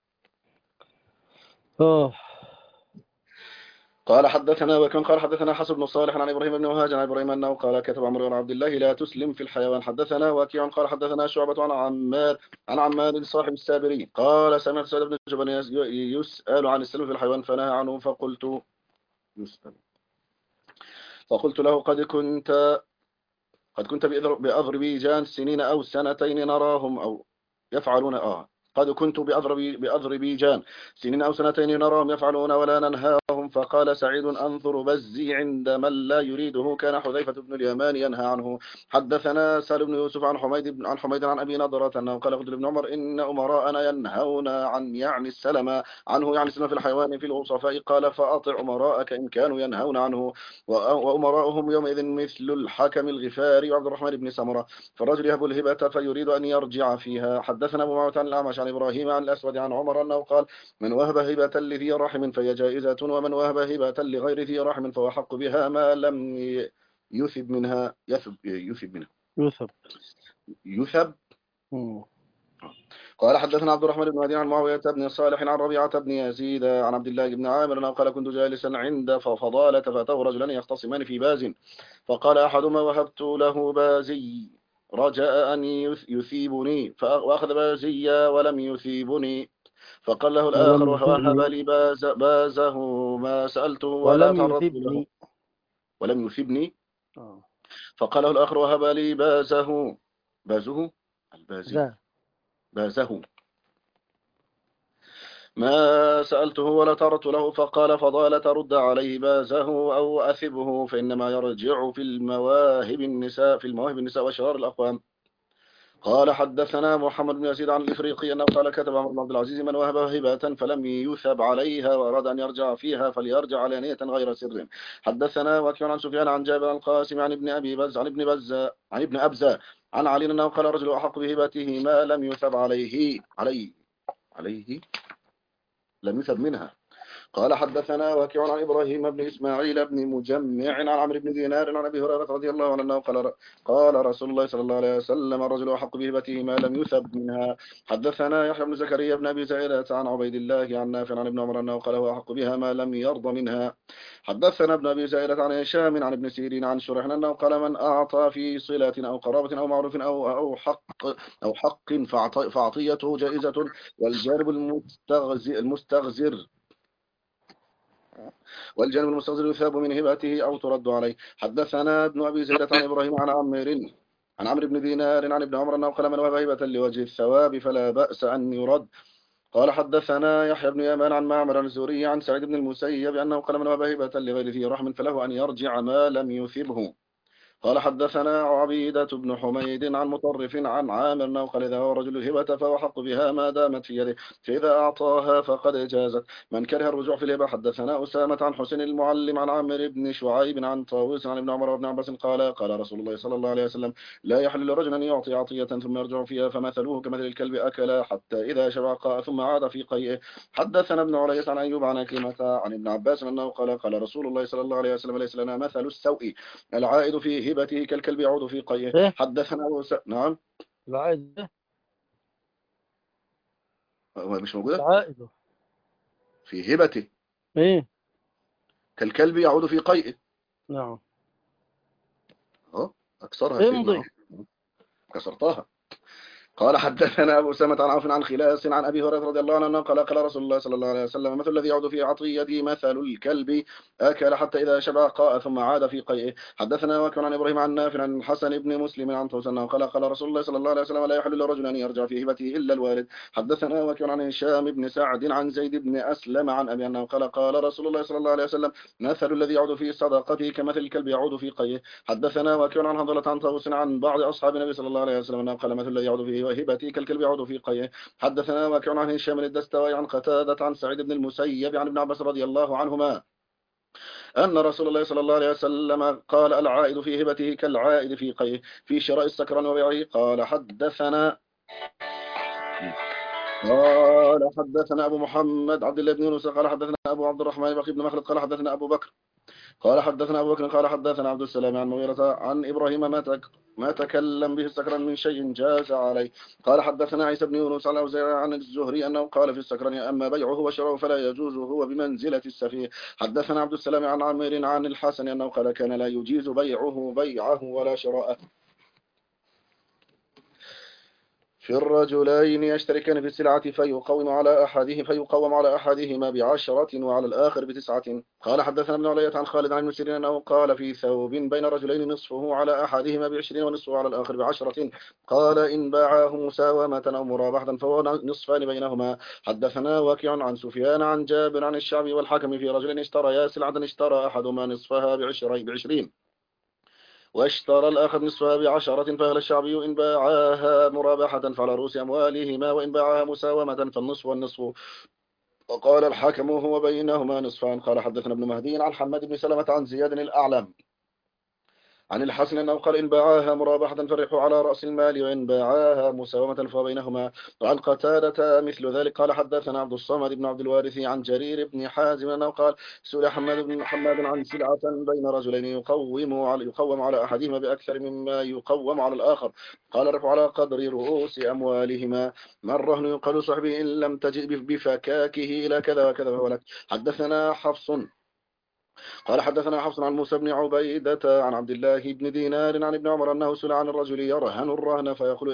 D: قال حدثنا وكان قال حدثنا حسن بن صالح عن إبراهيم بن وهاج عن إبراهيم أنه قال كتب عمرو بن عبد الله لا تسلم في الحيوان. حدثنا وكيع قال حدثنا شعبة عن عمار صاحب السابري قال سمعت سعيد بن جبل يسأل عن السلم في الحيوان فنهى عنه فقلت له قد كنت بأذربيجان سنين أو سنتين نراهم أو يفعلون قد كنت بأذربيجان سنين أو سنتين نراهم يفعلون ولا ننهاهم. فقال سعيد أنظر بزي عند من لا يريده كان حذيفة بن اليمان ينهى عنه. حدثنا سالم بن يوسف عن حميد عن أبي نضرة أنه قال قلت لابن عمر إن أمراءنا ينهون عن يعني السلم عنه يعني السلم في الحيوان في الوصفاء. قال فأطع أمراءك إن كانوا ينهون عنه وأمراؤهم يومئذ مثل الحكم الغفاري وعبد الرحمن بن سمرة فالرجل يهب الهبة فيريد أن يرجع فيها. حدثنا أبو معاوية عن الأعمش عن إبراهيم عن الأسود عن عمر أنه قال من وهب هبة لذي رحم فهي جائزة ومن وهب هبة لغير ذي رحم فهو حق بها ما لم يثب منها يثب. قال حدثنا عبد الرحمن بن مهدي عن معاوية بن صالح عن ربيعة بن يزيد عن عبد الله بن عامر أنه قال كنت جالسا عند فضالة فأتاه رجلان يختصمان في باز فقال أحدهما وهبت له بازي رجاء أن يثيبني وأخذ بازيا ولم يثيبني. فقال له الآخر وهب لي بازه ما سألته ولا تعرضت له ولم يثيبني. فقال له الآخر وهب لي بازه البازي بازه ما سألته ولا ترت له. فقال فضال ترد عليه بازه أو أثبه فإنما يرجع في المواهب النساء وشرار الأقوام. قال حدثنا محمد بن يزيد عن الإفريقي أنه قال كتب عمر بن عبد العزيز من وهب هبة فلم يثب عليها وأراد أن يرجع فيها فليرجع علانية غير سر. حدثنا وكيع عن سفيان عن جابر القاسم عن ابن أبي بز عن ابن أبزة عن علي أنه قال رجل أحق بهبته ما لم يثب عليه لم يثب منها. قال حدثنا وكيع عن إبراهيم بن إسماعيل بن مجمع عن عمرو بن دينار عن أبي هريرة رضي الله عنه أنه قال رسول الله صلى الله عليه وسلم الرجل أحق بهبته ما لم يثب منها. حدثنا يحيى بن زكريا بن أبي زائدة عن عبيد الله عن نافع عن ابن عمر أنه قال هو أحق بها ما لم يرضى منها. حدثنا ابن أبي زائدة عن هشام عن ابن سيرين عن شريح أنه قال من أعطى في صلة أو قرابة أو معروف أو حق فعطيته جائزة والجانب المستغزر يثاب من هبته أو ترد عليه. حدثنا ابن أبي زيدة عن إبراهيم عن عمرو بن دينار عن ابن عمر أنه قال من وهب هبة لوجه الثواب فلا بأس أن يرد. قال حدثنا يحيى بن يمان عن معمر الزهري عن سعيد بن المسيب أنه قال من وهب هبة لغير ذي رحم فله أن يرجع ما لم يثبه. قال حدثنا عبيدة بن حميد عن مطرف عن عامر أنه قال إذا هو رجل الهبة فهو حق بها ما دامت في يده فإذا أعطاها فقد جازت. من كره الرجوع في الهبة. حدثنا أسامة عن حسين المعلم عن عامر بن شعيب عن طاووس عن ابن عمر وابن عباس قال رسول الله صلى الله عليه وسلم لا يحل لرجل أن يعطي عطية ثم يرجع فيها فمثله كمثل الكلب أكل حتى إذا شبع قاء ثم عاد في قيئه. حدثنا ابن علية عن أيوب عن كلمة عن ابن عباس أنه قال رسول الله صلى الله عليه وسلم ليس لنا مثل السوء العائد في هبته كالكلب يعود في قيئه. حدثنا نعم
A: العائد
D: مش موجودة
A: العائد
D: في هبته كالكلب يعود في قيئه.
A: نعم
D: أكسرها
A: امضي
D: كسرتها. قال حدثنا أبو أسامة عن عوف عن خلاس عن أبي هريرة رضي الله عنه قال رسول الله صلى الله عليه وسلم مثل الذي يعود في عطيته مثل الكلب أكل حتى إذا شبع قاء ثم عاد في قيئه. حدثنا وكيع عن إبراهيم عن نافع عن الحسن بن مسلم عن طوس أنه قال رسول الله صلى الله عليه وسلم لا يحل لرجل أن يرجع في هبته إلا الوالد. حدثنا وكيع عن هشام بن سعد عن زيد بن أسلم عن أبي أنه قال رسول الله صلى الله عليه وسلم مثل الذي يعود في صدقته كمثل الكلب يعود في قيئه. حدثنا وكيع عن حنظلة عن طوس عن بعض أصحاب النبي صلى الله عليه وسلم أنه قال مثل الذي يعود في هبته كالكلب يعود في قيئه. حدثنا وكيع عن هشام الدستوائي عن قتادة عن سعيد بن المسيب عن ابن عباس رضي الله عنهما أن رسول الله صلى الله عليه وسلم قال العائد في هبته كالعائد في قيئه في شراء السكران وبيعه. قال حدثنا أبو محمد عبد الله بن يونس قال حدثنا أبو عبد الرحمن بقي بن مخلد قال حدثنا أبو بكر قال حدثنا عبد السلام عن مغيرة عن إبراهيم ما تكلم به السكران من شيء جاز عليه. قال حدثنا عيسى بن يونس عن الأوزاعي عن الزهري أنه قال في السكران أما بيعه وشراؤه فلا يجوز هو بمنزلة السفيه. حدثنا عبد السلام عن عامر عن الحسن أنه قال كان لا يجيز بيعه ولا شراءه. في الرجلين يشتركان في السلعة فيقوم على أحدهما ب10 وعلى الآخر ب9. قال حدثنا ابن علية عن خالد عن مسيرين أنه قال في ثوب بين رجلين نصفه على أحدهما ب20 ونصفه على الآخر ب10. قال إن باعاه مساومة أو مرابحة فهو نصفان بينهما. حدثنا وكيع عن سفيان عن جابر عن الشعبي والحكم في رجلين اشتريا سلعة اشترى أحدهما نصفها ب20 واشترى الآخر نصفها ب10. فقال الشعبي إن باعاها مرابحة فعلى رؤوس أموالهما وإن باعاها مساومة فالنصف والنصف. وقال الحاكم هو بينهما نصفان. قال حدثنا ابن مهدي عن حماد بن سلمة عن زياد الأعلم عن الحسن أنه قال إن باعاها مرابحة فرحوا على رأس المال وإن باعاها مساومة فبينهما. وعن قتادة مثل ذلك. قال حدثنا عبد الصمد بن عبد الوارث عن جرير بن حازم أنه قال سئل حماد عن سلعة بين رجلين يقوم على أحدهما بأكثر مما يقوم على الآخر. قال رفع على قدر رؤوس أموالهما. ما الرهن يقال صحبه إن لم تجئ بفكاكه إلى كذا وكذا فولك. حدثنا حفص قال حدثنا حفص عن موسى بن عبيدة عن عبد الله بن دينار عن ابن عمر أنه سئل عن الرجل يرهن الرهن فيقول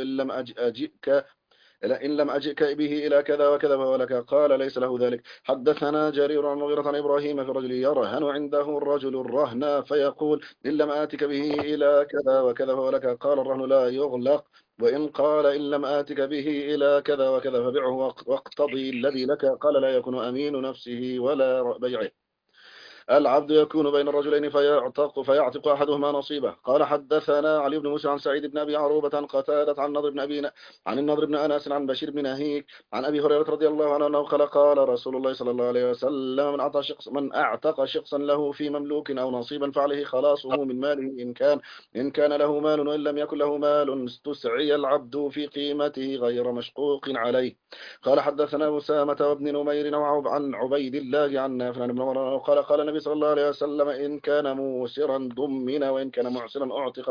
D: إن لم أجئك به إلى كذا وكذا فولك. قال ليس له ذلك. حدثنا جرير عن مغيرة عن إبراهيم في الرجل يرهن عنده الرجل الرهن فيقول إن لم آتك به إلى كذا وكذا فولك. قال الرهن لا يغلق. وإن قال إن لم آتك به إلى كذا وكذا فبعه واقتضي الذي لك. قال لا يكون أمين نفسه ولا بيعه. العبد يكون بين الرجلين فيعتق أحدهما نصيبه. قال حدثنا علي بن موسى عن سعيد بن أبي عروبة عن قتادة عن النضر بن أنس عن بشير بن نهيك عن أبي هريرة رضي الله عنه أنه قال رسول الله صلى الله عليه وسلم من أعتق شخصا له في مملوك أو نصيبا فعليه خلاصه من ماله إن كان له مال وإن لم يكن له مال استسعي العبد في قيمته غير مشقوق عليه. قال حدثنا أسامة وابن نمير عن عبيد الله عن نافع عن ابن عمر قال النبي صلى الله عليه وسلم إن كان موسرا ضمن وإن كان معسرا أعتق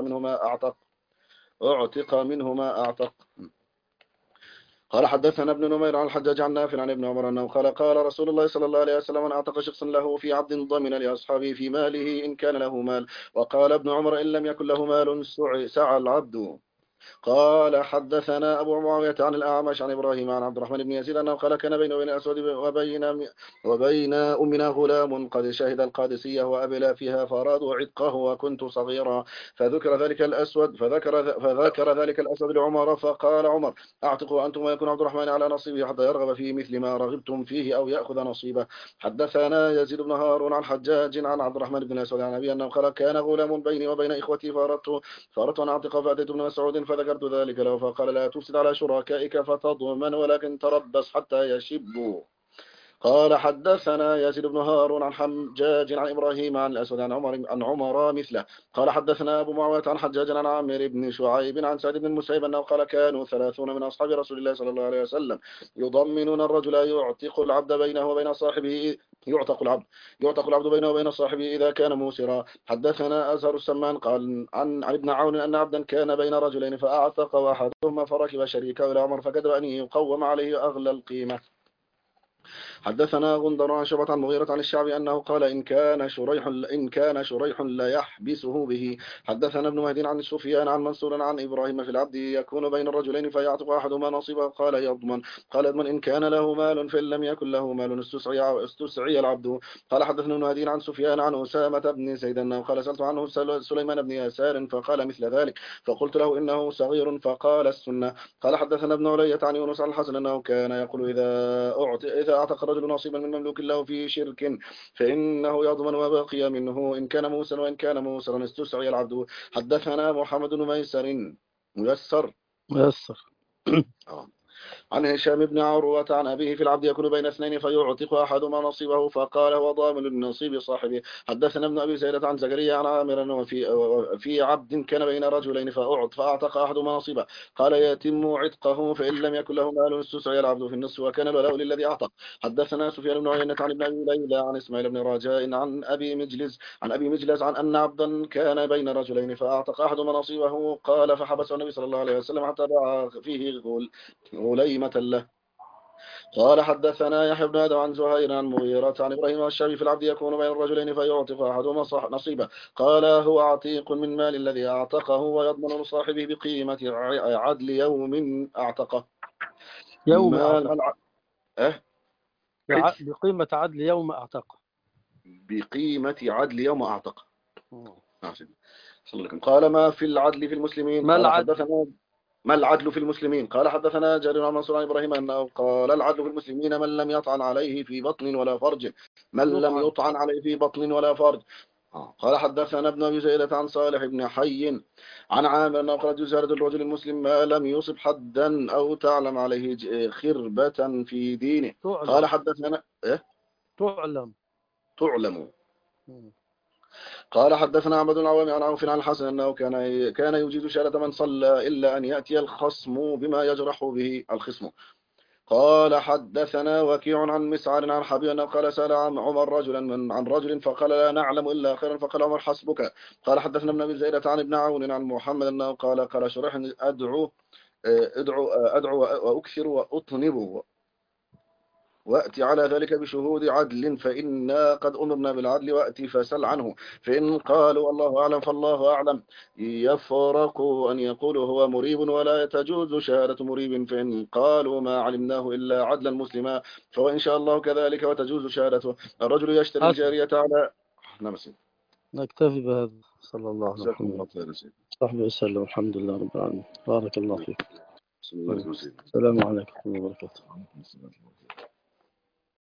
D: منه ما أعتق. قال حدثنا ابن نمير عن الحجاج عن نافع عن ابن عمر أنه قال رسول الله صلى الله عليه وسلم من أعتق شخصا له في عبد ضمن لأصحابه في ماله إن كان له مال. وقال ابن عمر إن لم يكن له مال سعى العبد. قال حدثنا أبو معاوية عن الأعمش عن إبراهيم عن عبد الرحمن بن يزيد أنه قال كان بيني وبين الأسود وبين أمنا غلام قد شهد القادسية وأبلى فيها فأرادوا عتقه وكنت صغيرا فذكر ذلك الأسود لعمر فقال عمر أعتقوا أنتم ويكون عبد الرحمن على نصيبه حتى يرغب فيه مثل ما رغبتم فيه أو يأخذ نصيبه. حدثنا يزيد بن هارون عن حجاج عن عبد الرحمن بن الأسود عن أبي أنه قال كان غلام بيني وبين إخوتي فأردت أن أعتق فأتيت ابن مسعود فذكرت ذلك له فقال لا تفسد على شركائك فتضمن ولكن تربص حتى يشبوا. قال حدثنا يزيد بن هارون عن حجاج عن إبراهيم عن الأسود عن عمر مثله. قال حدثنا أبو معاوية عن حجاج عن عامر بن شعيب عن سعيد بن المسيب أنه قال كانوا 30 من أصحاب رسول الله صلى الله عليه وسلم يضمنون الرجل يعتق العبد بينه وبين صاحبه بينه وبين صاحبه إذا كان موسرا. حدثنا أزهر السمان قال عن ابن عون أن عبدا كان بين رجلين فأعتق واحدهما فركب شريكه إلى عمر فكتب أن يقوم عليه أغلى القيمة. حدثنا غندر عن شعبة عن مغيرة عن الشعبي أنه قال إن كان شريح لا يحبسه به. حدثنا ابن مهدي عن سفيان عن منصور عن إبراهيم في العبد يكون بين الرجلين فيعتق أحدهما نصيبه. قال يضمن إن كان له مال فإن لم يكن له مال استسعي العبد. قال حدثنا ابن مهدي عن سفيان عن أسامة بن زيد أنه قال سألت عنه سليمان بن يسار فقال مثل ذلك فقلت له إنه صغير فقال السنة. قال حدثنا ابن علية عن يونس عن الحسن أنه كان يقول إذا أعتق رجل نصيبا من مملوك له في شرك فإنه يضمن ما بقي منه إن كان موسى وإن كان موسرا استسعي العبد. حدثنا محمد بن ميسر عن هشام بن عروة عن أبيه في العبد يكون بين اثنين فيعتق أحدهما نصيبه فقال هو ضامن للنصيب صاحبه. حدثنا ابن أبي سيدة عن زكريا عن عامر وفي عبد كان بين رجلين فأعتق أحدهما نصيبه. قال يتم عتقه فإن لم يكن له مال استسعي العبد في النصف وكان الولاء للذي أعتق. حدثنا سفيان بن عيينة عن ابن أبي ليلى عن إسماعيل بن رجاء عن أبي مجلس عن أن عبدا كان بين رجلين فأعتق أحدهما نصيبه. قال فحبسه النبي صلى الله عليه وسلم حتى باع فيه غليمة له. قال حدثنا يحيى بن آدم عن زهير عن مغيرة عن إبراهيم والشعبي في العبد يكون بين الرجلين فيعتق أحدهما نصيبه. قال هو عتيق من مال الذي أعتقه ويضمن لصاحبه بقيمة عدل يوم أعتقه.
A: يوم
D: مال
A: أعتق. بقيمة عدل يوم أعتق.
D: بقيمة عدل يوم أعتق. قال ما في العدل في المسلمين.
A: ما
D: قال
A: العدل؟
D: حدثنا ما العدل في المسلمين. قال حدثنا جرير عن منصور عن إبراهيم أنه قال العدل في المسلمين من لم يطعن عليه في بطن ولا فرج. من لم يطعن عليه في بطن ولا فرج. قال حدثنا ابن أبي زيدة عن صالح بن حي عن عامر أنه قال جزارة الرجل المسلم ما لم يصب حدا أو تعلم عليه خربة في دينه. قال حدثنا تعلم. قال حدثنا عبد العوام عن عوف عن الحسن أنه كان يجيد شهادة من صلى إلا أن يأتي الخصم بما يجرح به الخصم. قال حدثنا وكيع عن مسعر عن حبيب أنه قال سأل عمر رجلا عن رجل فقال لا نعلم إلا خيرا فقال عمر حسبك. قال حدثنا ابن أبي زيدة عن ابن عون عن محمد أنه قال شريح أدعو وأكثر وأطنب وأتي على ذلك بشهود عدل فإنا قد أمرنا بالعدل وأتي فسل عنه فإن قالوا الله أعلم فالله أعلم. يفرق أن يقولوا هو مريب ولا تجوز شهادة مريب فإن قالوا ما علمناه إلا عدلا مسلما فهو إن شاء الله كذلك وتجوز شهادته. الرجل يشتري الجارية على
A: نكتفي بهذا. صلى الله عليه وسلم صحبه وسلم. الحمد لله رب العالمين. بارك الله فيك. السلام عليكم ورحمة الله وبركاته.